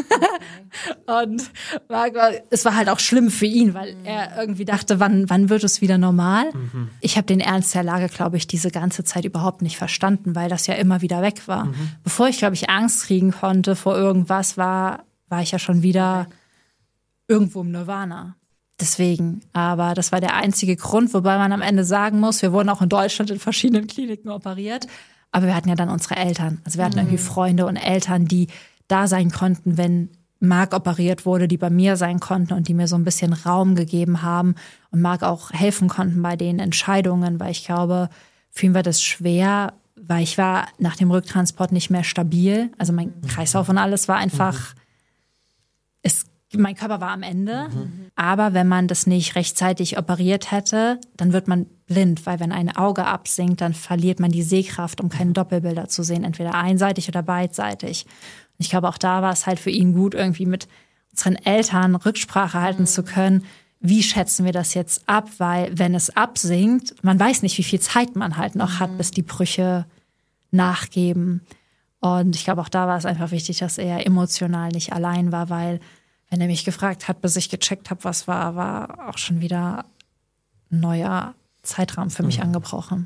Und Marc war, es war halt auch schlimm für ihn, weil er irgendwie dachte, wann, wann wird es wieder normal? Mhm. Ich habe den Ernst der Lage, glaube ich, diese ganze Zeit überhaupt nicht verstanden, weil das ja immer wieder weg war. Mhm. Bevor ich, glaube ich, Angst kriegen konnte vor irgendwas, war, war ich ja schon wieder irgendwo im Nirvana. Deswegen, aber das war der einzige Grund, wobei man am Ende sagen muss, wir wurden auch in Deutschland in verschiedenen Kliniken operiert, aber wir hatten ja dann unsere Eltern. Also wir hatten mhm. irgendwie Freunde und Eltern, die da sein konnten, wenn Marc operiert wurde, die bei mir sein konnten und die mir so ein bisschen Raum gegeben haben und Marc auch helfen konnten bei den Entscheidungen, weil ich glaube, für ihn war das schwer, weil ich war nach dem Rücktransport nicht mehr stabil. Also mein Kreislauf und alles war einfach, mhm. es mein Körper war am Ende, mhm. aber wenn man das nicht rechtzeitig operiert hätte, dann wird man blind, weil wenn ein Auge absinkt, dann verliert man die Sehkraft, um keine Doppelbilder zu sehen, entweder einseitig oder beidseitig. Und ich glaube, auch da war es halt für ihn gut, irgendwie mit unseren Eltern Rücksprache halten mhm. zu können. Wie schätzen wir das jetzt ab? Weil wenn es absinkt, man weiß nicht, wie viel Zeit man halt noch mhm. hat, bis die Brüche nachgeben. Und ich glaube, auch da war es einfach wichtig, dass er emotional nicht allein war, weil wenn er mich gefragt hat, bis ich gecheckt habe, was war, war auch schon wieder ein neuer Zeitraum für mich mhm. angebrochen.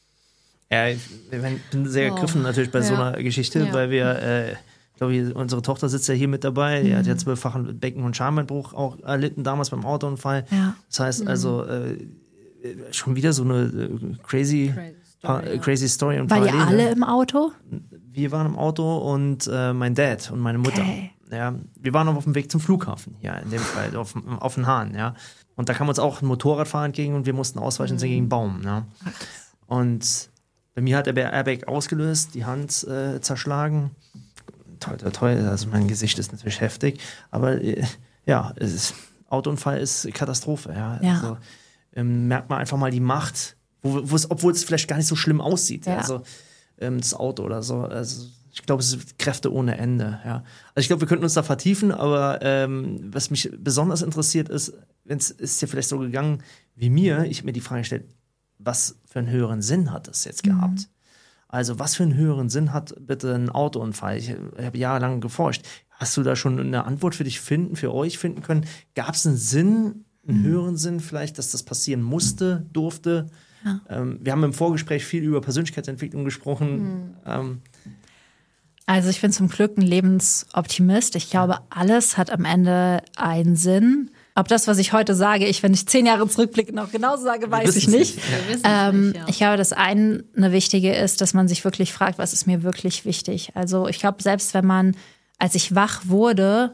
Ja, ich bin sehr ergriffen oh. natürlich bei ja. so einer Geschichte, ja. weil wir, äh, ich glaube, unsere Tochter sitzt ja hier mit dabei, mhm. die hat ja zwölffachen Becken- und Schambeinbruch auch erlitten, damals beim Autounfall. Ja. Das heißt mhm. also, äh, schon wieder so eine äh, crazy, crazy Story. Ja. Crazy Story und War ihr alle im Auto? Wir waren im Auto und äh, mein Dad und meine Mutter. Okay. Ja, wir waren auf dem Weg zum Flughafen, ja, in dem Fall, auf, auf den Hahn, ja. Und da kam uns auch ein Motorradfahrer entgegen und wir mussten ausweichen, mhm. sind gegen einen Baum, ja. Und bei mir hat der Airbag ausgelöst, die Hand äh, zerschlagen. Toll, toll, toll, also mein Gesicht ist natürlich heftig, aber äh, ja, es ist, Autounfall ist Katastrophe, ja. ja. Also ähm, merkt man einfach mal die Macht, wo, wo es, obwohl es vielleicht gar nicht so schlimm aussieht, ja. also ähm, das Auto oder so, also ich glaube, es sind Kräfte ohne Ende. Ja. Also ich glaube, wir könnten uns da vertiefen, aber ähm, was mich besonders interessiert ist, wenn es ist ja vielleicht so gegangen wie mir, ich habe mir die Frage gestellt, was für einen höheren Sinn hat das jetzt gehabt? Mhm. Also was für einen höheren Sinn hat bitte ein Autounfall? Ich, ich habe jahrelang geforscht. Hast du da schon eine Antwort für dich finden, für euch finden können? Gab es einen Sinn, einen mhm. höheren Sinn vielleicht, dass das passieren musste, durfte? Ja. Ähm, wir haben im Vorgespräch viel über Persönlichkeitsentwicklung gesprochen. Mhm. Ähm, Also ich bin zum Glück ein Lebensoptimist. Ich glaube, alles hat am Ende einen Sinn. Ob das, was ich heute sage, ich, wenn ich zehn Jahre zurückblicke, noch genauso sage, weiß ich nicht. nicht. Ja. Ähm, nicht ja. Ich glaube, das eine Wichtige ist, dass man sich wirklich fragt, was ist mir wirklich wichtig. Also ich glaube, selbst wenn man, als ich wach wurde,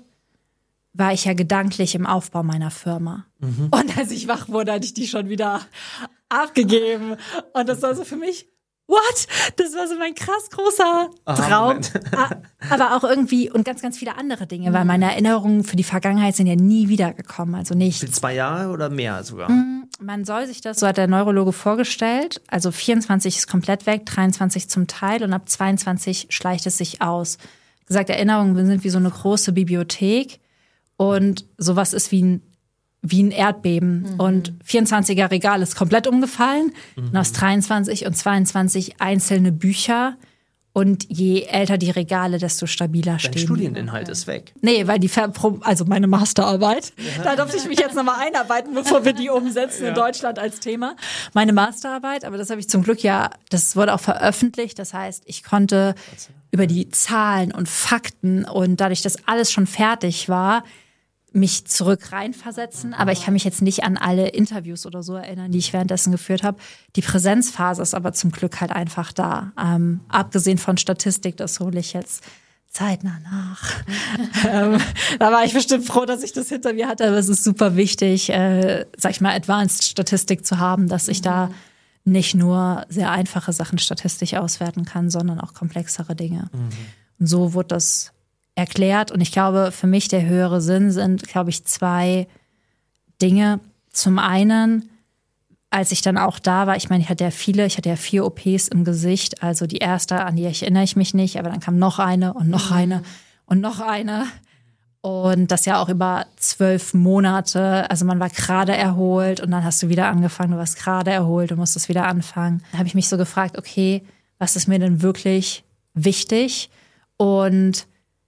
war ich ja gedanklich im Aufbau meiner Firma. Mhm. Und als ich wach wurde, hatte ich die schon wieder abgegeben. Und das war so für mich... What? Das war so mein krass großer Traum. Aha, aber auch irgendwie und ganz, ganz viele andere Dinge, weil meine Erinnerungen für die Vergangenheit sind ja nie wiedergekommen. Also nicht. Für zwei Jahre oder mehr sogar? Man soll sich das, so hat der Neurologe vorgestellt, also vierundzwanzig ist komplett weg, dreiundzwanzig zum Teil und ab zweiundzwanzig schleicht es sich aus. Gesagt, Erinnerungen sind wie so eine große Bibliothek und sowas ist wie ein wie ein Erdbeben. Mhm. Und vierundzwanziger Regal ist komplett umgefallen. Mhm. Und aus dreiundzwanzig und zweiundzwanzig einzelne Bücher. Und je älter die Regale, desto stabiler stehen. Dein Studieninhalt ist weg. Nee, weil die, Ver- also meine Masterarbeit, ja. da durfte ich mich jetzt nochmal einarbeiten, bevor wir die umsetzen ja. in Deutschland als Thema. Meine Masterarbeit, aber das habe ich zum Glück ja, das wurde auch veröffentlicht. Das heißt, ich konnte über die Zahlen und Fakten und dadurch, dass alles schon fertig war, mich zurück reinversetzen, aber ich kann mich jetzt nicht an alle Interviews oder so erinnern, die ich währenddessen geführt habe. Die Präsenzphase ist aber zum Glück halt einfach da. Ähm, abgesehen von Statistik, das hole ich jetzt zeitnah nach. ähm, da war ich bestimmt froh, dass ich das hinter mir hatte, aber es ist super wichtig, äh, sag ich mal, Advanced Statistik zu haben, dass ich da nicht nur sehr einfache Sachen statistisch auswerten kann, sondern auch komplexere Dinge. Mhm. Und so wurde das erklärt. Und ich glaube, für mich der höhere Sinn sind, glaube ich, zwei Dinge. Zum einen, als ich dann auch da war, ich meine, ich hatte ja viele, ich hatte ja vier O Ps im Gesicht. Also die erste, an die erinnere ich mich nicht, aber dann kam noch eine und noch eine und noch eine. Und das ja auch über zwölf Monate. Also man war gerade erholt und dann hast du wieder angefangen, du warst gerade erholt, du musstest wieder anfangen. Da habe ich mich so gefragt, okay, was ist mir denn wirklich wichtig? Und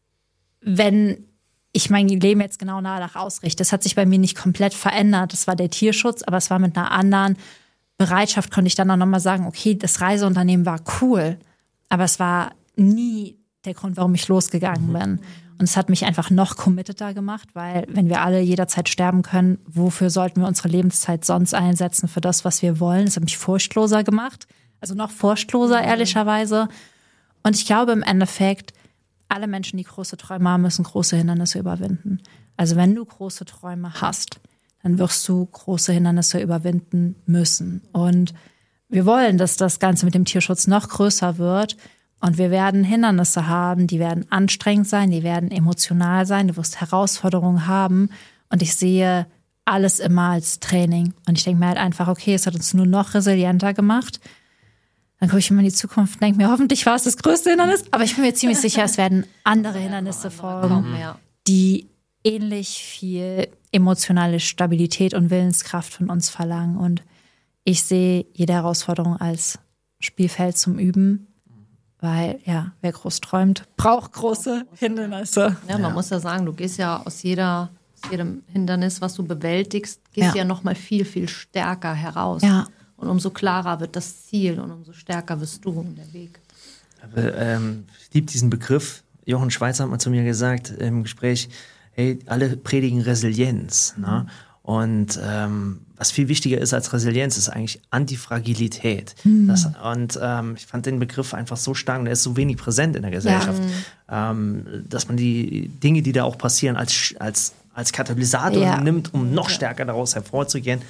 wenn ich mein Leben jetzt genau danach ausrichte, das hat sich bei mir nicht komplett verändert. Das war der Tierschutz, aber es war mit einer anderen Bereitschaft, konnte ich dann auch nochmal sagen, okay, das Reiseunternehmen war cool, aber es war nie der Grund, warum ich losgegangen bin. Und es hat mich einfach noch committeter gemacht, weil wenn wir alle jederzeit sterben können, wofür sollten wir unsere Lebenszeit sonst einsetzen für das, was wir wollen? Es hat mich furchtloser gemacht, also noch furchtloser, ehrlicherweise. Und ich glaube im Endeffekt, alle Menschen, die große Träume haben, müssen große Hindernisse überwinden. Also wenn du große Träume hast, dann wirst du große Hindernisse überwinden müssen. Und wir wollen, dass das Ganze mit dem Tierschutz noch größer wird. Und wir werden Hindernisse haben, die werden anstrengend sein, die werden emotional sein, du wirst Herausforderungen haben. Und ich sehe alles immer als Training. Und ich denke mir halt einfach, okay, es hat uns nur noch resilienter gemacht. Dann gucke ich immer in die Zukunft und denke mir, hoffentlich war es das größte Hindernis. Aber ich bin mir ziemlich sicher, es werden andere Hindernisse folgen, die ähnlich viel emotionale Stabilität und Willenskraft von uns verlangen. Und ich sehe jede Herausforderung als Spielfeld zum Üben. Weil, ja, wer groß träumt, braucht große Hindernisse. Ja, man ja. muss ja sagen, du gehst ja aus, jeder, aus jedem Hindernis, was du bewältigst, gehst ja, ja noch mal viel, viel stärker heraus. Ja. Und umso klarer wird das Ziel und umso stärker wirst du und der Weg. Aber, ähm, ich liebe diesen Begriff. Jochen Schweizer hat mal zu mir gesagt im Gespräch, hey, alle predigen Resilienz. Mhm. Ne? Und ähm, was viel wichtiger ist als Resilienz, ist eigentlich Antifragilität. Mhm. Das, und ähm, ich fand den Begriff einfach so stark und er ist so wenig präsent in der Gesellschaft, ja. ähm, dass man die Dinge, die da auch passieren, als, als, als Katalysator ja. nimmt, um noch stärker daraus hervorzugehen.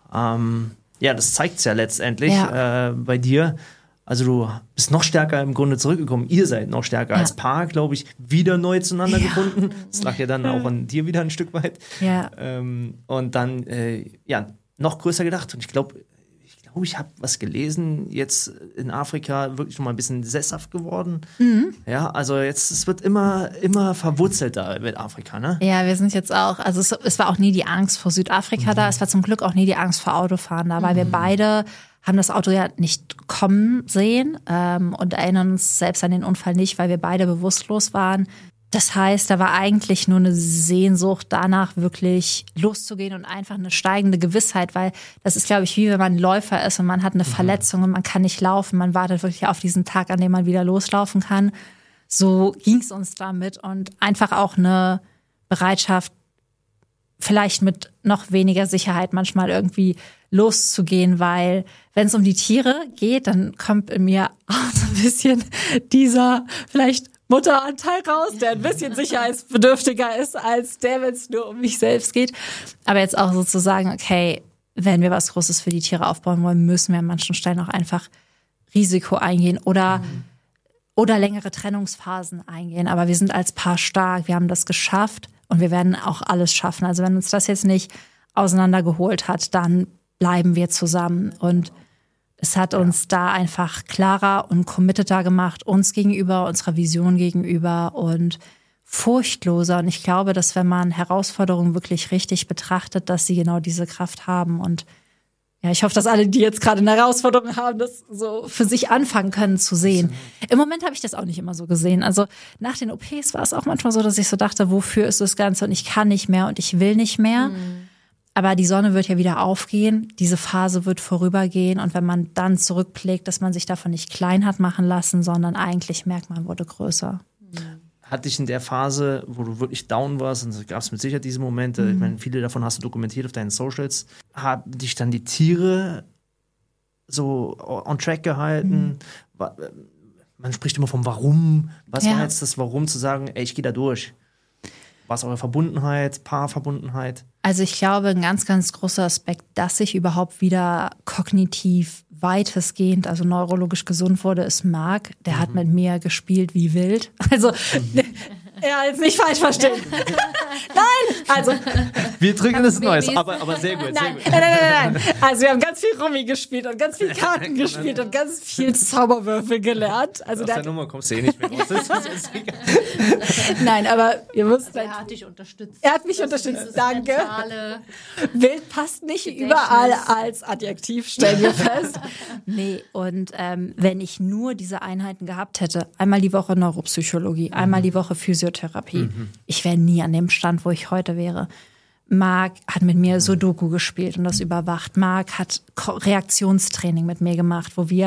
Ähm, ja, das zeigt es ja letztendlich ja. Äh, bei dir. Also du bist noch stärker im Grunde zurückgekommen. Ihr seid noch stärker ja. als Paar, glaube ich, wieder neu zueinander ja. gefunden. Das lag ja dann auch an dir wieder ein Stück weit. Ja. Ähm, und dann äh, ja noch größer gedacht. Und ich glaube, ich glaube, ich habe was gelesen, jetzt in Afrika wirklich schon mal ein bisschen sesshaft geworden. Mhm. Ja, also jetzt, es wird immer, immer verwurzelter mit Afrika, ne? Ja, wir sind jetzt auch, also es, es war auch nie die Angst vor Südafrika mhm. da. Es war zum Glück auch nie die Angst vor Autofahren da, weil mhm. wir beide haben das Auto ja nicht kommen sehen ähm, und erinnern uns selbst an den Unfall nicht, weil wir beide bewusstlos waren. Das heißt, da war eigentlich nur eine Sehnsucht danach, wirklich loszugehen und einfach eine steigende Gewissheit, weil das ist, glaube ich, wie wenn man Läufer ist und man hat eine mhm. Verletzung und man kann nicht laufen. Man wartet wirklich auf diesen Tag, an dem man wieder loslaufen kann. So ging es uns damit und einfach auch eine Bereitschaft, vielleicht mit noch weniger Sicherheit manchmal irgendwie loszugehen, weil wenn es um die Tiere geht, dann kommt in mir auch so ein bisschen dieser vielleicht Mutteranteil raus, der ein bisschen sicherheitsbedürftiger ist als der, wenn es nur um mich selbst geht. Aber jetzt auch sozusagen, okay, wenn wir was Großes für die Tiere aufbauen wollen, müssen wir an manchen Stellen auch einfach Risiko eingehen oder mhm. oder längere Trennungsphasen eingehen. Aber wir sind als Paar stark, wir haben das geschafft und wir werden auch alles schaffen. Also wenn uns das jetzt nicht auseinandergeholt hat, dann bleiben wir zusammen. Und es hat uns ja. da einfach klarer und committeter gemacht, uns gegenüber, unserer Vision gegenüber und furchtloser. Und ich glaube, dass wenn man Herausforderungen wirklich richtig betrachtet, dass sie genau diese Kraft haben. Und ja, ich hoffe, dass alle, die jetzt gerade eine Herausforderung haben, das so für sich anfangen können zu sehen. Im Moment habe ich das auch nicht immer so gesehen. Also nach den O Ps war es auch manchmal so, dass ich so dachte, wofür ist das Ganze? Und ich kann nicht mehr und ich will nicht mehr. Mhm. Aber die Sonne wird ja wieder aufgehen, diese Phase wird vorübergehen und wenn man dann zurückblickt, dass man sich davon nicht klein hat machen lassen, sondern eigentlich merkt, man wurde größer. Hat dich in der Phase, wo du wirklich down warst, und es gab mit Sicherheit diese Momente, mhm. ich meine, viele davon hast du dokumentiert auf deinen Socials, hat dich dann die Tiere so on track gehalten? Mhm. Man spricht immer vom Warum. Was ja. war jetzt das Warum zu sagen, ey, ich gehe da durch? War es eure Verbundenheit, Paarverbundenheit? Also ich glaube, ein ganz, ganz großer Aspekt, dass ich überhaupt wieder kognitiv weitestgehend, also neurologisch gesund wurde, ist Marc. Der mhm. hat mit mir gespielt wie wild. Also, mhm. ja, jetzt nicht falsch verstehen. Nein! Also, wir drücken das Neues, aber, aber sehr gut, nein, sehr gut. Nein, nein, nein, nein. Also wir haben ganz viel Rummi gespielt und ganz viel Karten gespielt und ganz viel Zauberwürfel gelernt. Also aus der, der Nummer kommst du eh nicht mehr raus. Das ist egal. Nein, aber ihr müsst... Er hat dich unterstützt. Er hat mich das unterstützt, danke. Wild passt nicht Gedächtnis. Überall als Adjektiv, stellen wir fest. Nee, und ähm, wenn ich nur diese Einheiten gehabt hätte, einmal die Woche Neuropsychologie, mhm. einmal die Woche Physiotherapie, mhm. ich wäre nie an dem Stand, wo ich heute wäre. Marc hat mit mir Sudoku gespielt und das überwacht. Marc hat Reaktionstraining mit mir gemacht, wo wir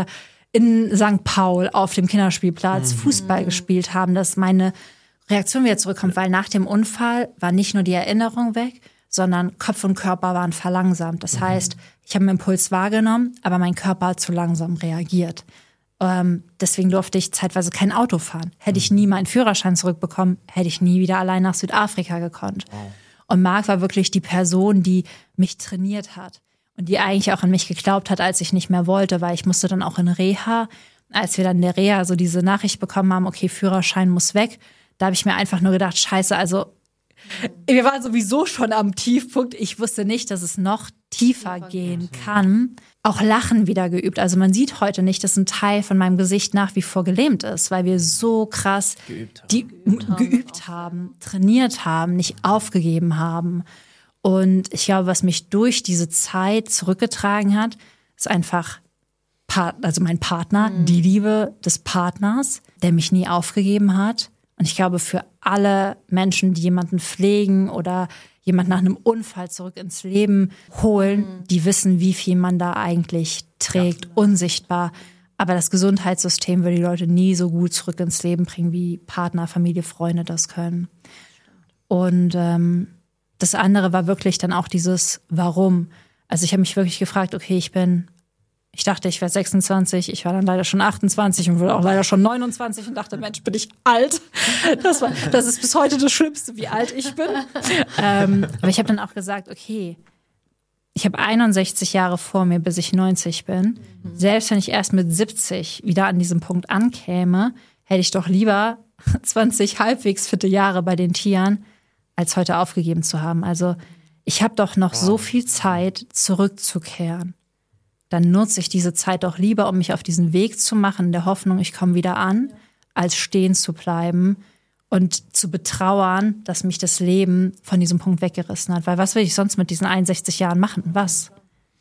in Sankt Paul auf dem Kinderspielplatz mhm. Fußball gespielt haben, dass meine Reaktion wieder zurückkommt, weil nach dem Unfall war nicht nur die Erinnerung weg, sondern Kopf und Körper waren verlangsamt. Das mhm. heißt, ich habe einen Impuls wahrgenommen, aber mein Körper hat zu langsam reagiert. Ähm, deswegen durfte ich zeitweise kein Auto fahren. Hätte ich nie meinen Führerschein zurückbekommen, hätte ich nie wieder allein nach Südafrika gekonnt. Wow. Und Marc war wirklich die Person, die mich trainiert hat und die eigentlich auch an mich geglaubt hat, als ich nicht mehr wollte, weil ich musste dann auch in Reha. Als wir dann in der Reha so diese Nachricht bekommen haben, okay, Führerschein muss weg, da habe ich mir einfach nur gedacht, scheiße, also wir waren sowieso schon am Tiefpunkt. Ich wusste nicht, dass es noch tiefer, tiefer gehen kann. Auch Lachen wieder geübt. Also man sieht heute nicht, dass ein Teil von meinem Gesicht nach wie vor gelähmt ist, weil wir so krass geübt haben, die, geübt haben, geübt haben trainiert haben, nicht aufgegeben haben. Und ich glaube, was mich durch diese Zeit zurückgetragen hat, ist einfach Part, also mein Partner, mhm. die Liebe des Partners, der mich nie aufgegeben hat. Und ich glaube, für alle Menschen, die jemanden pflegen oder jemand nach einem Unfall zurück ins Leben holen, mhm. die wissen, wie viel man da eigentlich trägt, ja. unsichtbar. Aber das Gesundheitssystem will die Leute nie so gut zurück ins Leben bringen, wie Partner, Familie, Freunde das können. Und ähm, das andere war wirklich dann auch dieses Warum. Also ich habe mich wirklich gefragt, okay, ich bin... Ich dachte, ich wäre sechsundzwanzig, ich war dann leider schon achtundzwanzig und wurde auch leider schon neunundzwanzig und dachte, Mensch, bin ich alt. Das, war, das ist bis heute das Schlimmste, wie alt ich bin. Ähm, aber ich habe dann auch gesagt, okay, ich habe einundsechzig Jahre vor mir, bis ich neunzig bin. Mhm. Selbst wenn ich erst mit siebzig wieder an diesem Punkt ankäme, hätte ich doch lieber zwanzig halbwegs fitte Jahre bei den Tieren, als heute aufgegeben zu haben. Also ich habe doch noch so viel Zeit, zurückzukehren. Dann nutze ich diese Zeit doch lieber, um mich auf diesen Weg zu machen, in der Hoffnung, ich komme wieder an, als stehen zu bleiben und zu betrauern, dass mich das Leben von diesem Punkt weggerissen hat. Weil was will ich sonst mit diesen einundsechzig Jahren machen? Was?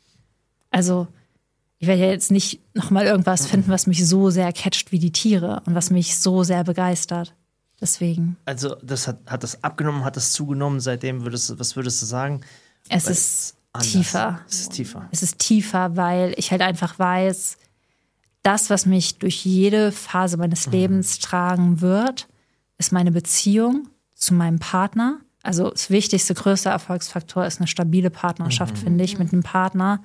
Also ich werde ja jetzt nicht nochmal irgendwas finden, was mich so sehr catcht wie die Tiere und was mich so sehr begeistert. Deswegen. Also das hat, hat das abgenommen, hat das zugenommen seitdem? Würdest, was würdest du sagen? Es Weil ist... Anders. Tiefer. Es ist tiefer. Es ist tiefer, weil ich halt einfach weiß, das, was mich durch jede Phase meines mhm. Lebens tragen wird, ist meine Beziehung zu meinem Partner. Also das wichtigste, größte Erfolgsfaktor ist eine stabile Partnerschaft, mhm. finde ich, mit einem Partner.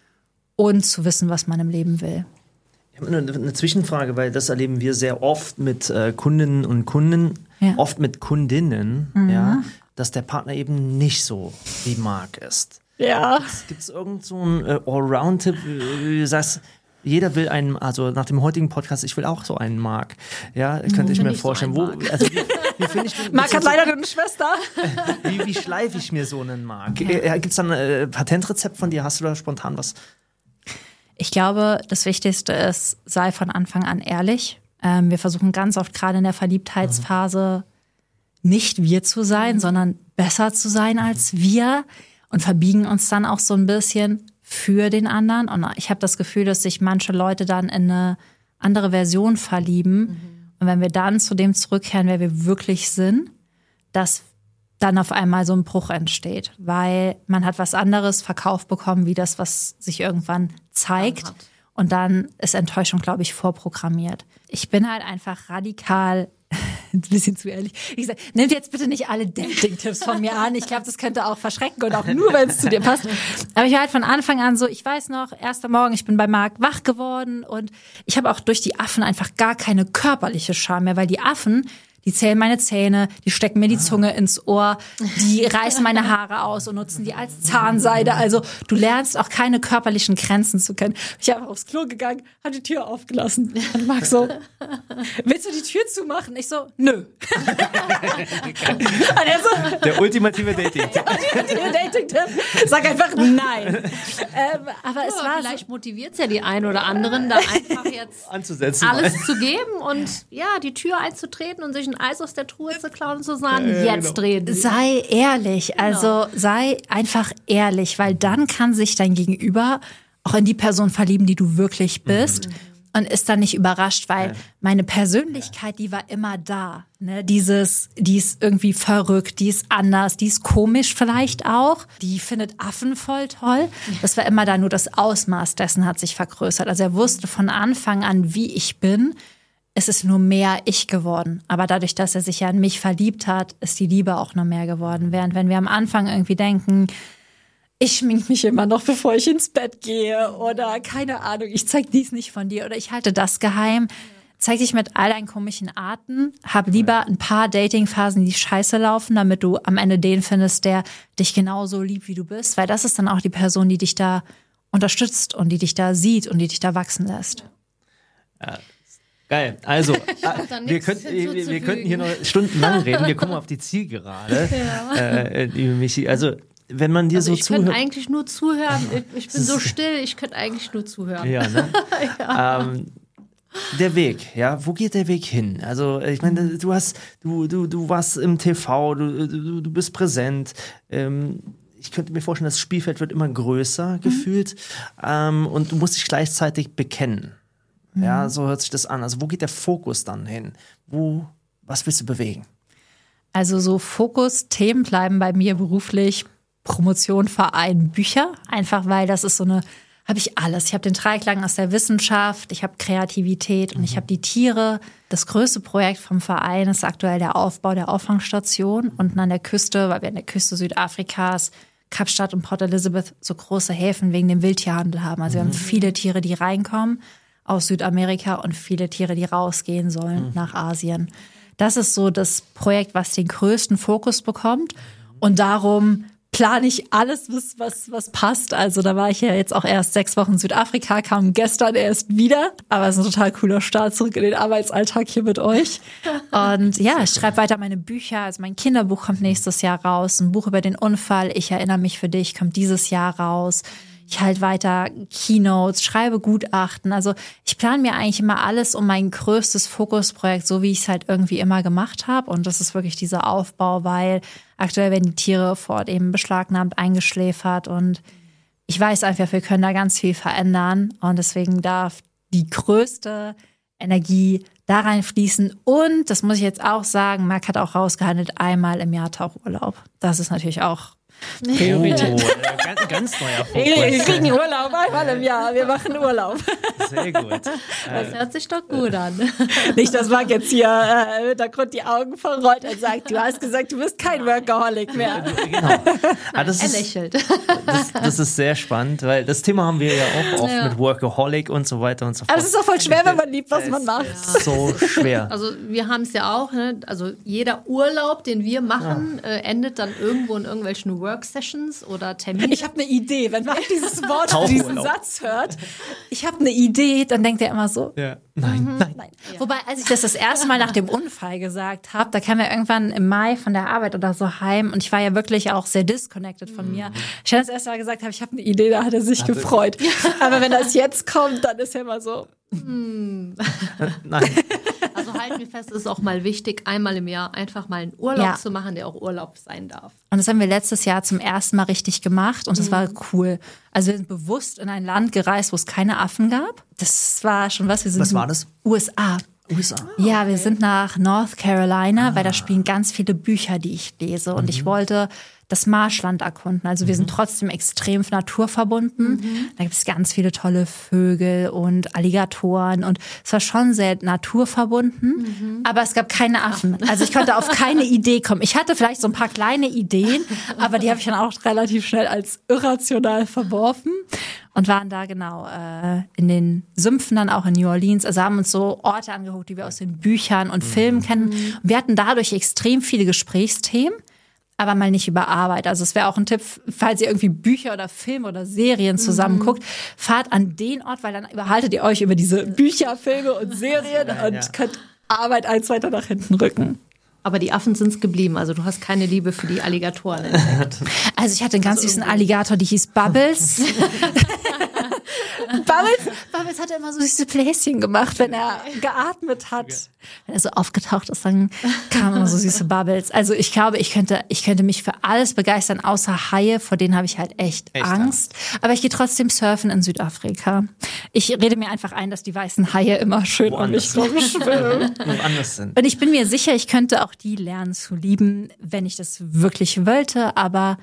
Und zu wissen, was man im Leben will. Ich habe eine, eine Zwischenfrage, weil das erleben wir sehr oft mit äh, Kundinnen und Kunden, ja. oft mit Kundinnen, mhm. ja, dass der Partner eben nicht so wie Marc ist. Ja. Gibt es irgend so einen äh, Allround-Tipp, wie du sagst, jeder will einen, also nach dem heutigen Podcast, ich will auch so einen Marc. Ja, könnte ich mir vorstellen. So wo, also wie, wie finde ich den, Marc hat leider nur eine Schwester. Wie, wie schleife ich mir so einen Marc? Ja. Gibt es da ein äh, Patentrezept von dir? Hast du da spontan was? Ich glaube, das Wichtigste ist, sei von Anfang an ehrlich. Ähm, wir versuchen ganz oft gerade in der Verliebtheitsphase mhm. nicht wir zu sein, mhm. sondern besser zu sein als wir. Und verbiegen uns dann auch so ein bisschen für den anderen. Und ich habe das Gefühl, dass sich manche Leute dann in eine andere Version verlieben. Mhm. Und wenn wir dann zu dem zurückkehren, wer wir wirklich sind, dass dann auf einmal so ein Bruch entsteht. Weil man hat was anderes verkauft bekommen, wie das, was sich irgendwann zeigt. Und dann ist Enttäuschung, glaube ich, vorprogrammiert. Ich bin halt einfach radikal ein bisschen zu ehrlich. Ich sage, nehmt jetzt bitte nicht alle Dating-Tipps von mir an. Ich glaube, das könnte auch verschrecken und auch nur, wenn es zu dir passt. Aber ich war halt von Anfang an so, ich weiß noch, erster Morgen, ich bin bei Marc wach geworden und ich habe auch durch die Affen einfach gar keine körperliche Scham mehr, weil die Affen, die zählen meine Zähne, die stecken mir die Zunge ins Ohr, die reißen meine Haare aus und nutzen die als Zahnseide. Also du lernst auch keine körperlichen Grenzen zu kennen. Ich habe aufs Klo gegangen, hat die Tür aufgelassen. Und Marc so, willst du die Tür zumachen? Ich so, nö. so, Der ultimative Dating-Tipp. Der ultimative Dating-Tipp. Sag einfach nein. Ähm, aber ja, es war vielleicht so, motiviert es ja die einen oder anderen, da einfach jetzt anzusetzen, alles mal. zu geben und ja, die Tür einzutreten und sich ein Eis aus der Truhe zu klauen und zu sagen, äh, jetzt genau. drehen. Sei ehrlich, also genau. sei einfach ehrlich, weil dann kann sich dein Gegenüber auch in die Person verlieben, die du wirklich bist. Mhm. und ist dann nicht überrascht, weil ja. meine Persönlichkeit, die war immer da. Ne? Dieses, die ist irgendwie verrückt, die ist anders, die ist komisch vielleicht auch. Die findet Affen voll toll. Das war immer da, nur das Ausmaß dessen hat sich vergrößert. Also er wusste von Anfang an, wie ich bin. Es ist nur mehr ich geworden. Aber dadurch, dass er sich ja in mich verliebt hat, ist die Liebe auch noch mehr geworden. Während wenn wir am Anfang irgendwie denken, ich schmink mich immer noch, bevor ich ins Bett gehe oder keine Ahnung, ich zeig dies nicht von dir oder ich halte das geheim. Zeig dich mit all deinen komischen Arten. Hab lieber ein paar Datingphasen, die scheiße laufen, damit du am Ende den findest, der dich genauso liebt, wie du bist. Weil das ist dann auch die Person, die dich da unterstützt und die dich da sieht und die dich da wachsen lässt. Ja. Geil. Also, wir, könnt, wir, wir könnten hier noch stundenlang reden. Wir kommen auf die Zielgerade. Ja. Äh, liebe Michi, also wenn man dir also so ich zuhört... Ich könnte eigentlich nur zuhören. Ich, ich bin so still, ich könnte eigentlich nur zuhören. Ja, ne? ja. Ähm, der Weg, ja, wo geht der Weg hin? Also ich meine, du hast, du, du, du warst im T V, du, du, du bist präsent. Ähm, ich könnte mir vorstellen, das Spielfeld wird immer größer mhm. gefühlt ähm, und du musst dich gleichzeitig bekennen. Ja, so hört sich das an. Also wo geht der Fokus dann hin? Wo, was willst du bewegen? Also so Fokus-Themen bleiben bei mir beruflich Promotion, Verein, Bücher. Einfach weil das ist so eine, habe ich alles. Ich habe den Dreiklang aus der Wissenschaft, ich habe Kreativität und mhm. ich habe die Tiere. Das größte Projekt vom Verein ist aktuell der Aufbau der Auffangstation unten an der Küste, weil wir an der Küste Südafrikas, Kapstadt und Port Elizabeth so große Häfen wegen dem Wildtierhandel haben. Also wir mhm. haben viele Tiere, die reinkommen aus Südamerika und viele Tiere, die rausgehen sollen mhm. nach Asien. Das ist so das Projekt, was den größten Fokus bekommt. Und darum plane ich alles, was, was, was passt. Also da war ich ja jetzt auch erst sechs Wochen in Südafrika, kam gestern erst wieder. Aber es ist ein total cooler Start zurück in den Arbeitsalltag hier mit euch. Und ja, ich schreibe weiter meine Bücher. Also mein Kinderbuch kommt nächstes Jahr raus. Ein Buch über den Unfall, Ich erinnere mich für dich, kommt dieses Jahr raus. Ich halte weiter Keynotes, schreibe Gutachten. Also ich plane mir eigentlich immer alles um mein größtes Fokusprojekt, so wie ich es halt irgendwie immer gemacht habe. Und das ist wirklich dieser Aufbau, weil aktuell werden die Tiere vor Ort eben beschlagnahmt, eingeschläfert. Und ich weiß einfach, wir können da ganz viel verändern. Und deswegen darf die größte Energie da reinfließen. Und, das muss ich jetzt auch sagen, Marc hat auch rausgehandelt, einmal im Jahr Tauchurlaub. Das ist natürlich auch Priorität. Oh, ganz, ganz neuer Fokus. Wir kriegen Urlaub einmal im Jahr. Wir machen Urlaub. Sehr gut. Das hört sich doch gut an. Nicht, dass Marc jetzt hier äh, im Hintergrund die Augen verrollt und sagt, du hast gesagt, du bist kein Workaholic mehr. Genau. Ah, das er ist, lächelt. Das, das ist sehr spannend, weil das Thema haben wir ja auch oft ja. mit Workaholic und so weiter und so fort. Aber es ist doch voll schwer, wenn man liebt, was man macht. Ja. So schwer. Also wir haben es ja auch, ne? Also jeder Urlaub, den wir machen, ja. äh, endet dann irgendwo in irgendwelchen Work-Sessions oder Terminen. Ich habe eine Idee, wenn man dieses Wort, diesen Satz hört, ich habe eine Idee, dann denkt er immer so, ja. nein, mhm, nein. nein. Ja. Wobei, als ich das das erste Mal nach dem Unfall gesagt habe, da kam er irgendwann im Mai von der Arbeit oder so heim und ich war ja wirklich auch sehr disconnected von mhm. mir. Ich habe das erste Mal gesagt, habe, ich habe eine Idee, da hat er sich Ach, gefreut. Ja. Aber wenn das jetzt kommt, dann ist er immer so, hm. nein. Also halten wir fest, es ist auch mal wichtig, einmal im Jahr einfach mal einen Urlaub ja. zu machen, der auch Urlaub sein darf. Und das haben wir letztes Jahr zum ersten Mal richtig gemacht und das mhm. war cool. Also wir sind bewusst in ein Land gereist, wo es keine Affen gab. Das war schon was. Wir sind was war das? U S A. U S A. Ja, okay. Wir sind nach North Carolina, ah. weil da spielen ganz viele Bücher, die ich lese. Und mhm. ich wollte das Marschland erkunden. Also wir mhm. sind trotzdem extrem naturverbunden. Mhm. Da gibt es ganz viele tolle Vögel und Alligatoren. Und es war schon sehr naturverbunden. Mhm. Aber es gab keine Affen. Also ich konnte auf keine Idee kommen. Ich hatte vielleicht so ein paar kleine Ideen, aber die habe ich dann auch relativ schnell als irrational verworfen. Und waren da genau äh, in den Sümpfen dann auch in New Orleans. Also haben uns so Orte angeguckt, die wir aus den Büchern und Filmen mhm. kennen. Und wir hatten dadurch extrem viele Gesprächsthemen, aber mal nicht über Arbeit. Also es wäre auch ein Tipp, falls ihr irgendwie Bücher oder Filme oder Serien zusammen mhm. guckt, fahrt an den Ort, weil dann überhaltet ihr euch über diese Bücher, Filme und Serien ja, und ja. könnt Arbeit eins weiter nach hinten rücken. Aber die Affen sind's geblieben. Also du hast keine Liebe für die Alligatoren entdeckt. Also ich hatte einen ganz also süßen Alligator, die hieß Bubbles. Bubbles, Bubbles hat immer so süße Bläschen gemacht, wenn er geatmet hat. Okay. Wenn er so aufgetaucht ist, dann kamen immer so süße Bubbles. Also ich glaube, ich könnte, ich könnte mich für alles begeistern, außer Haie, vor denen habe ich halt echt, echt Angst. Angst. Aber ich gehe trotzdem surfen in Südafrika. Ich rede mir einfach ein, dass die weißen Haie immer schön um mich rumschwimmen. Woanders sind. Und ich bin mir sicher, ich könnte auch die lernen zu lieben, wenn ich das wirklich wollte, aber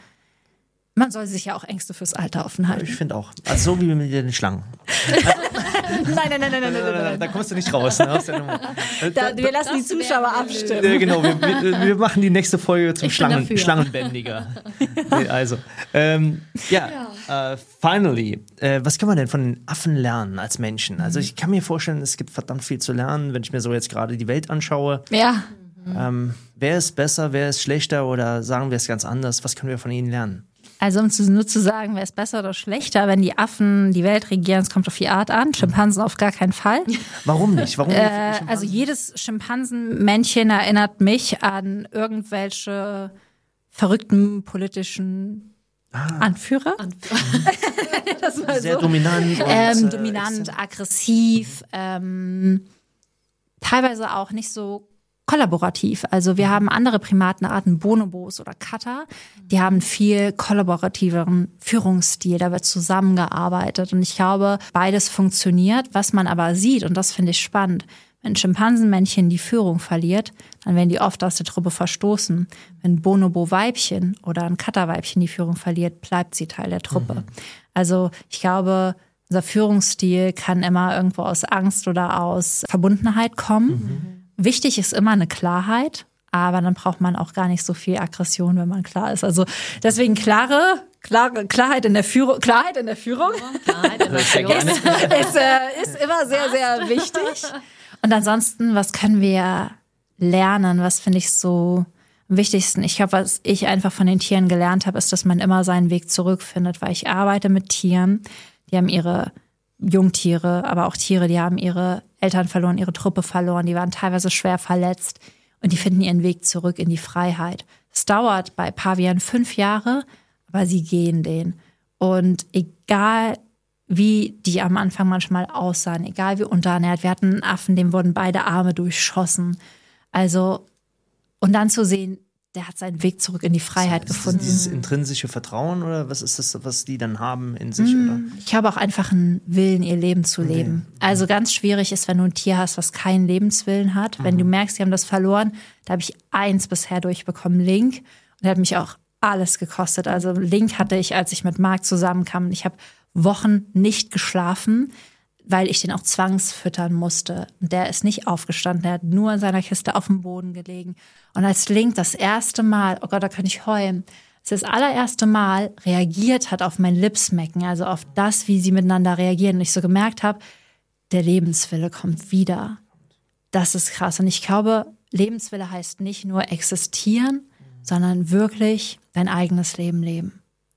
man soll sich ja auch Ängste fürs Alter offen halten. Ich finde auch. Also so wie mit den Schlangen. nein, nein, nein, nein, nein, nein, nein, nein. Da kommst du nicht raus. Ne, aus der Nummer. Da, wir lassen die Zuschauer abstimmen. Ja, genau, wir, wir, wir machen die nächste Folge zum Schlangen, Schlangenbändiger. Nee, also, ähm, ja, ja. Uh, finally, äh, was können wir denn von den Affen lernen als Menschen? Also ich kann mir vorstellen, es gibt verdammt viel zu lernen, wenn ich mir so jetzt gerade die Welt anschaue. Ja. Ähm, wer ist besser, wer ist schlechter oder sagen wir es ganz anders? Was können wir von ihnen lernen? Also um zu, nur zu sagen, wer ist besser oder schlechter, wenn die Affen die Welt regieren, es kommt auf die Art an. Schimpansen auf gar keinen Fall. Warum nicht? Warum nicht äh, also jedes Schimpansenmännchen erinnert mich an irgendwelche verrückten politischen ah. Anführer. Anführer. Das war Sehr so. dominant. Ähm, und, dominant, äh, aggressiv, ähm, teilweise auch nicht so kollaborativ. Also wir haben andere Primatenarten, Bonobos oder Kata, die haben viel kollaborativeren Führungsstil, da wird zusammengearbeitet und ich glaube, beides funktioniert. Was man aber sieht, und das finde ich spannend, wenn ein Schimpansenmännchen die Führung verliert, dann werden die oft aus der Truppe verstoßen. Wenn ein Bonobo-Weibchen oder ein Kata-Weibchen die Führung verliert, bleibt sie Teil der Truppe. Mhm. Also ich glaube, unser Führungsstil kann immer irgendwo aus Angst oder aus Verbundenheit kommen. Mhm. Wichtig ist immer eine Klarheit, aber dann braucht man auch gar nicht so viel Aggression, wenn man klar ist. Also deswegen klare, klare Klarheit in der Führung, Klarheit in der Führung, Klarheit in der Führung. ist, ist, äh, ist immer sehr, sehr wichtig. Und ansonsten, was können wir lernen? Was finde ich so am wichtigsten? Ich glaube, was ich einfach von den Tieren gelernt habe, ist, dass man immer seinen Weg zurückfindet, weil ich arbeite mit Tieren, die haben ihre Jungtiere, aber auch Tiere, die haben ihre Eltern verloren, ihre Truppe verloren, die waren teilweise schwer verletzt und die finden ihren Weg zurück in die Freiheit. Es dauert bei Pavianen fünf Jahre, aber sie gehen den. Und egal, wie die am Anfang manchmal aussahen, egal wie unterernährt, wir hatten einen Affen, dem wurden beide Arme durchschossen. Also, und dann zu sehen, der hat seinen Weg zurück in die Freiheit ist das gefunden. Dieses intrinsische Vertrauen oder was ist das, was die dann haben in sich? Mm, oder? Ich habe auch einfach einen Willen, ihr Leben zu okay. leben. Also ganz schwierig ist, wenn du ein Tier hast, was keinen Lebenswillen hat. Mhm. Wenn du merkst, die haben das verloren, da habe ich eins bisher durchbekommen, Link. Und der hat mich auch alles gekostet. Also Link hatte ich, als ich mit Marc zusammenkam. Ich habe Wochen nicht geschlafen, weil ich den auch zwangsfüttern musste. Und der ist nicht aufgestanden, der hat nur in seiner Kiste auf dem Boden gelegen. Und als Link das erste Mal, oh Gott, da kann ich heulen, als das allererste Mal reagiert hat auf mein Lipsmacken, also auf das, wie sie miteinander reagieren, und ich so gemerkt habe, der Lebenswille kommt wieder. Das ist krass. Und ich glaube, Lebenswille heißt nicht nur existieren, sondern wirklich dein eigenes Leben leben.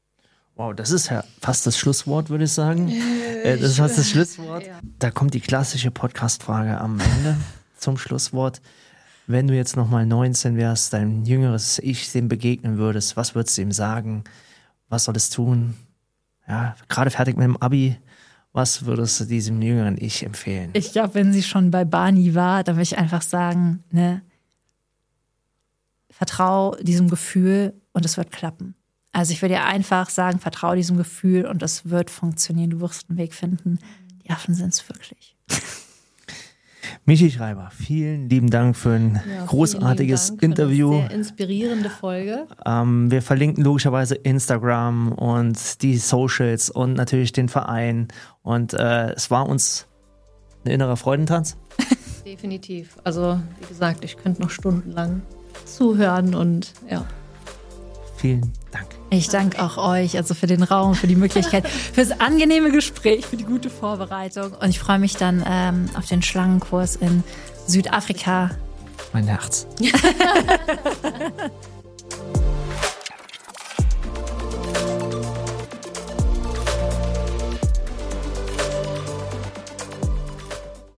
Wow, das ist ja fast das Schlusswort, würde ich sagen. Äh, das ist fast das Schlusswort. Ja. Da kommt die klassische Podcast-Frage am Ende zum Schlusswort. Wenn du jetzt nochmal neunzehn wärst, dein jüngeres Ich dem begegnen würdest, was würdest du ihm sagen? Was soll es tun? Ja, gerade fertig mit dem Abi. Was würdest du diesem jüngeren Ich empfehlen? Ich glaube, wenn sie schon bei Barney war, dann würde ich einfach sagen, ne, vertrau diesem Gefühl und es wird klappen. Also ich würde dir einfach sagen, vertraue diesem Gefühl und es wird funktionieren. Du wirst einen Weg finden. Die Affen sind es wirklich. Michi Schreiber, vielen lieben Dank für ein ja, großartiges Dank Interview. Für eine sehr inspirierende Folge. Ähm, wir verlinken logischerweise Instagram und die Socials und natürlich den Verein. Und äh, es war uns ein innerer Freudentanz. Definitiv. Also wie gesagt, ich könnte noch stundenlang zuhören und ja. Vielen Dank. Ich danke auch euch, also für den Raum, für die Möglichkeit, fürs angenehme Gespräch, für die gute Vorbereitung. Und ich freue mich dann ähm, auf den Schlangenkurs in Südafrika. Mein Herz.